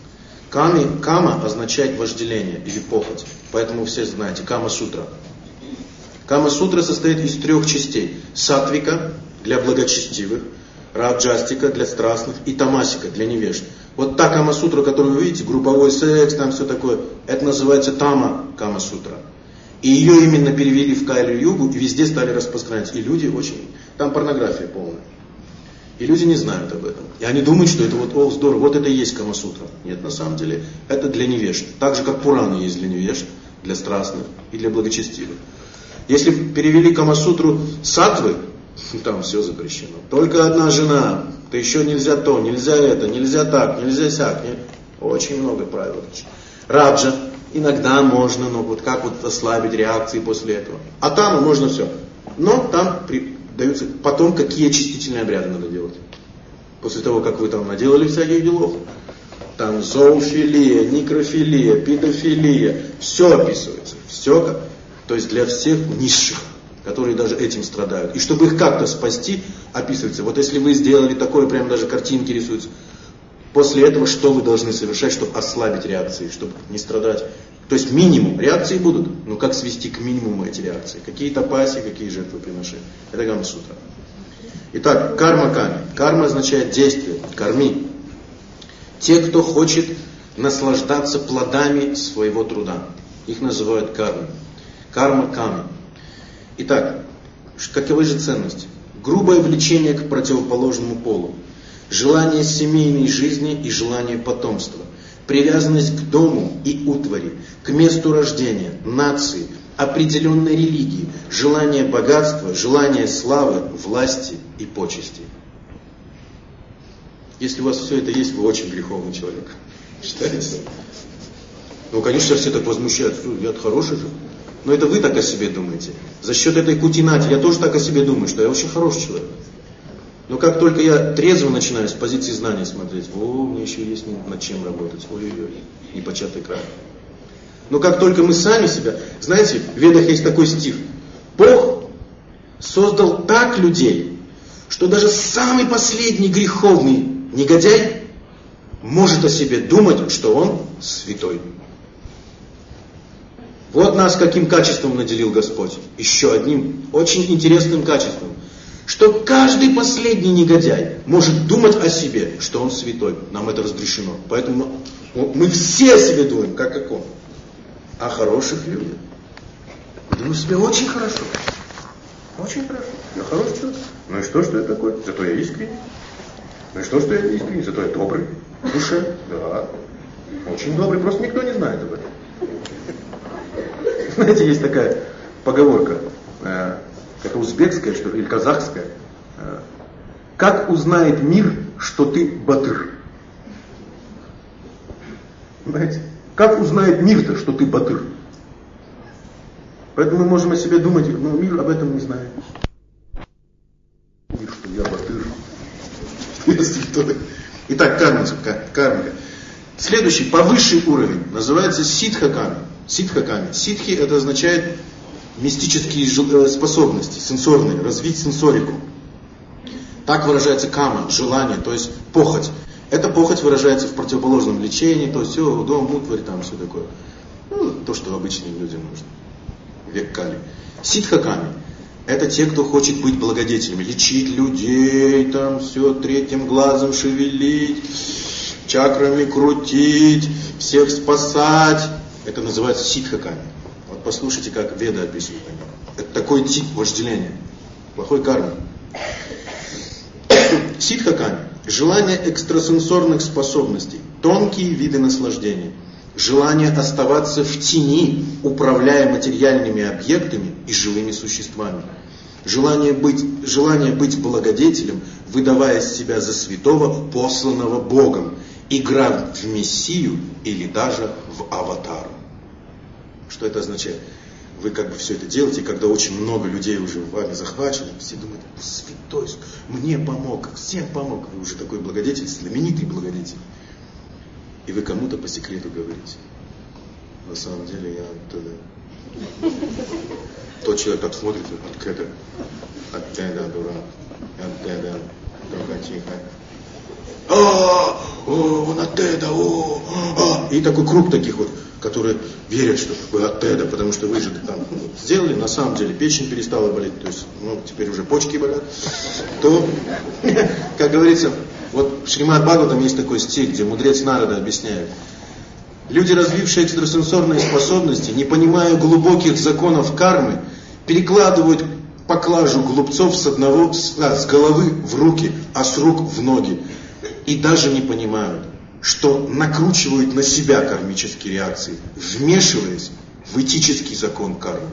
Кама означает вожделение или похоть. Поэтому все знаете, Кама-сутра. Кама-сутра состоит из 3 частей. Сатвика для благочестивых, раджастика для страстных и тамасика для невежд. Вот та Кама-сутра, которую вы видите, групповой секс, там все такое, это называется Тама Кама-сутра. И ее именно перевели в Кайли-югу и везде стали распространять. И люди очень... Там порнография полная. И люди не знают об этом. И они думают, что это вот, здорово, вот это и есть Кама-сутра. Нет, на самом деле, это для невежд. Так же, как Пураны есть для невежд, для страстных и для благочестивых. Если перевели Кама-сутру сатвы, там все запрещено. Только одна жена, то еще нельзя то, нельзя это, нельзя так, нельзя сяк. Очень много правил. Раджа. Иногда можно, но вот как вот ослабить реакции после этого. А там можно все. Но там даются потом, какие очистительные обряды надо делать. После того, как вы там наделали всяких делов. Там зоофилия, некрофилия, педофилия. Все описывается. Все. То есть для всех низших, которые даже этим страдают. И чтобы их как-то спасти, описывается. Вот если вы сделали такое, прям даже картинки рисуются. После этого что вы должны совершать, чтобы ослабить реакции, чтобы не страдать? То есть минимум. Реакции будут, но как свести к минимуму эти реакции? Какие тапаси, какие жертвоприношения? Это Кама-сутра. Итак, карма-ками. Карма означает действие, корми. Те, кто хочет наслаждаться плодами своего труда. Их называют кармой. Карма-ками. Итак, каковы же ценности? Грубое влечение к противоположному полу. Желание семейной жизни и желание потомства, привязанность к дому и утвари, к месту рождения, нации, определенной религии, желание богатства, желание славы, власти и почести. Если у вас все это есть, вы очень греховный человек. Считаете? Ну, конечно, все так возмущаются. Я хороший же. Но это вы так о себе думаете. За счет этой кутинати я тоже так о себе думаю, что я очень хороший человек. Но как только я трезво начинаю с позиции знания смотреть, мне еще есть над чем работать, ой-ой-ой, непочатый край. Но как только мы сами себя, знаете, в Ведах есть такой стих, Бог создал так людей, что даже самый последний греховный негодяй может о себе думать, что он святой. Вот нас каким качеством наделил Господь, еще одним очень интересным качеством. Что каждый последний негодяй может думать о себе, что он святой. Нам это разрешено. Поэтому мы все о себе думаем, как он. А хороших людях. Думаю себе очень хорошо. Очень хорошо. Я хороший человек. Ну и что я такой? Зато я искренний. Ну и что я искренний? Зато я добрый в душе. Да. Очень добрый. Просто никто не знает об этом. Знаете, есть такая поговорка. Это узбекская, что ли, или казахская. Как узнает мир, что ты батыр? Знаете? Как узнает мир-то, что ты батыр? Поэтому мы можем о себе думать, но мир об этом не знает. Мир, что я батыр. Я святой. Итак, кармика. Следующий, повысший уровень, называется ситха-ками. Ситха-ками. Ситхи это означает мистические способности, сенсорные, развить сенсорику. Так выражается кама, желание, то есть похоть. Эта похоть выражается в противоположном влечении, то есть все, дом, утварь, там все такое. Ну, то, что обычным людям нужно. Век Кали. Ситхаками – это те, кто хочет быть благодетелями, лечить людей, там все, третьим глазом шевелить, чакрами крутить, всех спасать. Это называется ситхаками. Вот послушайте, как Веды описывают. Это такой тип вожделения, плохой кармы. Ситхаками – желание экстрасенсорных способностей, тонкие виды наслаждения, желание оставаться в тени, управляя материальными объектами и живыми существами, желание быть благодетелем, выдавая себя за святого, посланного Богом, игра в мессию или даже в аватар. Что это означает? Вы как бы все это делаете, когда очень много людей уже вами захвачены, все думают, святой, мне помог, всем помог. Вы уже такой благодетель, знаменитый благодетель. И вы кому-то по секрету говорите. На самом деле я оттуда. Тот человек так смотрит, открыто. Оттуда, дурак. Оттуда, только тихо. Он оттуда, И такой круг таких вот, которые верят, что вы оттуда, потому что вы же там сделали, на самом деле печень перестала болеть, то есть, теперь уже почки болят. То, как говорится, вот в Шримад Бхагаватам есть такой стих, где мудрец Нарада объясняет. Люди, развившие экстрасенсорные способности, не понимая глубоких законов кармы, перекладывают поклажу глупцов с головы в руки, а с рук в ноги. И даже не понимают, что накручивают на себя кармические реакции, вмешиваясь в этический закон кармы.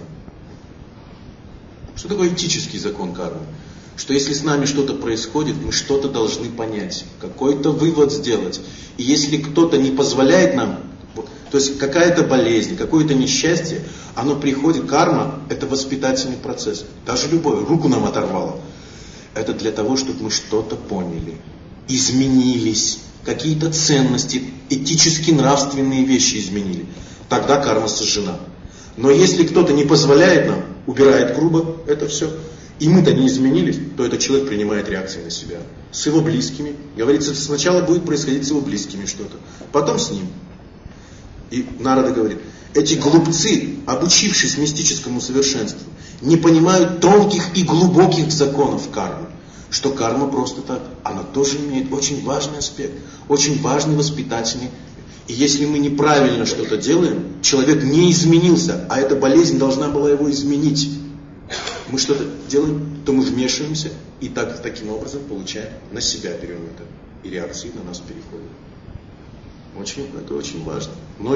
Что такое этический закон кармы? Что если с нами что-то происходит, мы что-то должны понять, какой-то вывод сделать. И если кто-то не позволяет нам, то есть какая-то болезнь, какое-то несчастье, оно приходит, карма – это воспитательный процесс. Даже любой, руку нам оторвало. Это для того, чтобы мы что-то поняли, изменились, какие-то ценности, этически-нравственные вещи изменили. Тогда карма сожжена. Но если кто-то не позволяет нам, убирает грубо это все, и мы-то не изменились, то этот человек принимает реакции на себя. С его близкими. Говорится, сначала будет происходить с его близкими что-то, потом с ним. И Нарада говорит, эти глупцы, обучившись мистическому совершенству, не понимают тонких и глубоких законов кармы. Что карма просто так, она тоже имеет очень важный аспект, очень важный воспитательный. И если мы неправильно что-то делаем, человек не изменился, а эта болезнь должна была его изменить. Мы что-то делаем, то мы вмешиваемся, и таким образом получаем, на себя берем это. И реакции на нас переходят. Это очень важно.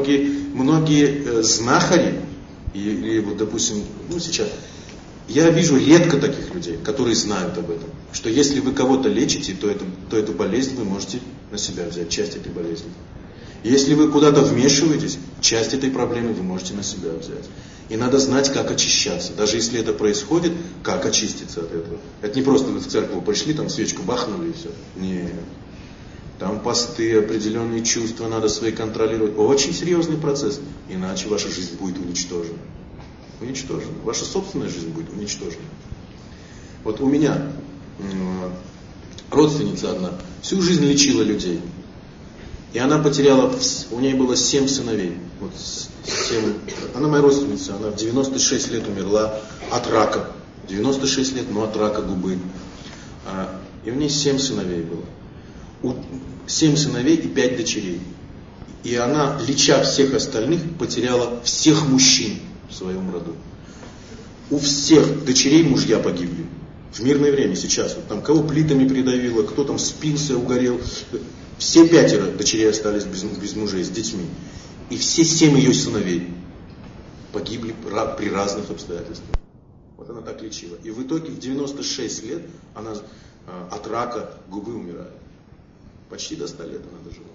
Многие знахари, или вот, допустим, сейчас, я вижу редко таких людей, которые знают об этом, что если вы кого-то лечите, то эту болезнь вы можете на себя взять, часть этой болезни. Если вы куда-то вмешиваетесь, часть этой проблемы вы можете на себя взять. И надо знать, как очищаться. Даже если это происходит, как очиститься от этого. Это не просто вы в церковь пришли, там свечку бахнули и все. Нет. Там посты, определенные чувства, надо свои контролировать. Очень серьезный процесс. Иначе ваша жизнь будет уничтожена. Уничтожена. Ваша собственная жизнь будет уничтожена. Вот у меня родственница одна всю жизнь лечила людей. И она потеряла, у нее было 7 сыновей. Вот 7, она моя родственница, она в 96 лет умерла от рака. 96 лет, но от рака губы. И у нее 7 сыновей было. 7 сыновей и 5 дочерей. И она, леча всех остальных, потеряла всех мужчин в своем роду. У всех дочерей мужья погибли. В мирное время сейчас. Вот там кого плитами придавило, кто там спился, угорел. Все 5 дочерей остались без мужей, с детьми. И все 7 ее сыновей погибли при разных обстоятельствах. Вот она так лечила. И в итоге в 96 лет она от рака губы умирает. Почти до 100 лет она дожила.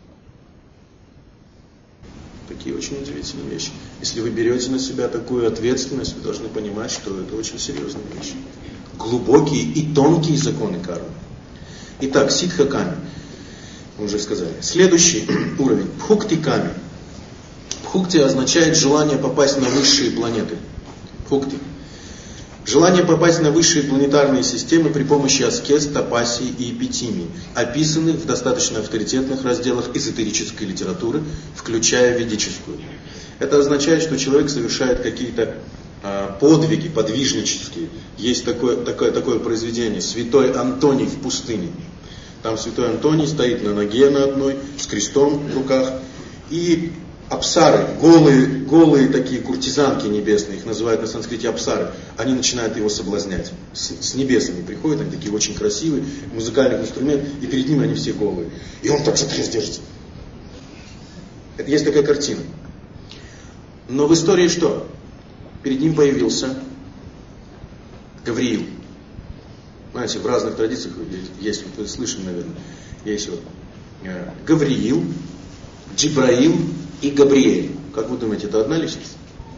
Такие очень удивительные вещи. Если вы берете на себя такую ответственность, вы должны понимать, что это очень серьезные вещи. Глубокие и тонкие законы кармы. Итак, ситхаками. Мы уже сказали. Следующий уровень. Бхукти-ками. Бхукти означает желание попасть на высшие планеты. Бхукти. Желание попасть на высшие планетарные системы при помощи аскез, тапасии и эпитимии описаны в достаточно авторитетных разделах эзотерической литературы, включая ведическую. Это означает, что человек совершает какие-то подвиги подвижнические. Есть такое произведение «Святой Антоний в пустыне». Там святой Антоний стоит на ноге на одной, с крестом в руках, и апсары, голые такие куртизанки небесные, их называют на санскрите апсары, они начинают его соблазнять. С небесами приходят, они такие очень красивые, музыкальный инструмент, и перед ним они все голые. И он так за крест держится. Есть такая картина. Но в истории что? Перед ним появился Гавриил. Знаете, в разных традициях есть, вот вы слышали, наверное, есть вот Гавриил, Джибраил и Габриэль. Как вы думаете, это одна личность?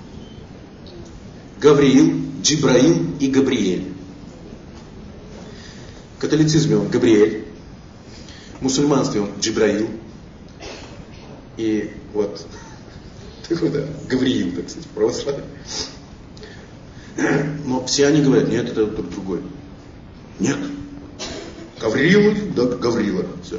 Гавриил, Джибраил и Габриэль. В католицизме он Габриэль, в мусульманстве он Джибраил. И вот такой, да, Гавриил, так сказать, православие. Но все они говорят, нет, это тот другой. Нет. Гавриил, да, Гаврила. Все.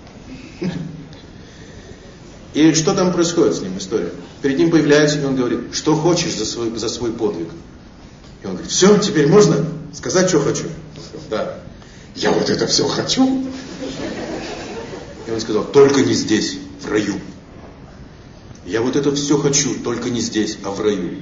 И что там происходит с ним, история? Перед ним появляется, и он говорит, что хочешь за свой подвиг? И он говорит, все, теперь можно сказать, что хочу? Он сказал, да. Я вот это все хочу. И он сказал, только не здесь, в раю. Я вот это все хочу, только не здесь, а в раю.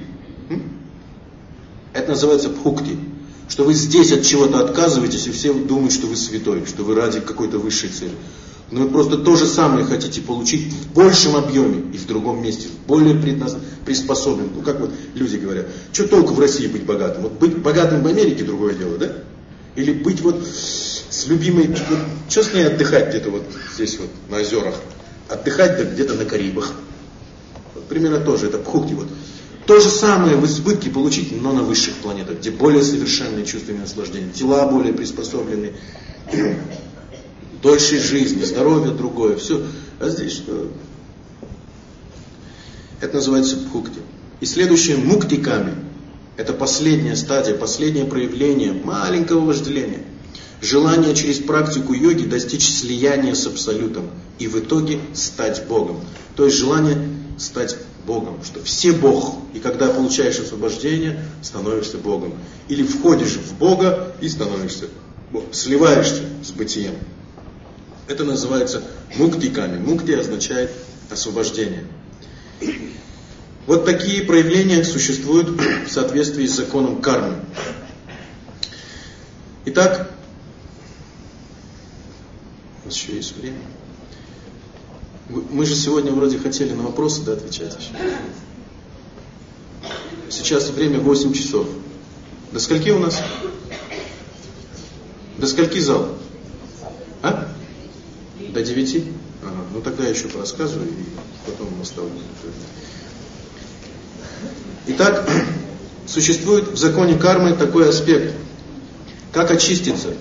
Это называется бхукти. Что вы здесь от чего-то отказываетесь, и все думают, что вы святой, что вы ради какой-то высшей цели. Но вы просто то же самое хотите получить в большем объеме и в другом месте, более приспособленным. Ну, как вот люди говорят, что толку в России быть богатым? Вот быть богатым в Америке другое дело, да? Или быть вот с любимой, вот, что с ней отдыхать где-то вот здесь вот на озерах? Отдыхать где-то на Карибах. Вот, примерно тоже, это бхукти вот. То же самое в избытке получить, но на высших планетах, где более совершенные чувственные наслаждения, тела более приспособлены, дольшей жизни, здоровье другое, все. А здесь что? Это называется бхукти. И следующее муктиками. Это последняя стадия, последнее проявление маленького вожделения. Желание через практику йоги достичь слияния с Абсолютом и в итоге стать Богом. То есть желание стать Богом, что все Бог. И когда получаешь освобождение, становишься Богом. Или входишь в Бога и становишься Богом. Сливаешься с бытием. Это называется муктиками. Мукти означает освобождение. Вот такие проявления существуют в соответствии с законом кармы. Итак, у нас еще есть время. Мы же сегодня вроде хотели на вопросы, да, отвечать еще. Сейчас время 8 часов. До скольки у нас? До скольки зал? А? До 9? Ага, ну тогда я еще порассказываю и потом оставлю. Итак, существует в законе кармы такой аспект. Как очиститься?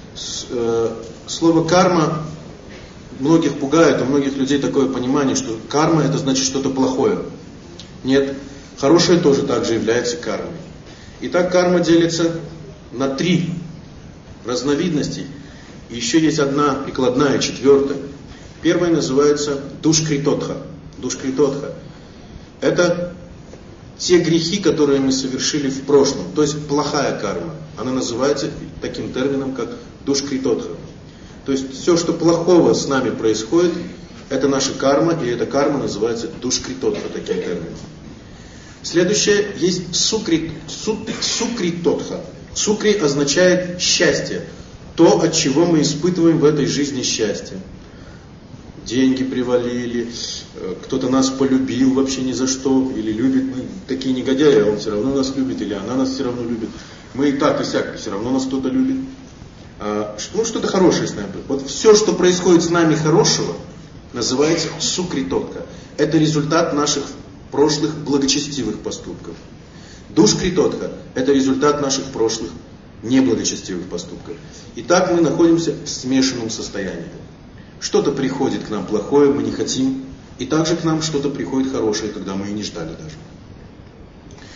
Слово карма многих пугает, у многих людей такое понимание, что карма это значит что-то плохое. Нет, хорошее тоже также является кармой. Итак, карма делится на 3 разновидности. И еще есть одна прикладная, 4. Первая называется душкритотха. Душкритотха. Это те грехи, которые мы совершили в прошлом. То есть плохая карма. Она называется таким термином, как душкритотха. То есть все, что плохого с нами происходит, это наша карма, и эта карма называется душкритотха, таким термином. Следующее есть сукритотха. Сукри означает счастье. То, от чего мы испытываем в этой жизни счастье. Деньги привалили, кто-то нас полюбил вообще ни за что, или любит, мы такие негодяи, а он все равно нас любит, или она нас все равно любит. Мы и так, и сяк, все равно нас кто-то любит. Ну, что-то хорошее с нами. Вот все, что происходит с нами хорошего, называется сукритотха. Это результат наших прошлых благочестивых поступков. Душкритотха – это результат наших прошлых неблагочестивых поступков. Итак, мы находимся в смешанном состоянии. Что-то приходит к нам плохое, мы не хотим. И также к нам что-то приходит хорошее, когда мы и не ждали даже.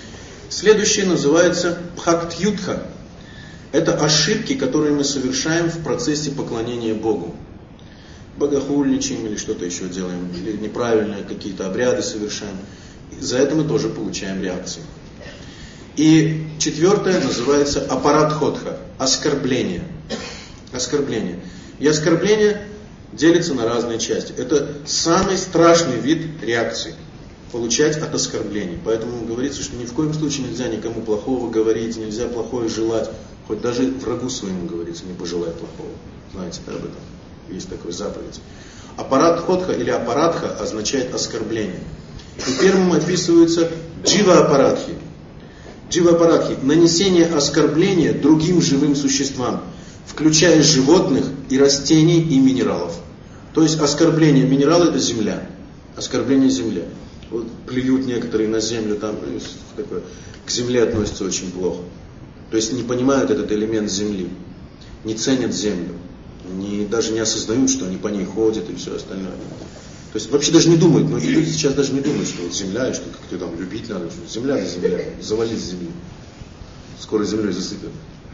Следующее называется бхактьютха. Это ошибки, которые мы совершаем в процессе поклонения Богу. Богохульничаем или что-то еще делаем, или неправильные какие-то обряды совершаем. За это мы тоже получаем реакцию. И четвертое называется апарадхотха, оскорбление. Оскорбление. И оскорбление делится на разные части. Это самый страшный вид реакции. Получать от оскорблений. Поэтому говорится, что ни в коем случае нельзя никому плохого говорить, нельзя плохое желать. Хоть даже врагу своему говорится, не пожелай плохого. Знаете, да, об этом? Есть такой заповедь. Апарадхотха или апарадха означает оскорбление. И первым описывается джива-апарадхи. Джива-апарадхи – нанесение оскорбления другим живым существам, включая животных и растений и минералов. То есть оскорбление минерала – это земля. Оскорбление земля. Вот плюют некоторые на землю, там такое, к земле относятся очень плохо. То есть не понимают этот элемент земли, не ценят землю, даже не осознают, что они по ней ходят и все остальное. То есть вообще даже не думают, многие люди сейчас даже не думают, что вот земля, и что как-то там любить надо, что земля на земля, завалить с земли. Скоро землей засыпят.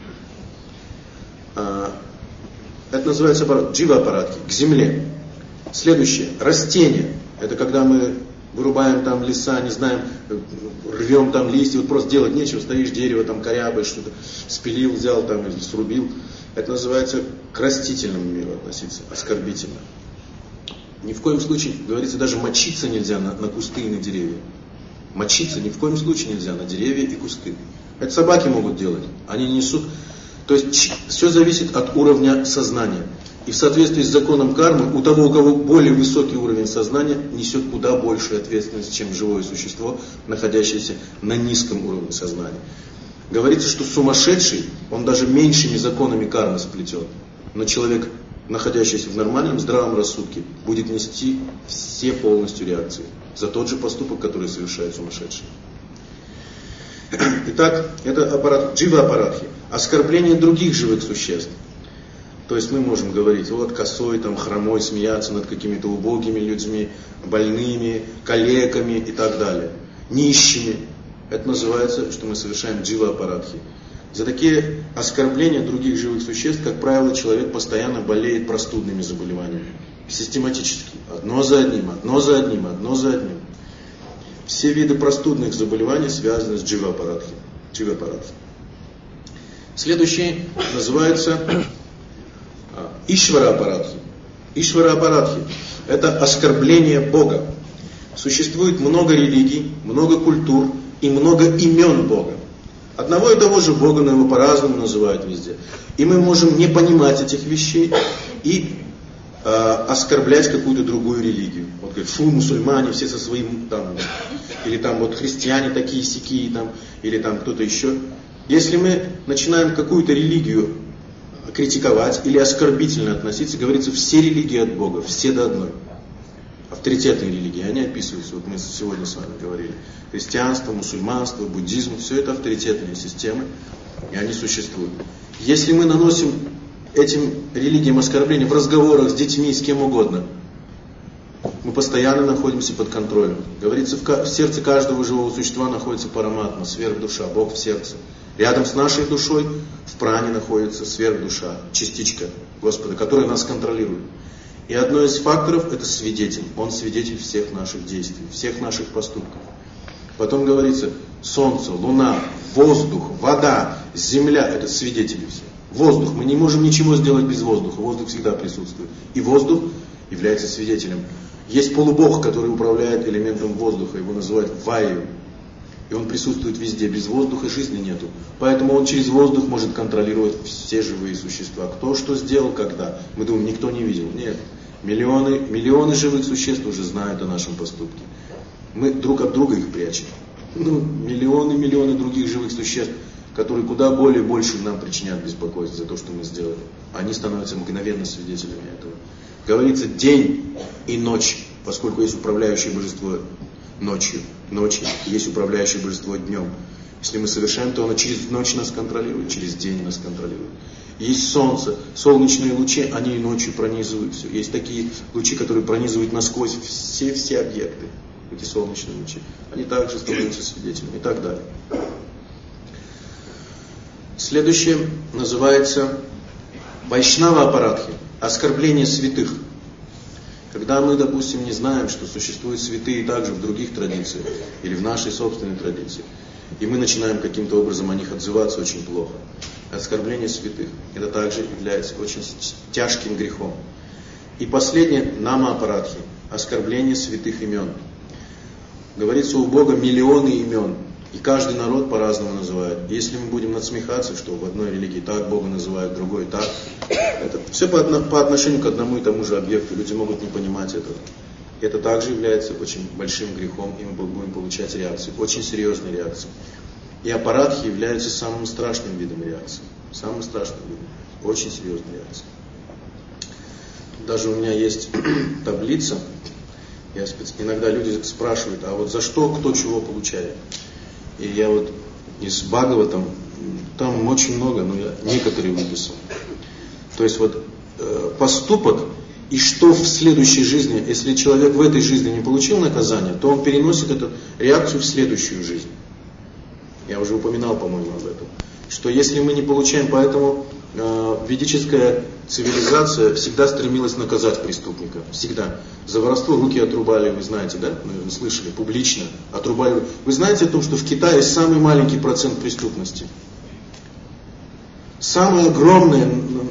Это называется джива-апарадхи, к земле. Следующее, растения. Это когда мы вырубаем там леса, не знаем, рвем там листья, вот просто делать нечего, стоишь, дерево там корябаешь, что-то спилил, взял там или срубил. Это называется к растительному миру относиться, оскорбительно. Ни в коем случае, говорится, даже мочиться нельзя на кусты и на деревья. Мочиться ни в коем случае нельзя на деревья и кусты. Это собаки могут делать, они несут. То есть все зависит от уровня сознания. И в соответствии с законом кармы, у того, у кого более высокий уровень сознания, несет куда большую ответственность, чем живое существо, находящееся на низком уровне сознания. Говорится, что сумасшедший, он даже меньшими законами кармы сплетен. Но человек, находящийся в нормальном, здравом рассудке, будет нести все полностью реакции за тот же поступок, который совершает сумасшедший. Итак, это джива-апарадхи, оскорбление других живых существ. То есть мы можем говорить, вот косой, там, хромой, смеяться над какими-то убогими людьми, больными, калеками и так далее. Нищими. Это называется, что мы совершаем джива-апарадхи. За такие оскорбления других живых существ, как правило, человек постоянно болеет простудными заболеваниями. Систематически. Одно за одним, одно за одним, одно за одним. Все виды простудных заболеваний связаны с джива-апарадхи. Следующий называется ишвара-апарадхи. Ишвара-апарадхи – это оскорбление Бога. Существует много религий, много культур и много имен Бога. Одного и того же Бога, но его по-разному называют везде. И мы можем не понимать этих вещей и оскорблять какую-то другую религию. Вот говорят, фу, мусульмане, все со своим там, или там вот христиане такие-сякие, там, или там кто-то еще. Если мы начинаем какую-то религию критиковать или оскорбительно относиться, говорится, все религии от Бога, все до одной. Авторитетные религии, они описываются, вот мы сегодня с вами говорили. Христианство, мусульманство, буддизм, все это авторитетные системы, и они существуют. Если мы наносим этим религиям оскорбления в разговорах с детьми, с кем угодно, мы постоянно находимся под контролем. Говорится, в сердце каждого живого существа находится параматма, сверхдуша, Бог в сердце. Рядом с нашей душой в пране находится сверхдуша, частичка Господа, которая нас контролирует. И одно из факторов – это свидетель. Он свидетель всех наших действий, всех наших поступков. Потом говорится, солнце, луна, воздух, вода, земля – это свидетели все. Воздух. Мы не можем ничего сделать без воздуха. Воздух всегда присутствует. И воздух является свидетелем. Есть полубог, который управляет элементом воздуха. Его называют ваю. И он присутствует везде. Без воздуха жизни нету. Поэтому он через воздух может контролировать все живые существа. Кто что сделал, когда. Мы думаем, никто не видел. Нет. Миллионы живых существ уже знают о нашем поступке. Мы друг от друга их прячем. Миллионы других живых существ, которые куда более больше нам причиняют беспокойство за то, что мы сделали. Они становятся мгновенно свидетелями этого. Говорится день и ночь, поскольку есть управляющее божество ночью, есть управляющее божество днем. Если мы совершаем, то оно через ночь нас контролирует, через день нас контролирует. Есть солнце, солнечные лучи, они и ночью пронизывают все. Есть такие лучи, которые пронизывают насквозь все объекты, эти солнечные лучи. Они также становятся свидетелями и так далее. Следующее называется Вайшнава Апарадхи, оскорбление святых. Когда мы, допустим, не знаем, что существуют святые также в других традициях или в нашей собственной традиции, и мы начинаем каким-то образом о них отзываться очень плохо. Оскорбление святых. Это также является очень тяжким грехом. И последнее, нама апарадхи, оскорбление святых имен. Говорится, у Бога миллионы имен, и каждый народ по-разному называет. Если мы будем надсмехаться, что в одной религии так Бога называют, в другой так, это все по отношению к одному и тому же объекту. Люди могут не понимать этого. Это также является очень большим грехом, и мы будем получать реакции, очень серьезные реакции. И апарадхи являются самым страшным видом реакции. Самым страшным видом. Очень серьезной реакции. Даже у меня есть таблица. Иногда люди спрашивают, а вот за что кто чего получает. И я вот из Бхагаватам, там очень много, но я некоторые выписал. То есть вот поступок, и что в следующей жизни, если человек в этой жизни не получил наказание, то он переносит эту реакцию в следующую жизнь. Я уже упоминал, по-моему, об этом. Что если мы не получаем, поэтому ведическая цивилизация всегда стремилась наказать преступника. Всегда. За воровство руки отрубали, вы знаете, да? Наверное, слышали, публично отрубали. Вы знаете о том, что в Китае самый маленький процент преступности? Самая огромная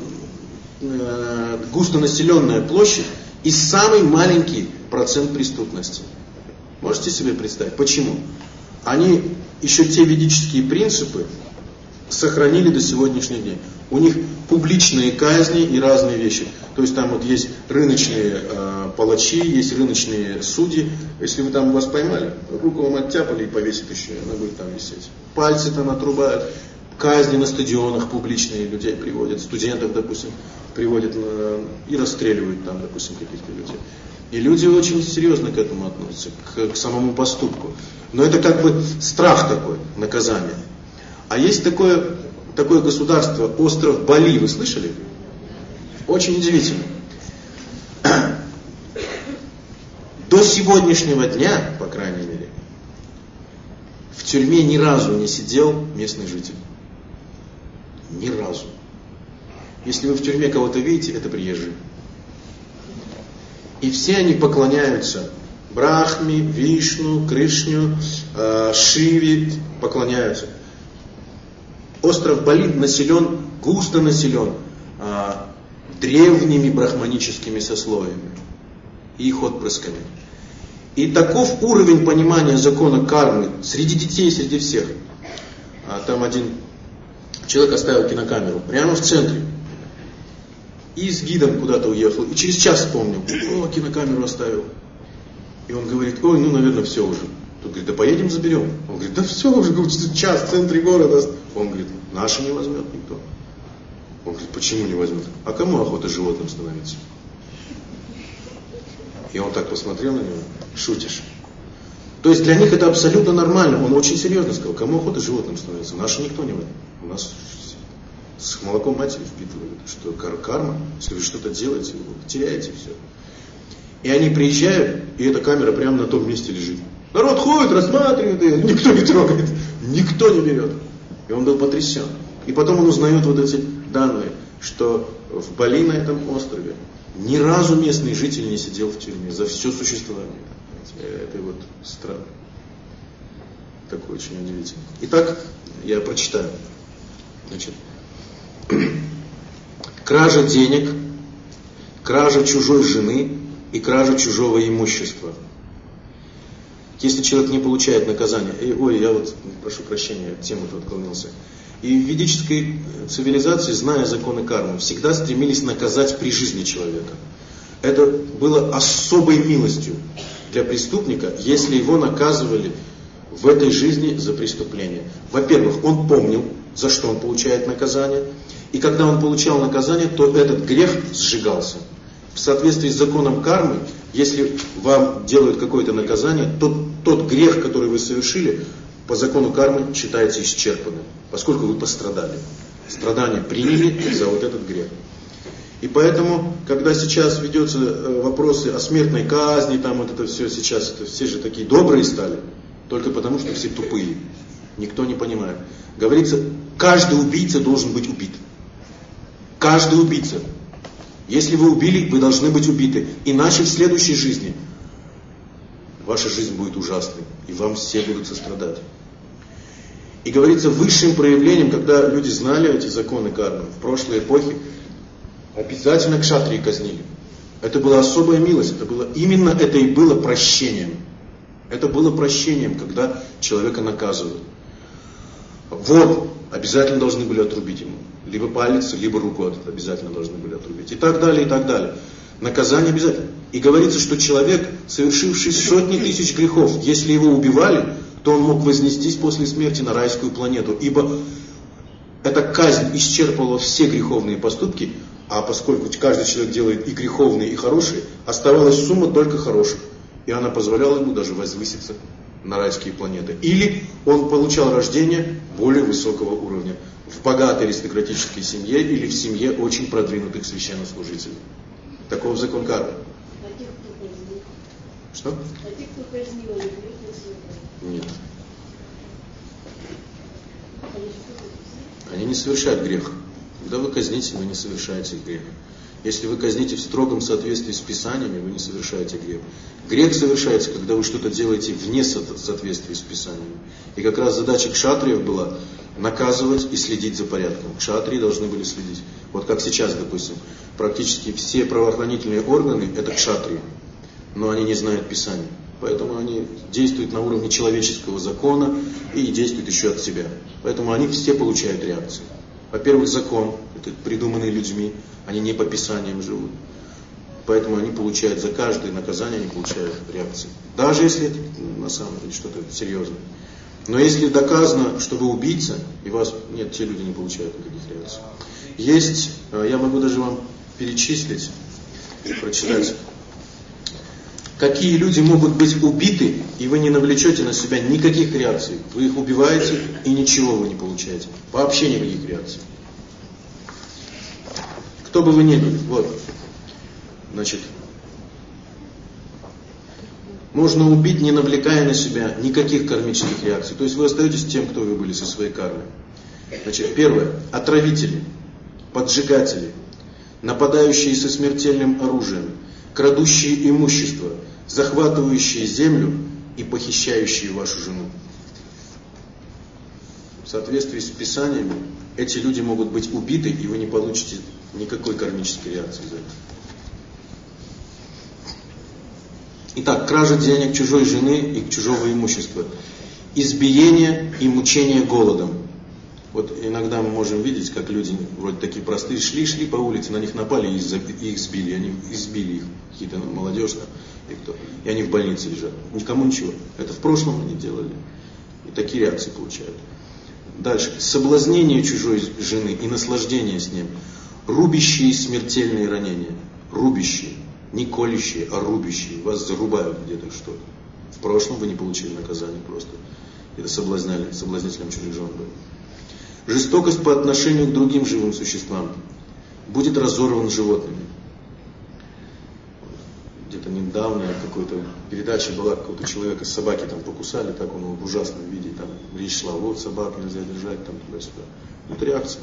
густонаселенная площадь и самый маленький процент преступности. Можете себе представить? Почему? Они еще те ведические принципы сохранили до сегодняшних дней. У них публичные казни и разные вещи. То есть там вот есть рыночные палачи, есть рыночные судьи. Если вы там вас поймали, руку вам оттяпали и повесят еще, она будет там висеть. Пальцы там отрубают. Казни на стадионах публичные людей приводят. Студентов, допустим, приводят и расстреливают там, допустим, каких-то людей. И люди очень серьезно к этому относятся, к самому поступку. Но это как бы страх такой, наказание. А есть такое государство, остров Бали, вы слышали? Очень удивительно. До сегодняшнего дня, по крайней мере, в тюрьме ни разу не сидел местный житель. Ни разу. Если вы в тюрьме кого-то видите, это приезжие. И все они поклоняются Брахме, Вишну, Кришне, Шиве, поклоняются. Остров Бали населен, густо населен древними брахманическими сословиями и их отпрысками. И таков уровень понимания закона кармы среди детей, среди всех. Там один человек оставил кинокамеру прямо в центре. И с гидом куда-то уехал. И через час вспомнил, кинокамеру оставил. И он говорит, наверное, все уже. Тот говорит, да поедем заберем. Он говорит, да все уже, час в центре города. Он говорит, наши не возьмет никто. Он говорит, почему не возьмет? А кому охота животным становиться? И он так посмотрел на него, шутишь. То есть для них это абсолютно нормально. Он очень серьезно сказал, кому охота животным становиться? Наши никто не возьмет. У нас с молоком матери впитывают, что карма, если вы что-то делаете, вы теряете все. И они приезжают, и эта камера прямо на том месте лежит. Народ ходит, рассматривает ее, никто не трогает, никто не берет. И он был потрясен. И потом он узнает вот эти данные, что в Бали, на этом острове, ни разу местный житель не сидел в тюрьме за все существование. Это вот странно. Такое очень удивительно. Итак, я прочитаю. Значит, кража денег, кража чужой жены и кража чужого имущества. Если человек не получает наказание, я прошу прощения, от темы отклонился. И в ведической цивилизации, зная законы кармы, всегда стремились наказать при жизни человека. Это было особой милостью для преступника, если его наказывали в этой жизни за преступление. Во-первых, он помнил, за что он получает наказание. И когда он получал наказание, то этот грех сжигался. В соответствии с законом кармы, если вам делают какое-то наказание, то тот грех, который вы совершили, по закону кармы считается исчерпанным, поскольку вы пострадали. Страдания приняли за вот этот грех. И поэтому, когда сейчас ведется вопросы о смертной казни, там вот это все сейчас, все же такие добрые стали, только потому, что все тупые. Никто не понимает. Говорится, каждый убийца должен быть убит. Каждый убийца. Если вы убили, вы должны быть убиты. Иначе в следующей жизни ваша жизнь будет ужасной, и вам все будут сострадать. И говорится, высшим проявлением, когда люди знали эти законы кармы, в прошлой эпохе, обязательно кшатрии казнили. Это была особая милость, именно это и было прощением. Это было прощением, когда человека наказывают. Вор обязательно должны были отрубить ему. Либо палец, либо руку обязательно должны были отрубить. И так далее, и так далее. Наказание обязательно. И говорится, что человек, совершивший сотни тысяч грехов, если его убивали, то он мог вознестись после смерти на райскую планету. Ибо эта казнь исчерпывала все греховные поступки, а поскольку каждый человек делает и греховные, и хорошие, оставалась сумма только хороших. И она позволяла ему даже возвыситься на райские планеты. Или он получал рождение более высокого уровня. В богатой аристократической семье или в семье очень продвинутых священнослужителей. Таков закон кармы.
А тех, кто казнил?
Что?
А тех, кто казнил, они грех не совершают?
Нет. Они не совершают грех. Когда вы казните, вы не совершаете грех. Если вы казните в строгом соответствии с Писаниями, вы не совершаете грех. Грех совершается, когда вы что-то делаете вне соответствия с Писаниями. И как раз задача кшатриев была наказывать и следить за порядком. Кшатрии должны были следить. Вот как сейчас, допустим, практически все правоохранительные органы – это кшатрии. Но они не знают Писания. Поэтому они действуют на уровне человеческого закона и действуют еще от себя. Поэтому они все получают реакцию. Во-первых, закон, это придуманный людьми, они не по Писаниям живут. Поэтому они получают за каждое наказание, они получают реакцию. Даже если это на самом деле что-то серьезное. Но если доказано, что вы убийца, и вас нет, те люди не получают никаких реакций. Есть, я могу даже вам перечислить, прочитать, какие люди могут быть убиты, и вы не навлечете на себя никаких реакций. Вы их убиваете, и ничего вы не получаете. Вообще никаких реакций. Кто бы вы ни были, вот. Значит, можно убить, не навлекая на себя никаких кармических реакций. То есть вы остаетесь тем, кто вы были со своей кармой. Значит, первое. Отравители, поджигатели, нападающие со смертельным оружием, крадущие имущество, захватывающие землю и похищающие вашу жену. В соответствии с Писаниями, эти люди могут быть убиты, и вы не получите никакой кармической реакции за это. Итак, кража денег чужой жены и чужого имущества, избиение и мучение голодом. Вот иногда мы можем видеть, как люди вроде такие простые шли по улице, на них напали и их сбили, они избили их, какие-то молодежь там, и они в больнице лежат. Никому ничего. Это в прошлом они делали. И такие реакции получают. Дальше. Соблазнение чужой жены и наслаждение с ним. Рубящие смертельные ранения. Рубящие. Не колющие, а рубящие. Вас зарубают где-то что-то. В прошлом вы не получили наказание просто. Это соблазнителем чужих жен был. Жестокость по отношению к другим живым существам. Будет разорван животными. Где-то недавно какой-то передача была, какого-то человека собаки там покусали, так он его в ужасном виде, там речь шла, вот собак нельзя держать, там туда-сюда. Это реакция.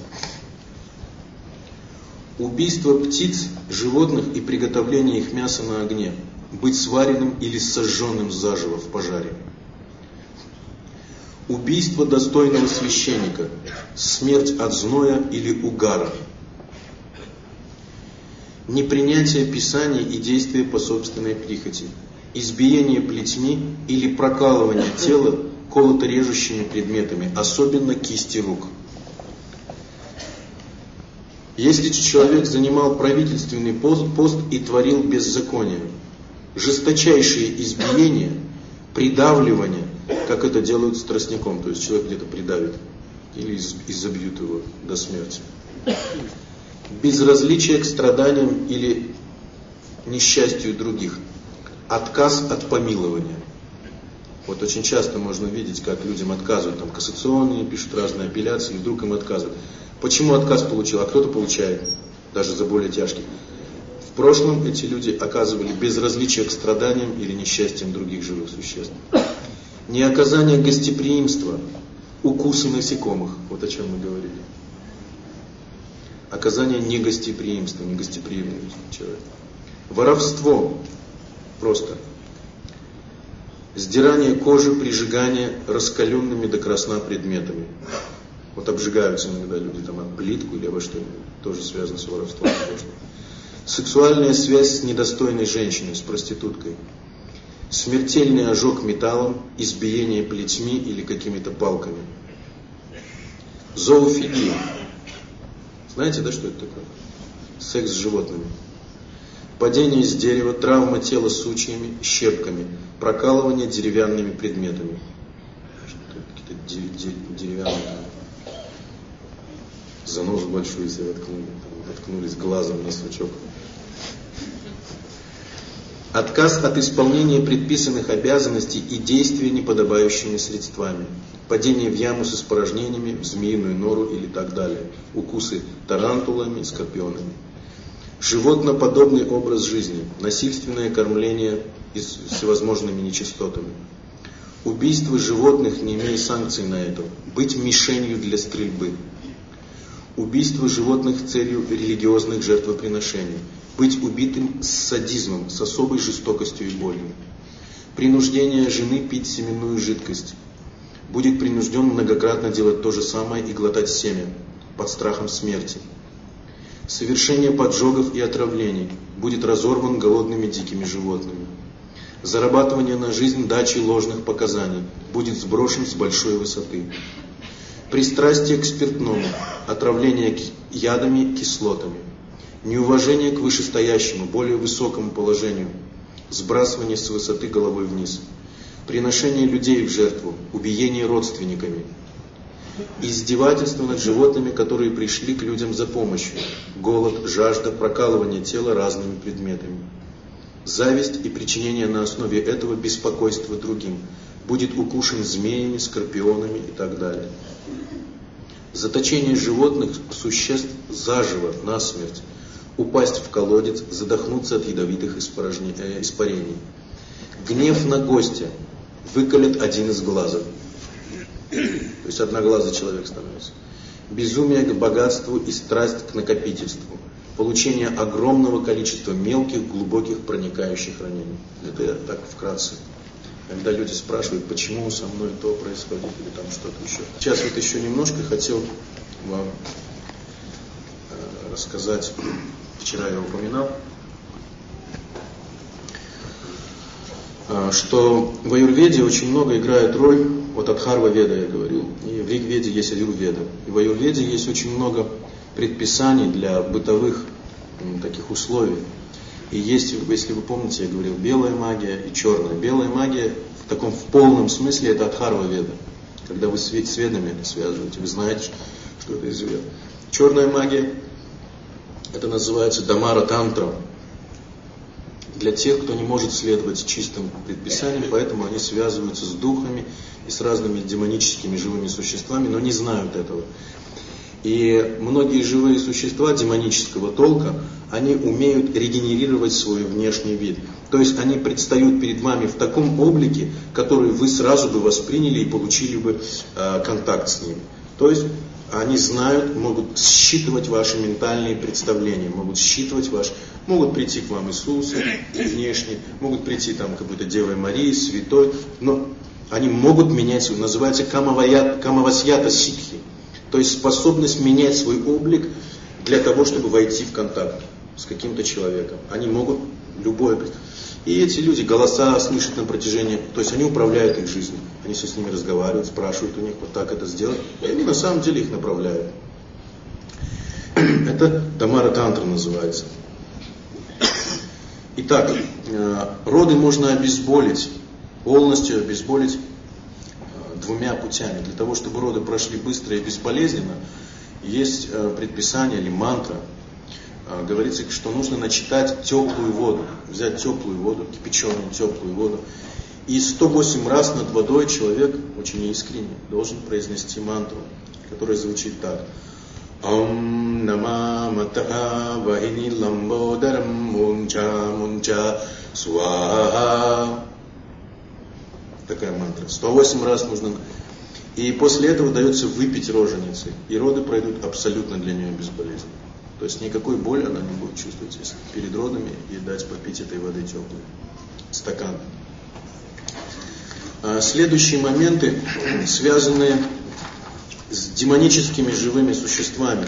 Убийство птиц, животных и приготовление их мяса на огне. Быть сваренным или сожженным заживо в пожаре. Убийство достойного священника. Смерть от зноя или угара. Непринятие Писаний и действия по собственной прихоти. Избиение плетьми или прокалывание тела колото-режущими предметами, особенно кисти рук. Если человек занимал правительственный пост и творил беззаконие, жесточайшие избиения, придавливание, как это делают с тростником, то есть человек где-то придавит или изобьют его до смерти. Безразличие к страданиям или несчастью других, отказ от помилования. Вот очень часто можно видеть, как людям отказывают, там кассационные пишут разные апелляции, и вдруг им отказывают. Почему отказ получил, а кто-то получает, даже за более тяжкий. В прошлом эти люди оказывали безразличие к страданиям или несчастьям других живых существ. Неоказание гостеприимства, укусы насекомых, вот о чем мы говорили. Оказание негостеприимства, негостеприимный человек. Воровство просто. Сдирание кожи, прижигание раскаленными до красна предметами. Вот обжигаются иногда люди там об плитку или обо что-нибудь, тоже связано с воровством. Сексуальная связь с недостойной женщиной, с проституткой. Смертельный ожог металлом, избиение плетьми или какими-то палками. Зоофилия. Знаете, да, что это такое? Секс с животными. Падение с дерева, травма тела сучьями, щепками, прокалывание деревянными предметами. Какие-то деревянные. Занозу большую себе воткнулись глазом на сучок. Отказ от исполнения предписанных обязанностей и действия неподобающими средствами. Падение в яму с испражнениями, в змеиную нору или так далее. Укусы тарантулами, скорпионами. Животноподобный образ жизни. Насильственное кормление всевозможными нечистотами. Убийство животных, не имея санкций на это. Быть мишенью для стрельбы. Убийство животных с целью религиозных жертвоприношений. Быть убитым с садизмом, с особой жестокостью и болью. Принуждение жены пить семенную жидкость. Будет принужден многократно делать то же самое и глотать семя, под страхом смерти. Совершение поджогов и отравлений. Будет разорван голодными дикими животными. Зарабатывание на жизнь дачей ложных показаний. Будет сброшен с большой высоты. Пристрастие к спиртному. Отравление ядами, кислотами. Неуважение к вышестоящему, более высокому положению. Сбрасывание с высоты головой вниз. Приношение людей в жертву. Убиение родственниками. Издевательство над животными, которые пришли к людям за помощью. Голод, жажда, прокалывание тела разными предметами. Зависть и причинение на основе этого беспокойства другим. Будет укушен змеями, скорпионами и так далее. Заточение животных, существ заживо, насмерть. Упасть в колодец, задохнуться от ядовитых испарений. Гнев на гостя. Выколет один из глазов. То есть одноглазый человек становится. Безумие к богатству и страсть к накопительству. Получение огромного количества мелких, глубоких, проникающих ранений. Это я так вкратце. Когда люди спрашивают, почему со мной то происходит или там что-то еще. Сейчас вот еще немножко хотел вам рассказать. Вчера я упоминал, что в аюрведе очень много играет роль, вот Адхарва Веда я говорил, и в Ригведе есть аюрведа. И в аюрведе есть очень много предписаний для бытовых таких условий. И есть, если вы помните, я говорил, белая магия и черная. Белая магия в полном смысле это Адхарва Веда. Когда вы с ведами это связываете, вы знаете, что это из вед. Черная магия, это называется Дамара Тантра. Для тех, кто не может следовать чистым предписаниям, поэтому они связываются с духами и с разными демоническими живыми существами, но не знают этого. И многие живые существа демонического толка, они умеют регенерировать свой внешний вид. То есть они предстают перед вами в таком облике, который вы сразу бы восприняли и получили бы контакт с ними. То есть они знают, могут считывать ваши ментальные представления, могут прийти к вам Иисус внешне, могут прийти там какой-то Девой Марии, святой, но они могут менять свой, называется камавасьята ситхи, то есть способность менять свой облик для того, чтобы войти в контакт с каким-то человеком. Они могут любое. И эти люди голоса слышат на протяжении, то есть они управляют их жизнью. Они все с ними разговаривают, спрашивают у них, вот так это сделать. И они на самом деле их направляют. Это Дамара Тантра называется. Итак, роды можно обезболить, полностью обезболить двумя путями. Для того, чтобы роды прошли быстро и безболезненно, есть предписание или мантра. Говорится, что нужно начитать теплую воду, взять теплую воду, кипяченую теплую воду, и 108 раз над водой человек, очень искренне, должен произнести мантру, которая звучит так. Ом нама матха вахини ламбодарам мунча мунча сваха. Такая мантра. 108 раз нужно. И после этого дается выпить роженицей. И роды пройдут абсолютно для нее безболезненно. То есть никакой боли она не будет чувствовать, если перед родами ей дать попить этой воды теплой. Стакан. Следующие моменты связаны с демоническими живыми существами.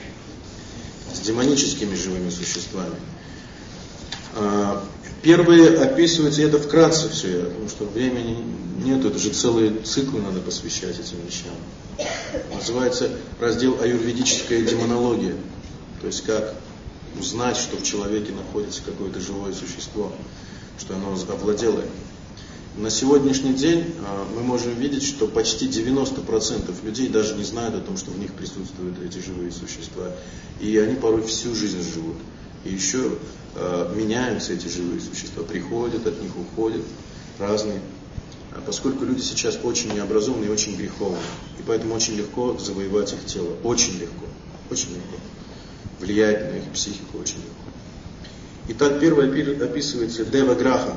Первые описываются, это вкратце все, потому что времени нет, это же целые циклы надо посвящать этим вещам. Называется раздел «Аюрведическая демонология». То есть как узнать, что в человеке находится какое-то живое существо, что оно овладело им. На сегодняшний день мы можем видеть, что почти 90% людей даже не знают о том, что в них присутствуют эти живые существа. И они порой всю жизнь живут. И еще меняются эти живые существа, приходят от них, уходят, разные. Поскольку люди сейчас очень необразованные и очень греховные. И поэтому очень легко завоевать их тело. Очень легко. Влиять на их психику очень легко. Итак, первое описывается Дева-Граха.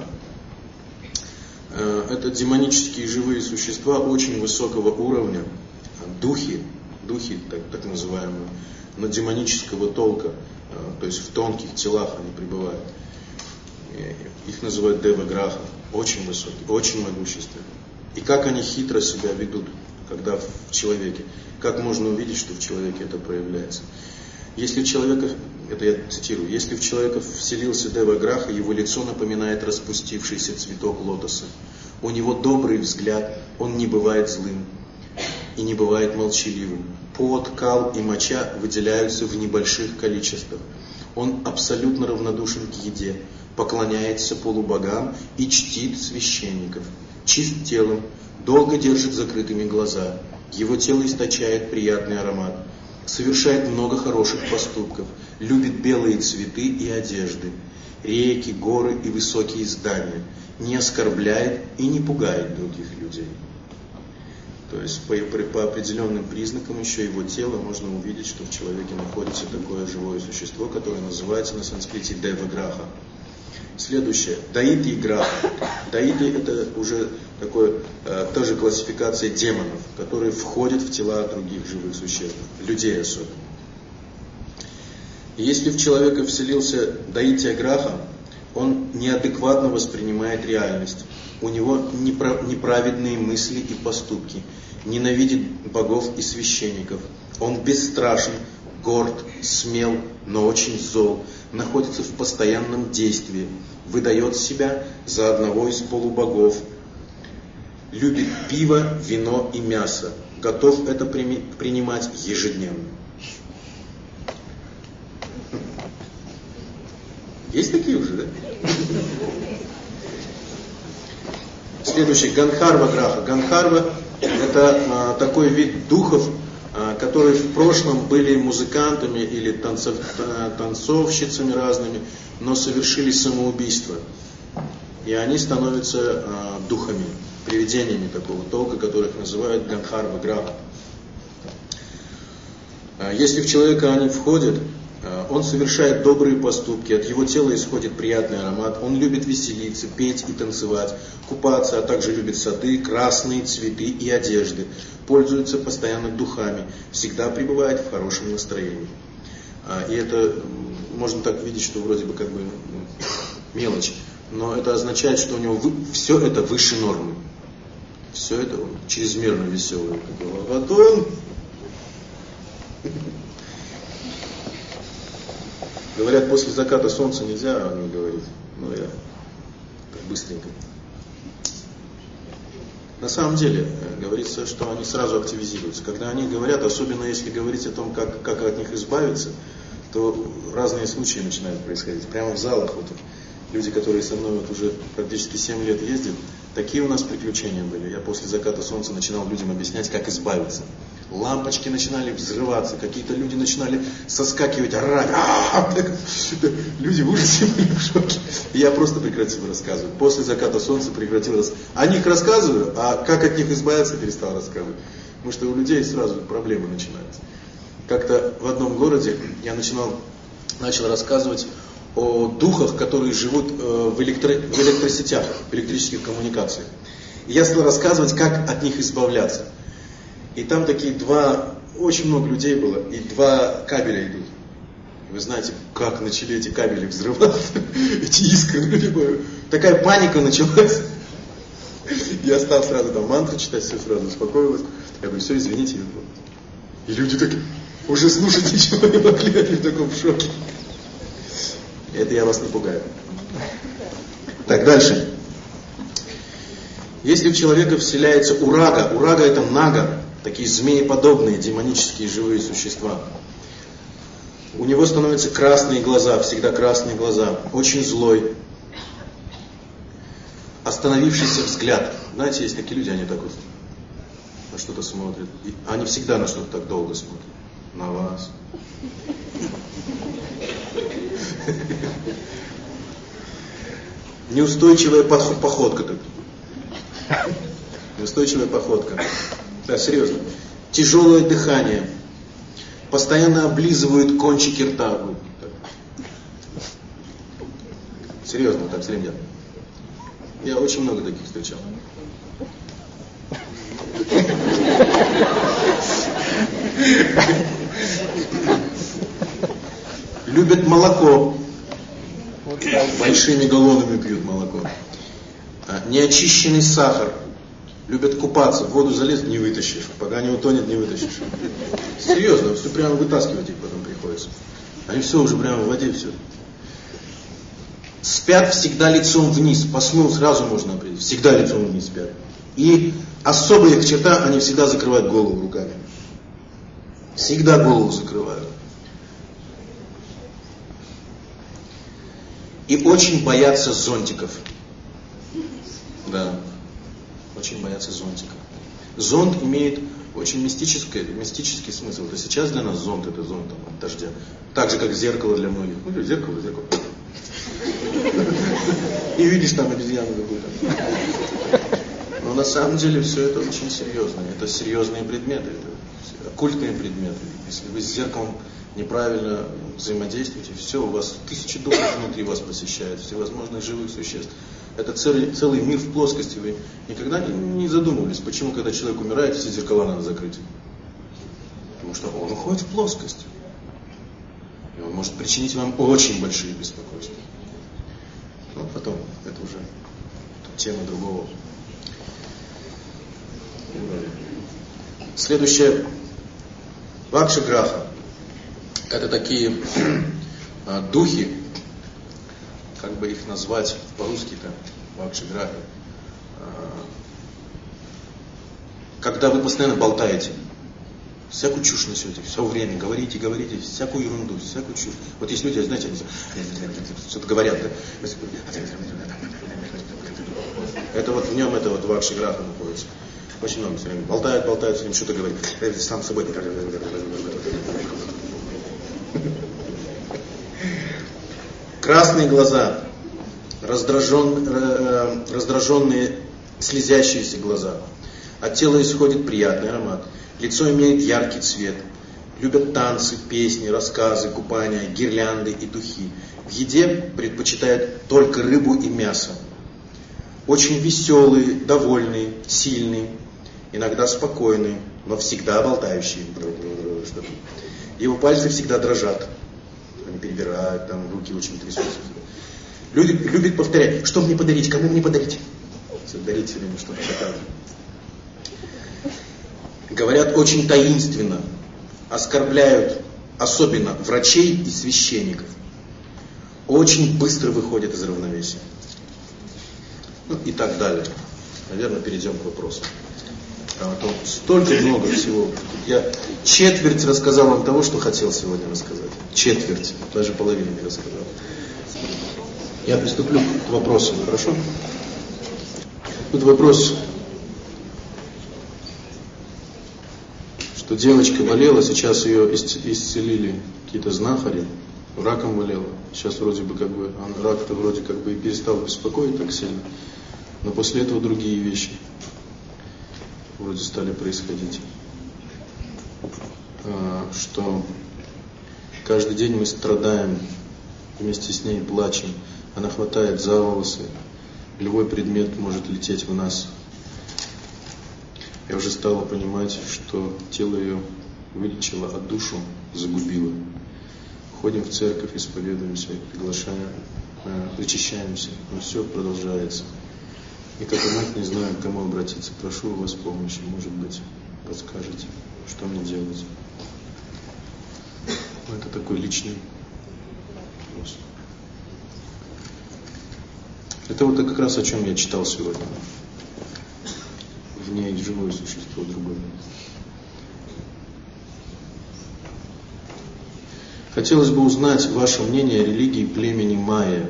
Это демонические живые существа очень высокого уровня, духи так называемые, но демонического толка, то есть в тонких телах они пребывают. Их называют Дева-Граха, очень высокие, очень могущественные. И как они хитро себя ведут, когда в человеке, как можно увидеть, что в человеке это проявляется. Если в человека, это я цитирую, если в человека вселился Дева-Граха, его лицо напоминает распустившийся цветок лотоса. У него добрый взгляд, он не бывает злым и не бывает молчаливым. Пот, кал и моча выделяются в небольших количествах. Он абсолютно равнодушен к еде, поклоняется полубогам и чтит священников. Чист телом, долго держит закрытыми глаза. Его тело источает приятный аромат. Совершает много хороших поступков, любит белые цветы и одежды, реки, горы и высокие здания, не оскорбляет и не пугает других людей. То есть по определенным признакам еще его тела можно увидеть, что в человеке находится такое живое существо, которое называется на санскрите Дева-Граха. Следующее, Даити-Граха. Даити это уже тоже классификация демонов, которые входят в тела других живых существ, людей особенно. И если в человека вселился Даити-Граха, он неадекватно воспринимает реальность. У него неправедные мысли и поступки, ненавидит богов и священников. Он бесстрашен, горд, смел, но очень зол, находится в постоянном действии, выдает себя за одного из полубогов, любит пиво, вино и мясо, готов это принимать ежедневно. Есть такие уже, да? Следующий, Ганхарва-Граха. Ганхарва это такой вид духов, которые в прошлом были музыкантами или танцовщицами разными, но совершили самоубийство. И они становятся духами, привидениями такого толка, которых называют Ганхарва-Граха. Если в человека они входят, он совершает добрые поступки, от его тела исходит приятный аромат, он любит веселиться, петь и танцевать, купаться, а также любит сады, красные цветы и одежды, пользуется постоянно духами, всегда пребывает в хорошем настроении. И это можно так видеть, что вроде бы как бы мелочь, но это означает, что у него все это выше нормы. Все это он чрезмерно веселый. А то он... Говорят, после заката солнца нельзя о нем говорить, но я так быстренько. На самом деле, говорится, что они сразу активизируются. Когда они говорят, особенно если говорить о том, как от них избавиться, то разные случаи начинают происходить. Прямо в залах вот люди, которые со мной вот уже практически 7 лет ездят, такие у нас приключения были. Я после заката солнца начинал людям объяснять, как избавиться. Лампочки начинали взрываться, какие-то люди начинали соскакивать, орать. Люди в ужасе были, в шоке. И я просто прекратил рассказывать. После заката солнца прекратил рассказывать. О них рассказываю, а как от них избавиться, перестал рассказывать. Потому что у людей сразу проблемы начинаются. Как-то в одном городе я начал рассказывать о духах, которые живут в электросетях, в электрических коммуникациях. И я стал рассказывать, как от них избавляться. И там такие очень много людей было, и 2 кабеля идут. Вы знаете, как начали эти кабели взрываться, эти искры. Такая паника началась. Я стал сразу там мантру читать, все сразу успокоилось. Я говорю, все, извините. И люди такие, уже слушать ничего не могли, они в таком шоке. Это я вас не пугаю. Так, дальше. Если в человека вселяется урага это нага, такие змееподобные, демонические живые существа. У него становятся красные глаза, всегда красные глаза, очень злой, остановившийся взгляд. Знаете, есть такие люди, они так вот на что-то смотрят. И они всегда на что-то так долго смотрят. На вас. Неустойчивая походка тут. Неустойчивая походка. Да, серьезно. Тяжелое дыхание. Постоянно облизывают кончики рта. Серьезно, так, средняя. Я очень много таких встречал. Любят молоко. Большими галлонами пьют молоко. Неочищенный сахар. Любят купаться. В воду залез, не вытащишь. Пока не утонет, не вытащишь. Серьезно, все прямо вытаскивать их потом приходится. Они все уже прямо в воде, все. Спят всегда лицом вниз. По сну сразу можно определить. Всегда лицом вниз спят. И особая их черта, они всегда закрывают голову руками. Всегда голову закрывают. И очень боятся зонтиков. Да. Очень боятся зонтиков. Зонт имеет очень мистический смысл. Вот и сейчас для нас зонт это зонт там, от дождя. Так же, как зеркало для многих. Ну, зеркало. И видишь там обезьяну какую-то. Но на самом деле все это очень серьезно. Это серьезные предметы. Это оккультные предметы. Если вы с зеркалом неправильно взаимодействуете, все, у вас 1000 духов внутри вас посещает, всевозможных живых существ. Это целый мир в плоскости. Вы никогда не задумывались, почему, когда человек умирает, все зеркала надо закрыть? Потому что он уходит в плоскость. И он может причинить вам очень большие беспокойства. Но потом, это уже тема другого. Следующее. Вакшаграха. Это такие духи, как бы их назвать по-русски-то, вакшаграхи. Когда вы постоянно болтаете, всякую чушь несете, все время говорите, всякую ерунду, всякую чушь. Вот есть люди, знаете, они что-то говорят, да? Это вот в нем, это вот вакшаграха находится. Очень много все время болтают, все время что-то говорят. Сам с собой. Красные глаза, раздраженные, слезящиеся глаза. От тела исходит приятный аромат. Лицо имеет яркий цвет. Любят танцы, песни, рассказы, купания, гирлянды и духи. В еде предпочитают только рыбу и мясо. Очень веселые, довольные, сильные, иногда спокойные, но всегда болтающие. Его пальцы всегда дрожат. Они перебирают, там руки очень трясутся. Любит повторять, что мне подарить, кому мне подарить. Дарить все время что-то заказывать. Говорят очень таинственно, оскорбляют особенно врачей и священников. Очень быстро выходят из равновесия. Ну и так далее. Наверное, перейдем к вопросу. А то столько много всего. Я четверть рассказал вам того, что хотел сегодня рассказать. Четверть, даже половину не рассказал. Я приступлю к вопросу, хорошо? Тут вопрос, что девочка болела, сейчас ее исцелили какие-то знахари, раком болела. Сейчас вроде бы как бы, рак-то вроде как бы и перестал беспокоить так сильно. Но после этого другие вещи вроде стали происходить. Что каждый день мы страдаем, вместе с ней плачем. Она хватает за волосы. Любой предмет может лететь в нас. Я уже стала понимать, что тело ее вылечило, а душу загубило. Ходим в церковь, исповедуемся, приглашаем, вычищаемся, но все продолжается. И как мать не знаю, к кому обратиться. Прошу у вас помощи, может быть, подскажете, что мне делать. Это такой личный вопрос. Это вот как раз о чем я читал сегодня. В ней живое существо другое. Хотелось бы узнать ваше мнение о религии племени майя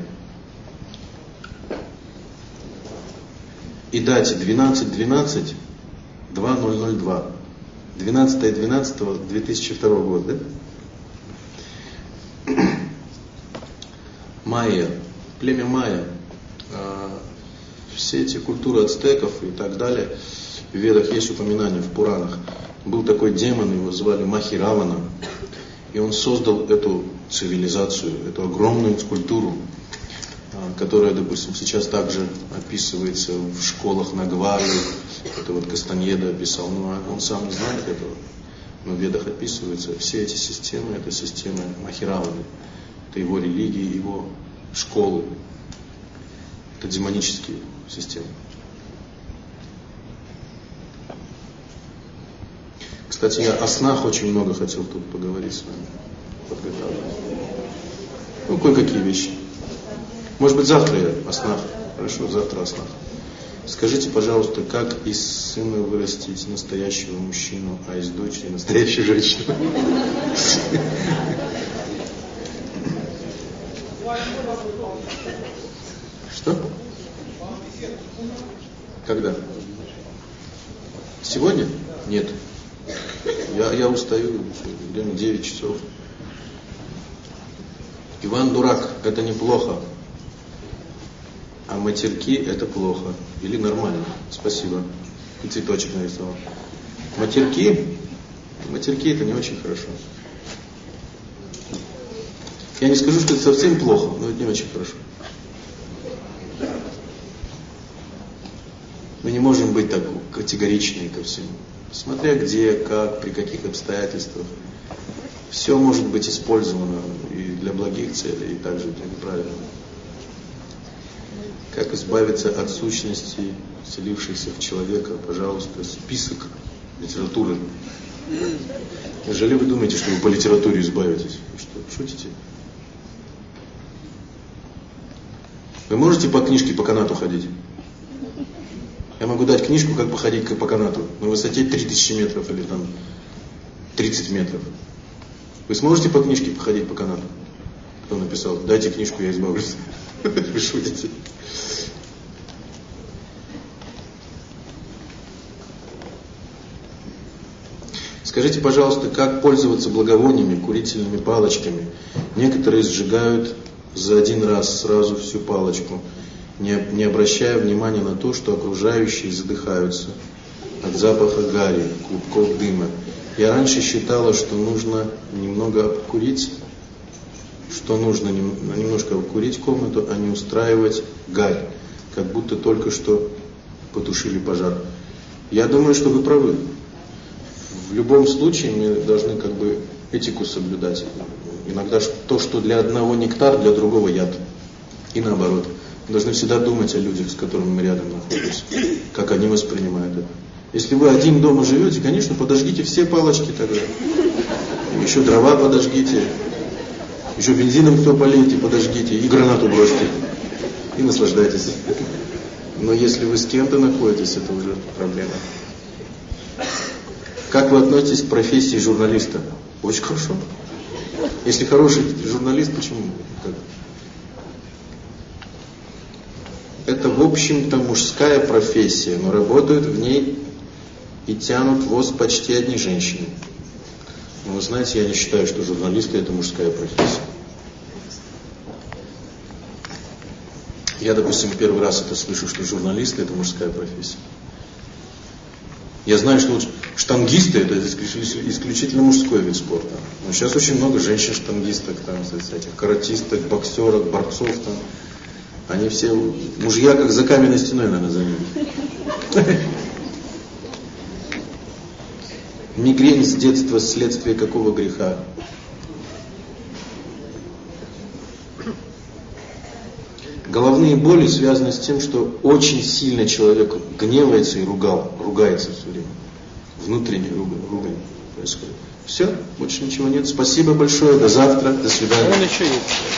и дате 12.12.2002. 12.12.2002 года, да? Майя, племя майя, все эти культуры ацтеков и так далее, в Ведах есть упоминания, в Пуранах. Был такой демон, его звали Махиравана, и он создал эту цивилизацию, эту огромную культуру, которая, допустим, сейчас также описывается в школах Нагвары. Это вот Кастаньеда описал, но он сам не знает этого, но в Ведах описывается. Все эти системы, это системы Махираваны, это его религии, его школы, это демонические системы. Кстати, я о снах очень много хотел тут поговорить с вами, подготовить. Ну, кое-какие вещи. Может быть, завтра я о снах. Хорошо, завтра о снах. Скажите, пожалуйста, как из сына вырастить настоящего мужчину, а из дочери настоящую женщину? Что? Когда? Сегодня? Нет. Я устаю, время 9 часов. Иван дурак, это неплохо. А матерки это плохо. Или нормально. Спасибо. И цветочек нарисовал. Матерки это не очень хорошо. Я не скажу, что это совсем плохо, но это не очень хорошо. Мы не можем быть так категоричны ко всему. Смотря где, как, при каких обстоятельствах. Все может быть использовано и для благих целей, и также для неправильных. Как избавиться от сущностей, вселившихся в человека? Пожалуйста, список литературы. Неужели вы думаете, что вы по литературе избавитесь? Вы что, шутите? Вы можете по книжке по канату ходить? Я могу дать книжку, как походить по канату на высоте 3000 метров или там 30 метров. Вы сможете по книжке походить по канату? Кто написал? Дайте книжку, я избавлюсь. Вы шутите. Скажите, пожалуйста, как пользоваться благовониями, курительными палочками? Некоторые сжигают за один раз сразу всю палочку, не обращая внимания на то, что окружающие задыхаются от запаха гари, клубков дыма. Я раньше считала, что нужно немного обкурить, немножко обкурить комнату, а не устраивать гарь, как будто только что потушили пожар. Я думаю, что вы правы. В любом случае мы должны этику соблюдать. Иногда то, что для одного нектар, для другого яд. И наоборот. Мы должны всегда думать о людях, с которыми мы рядом находимся, как они воспринимают это. Если вы один дома живете, конечно, подожгите все палочки тогда. Еще дрова подожгите, еще бензином кто полейте, подожгите, и гранату бросьте. И наслаждайтесь. Но если вы с кем-то находитесь, это уже проблема. Как вы относитесь к профессии журналиста? Очень хорошо. Если хороший журналист, почему? Это, в общем-то, мужская профессия, но работают в ней и тянут воз почти одни женщины. Но вы знаете, я не считаю, что журналисты – это мужская профессия. Я, допустим, первый раз это слышу, что журналисты – это мужская профессия. Я знаю, что штангисты – это исключительно мужской вид спорта. Но сейчас очень много женщин-штангисток, всяких каратисток, боксерок, борцов. Они все мужья как за каменной стеной, наверное, за ними. Мигрень с детства следствие какого греха? Головные боли связаны с тем, что очень сильно человек гневается и ругается все время. Внутренне ругань происходит. Все, больше ничего нет. Спасибо большое, до завтра, до свидания.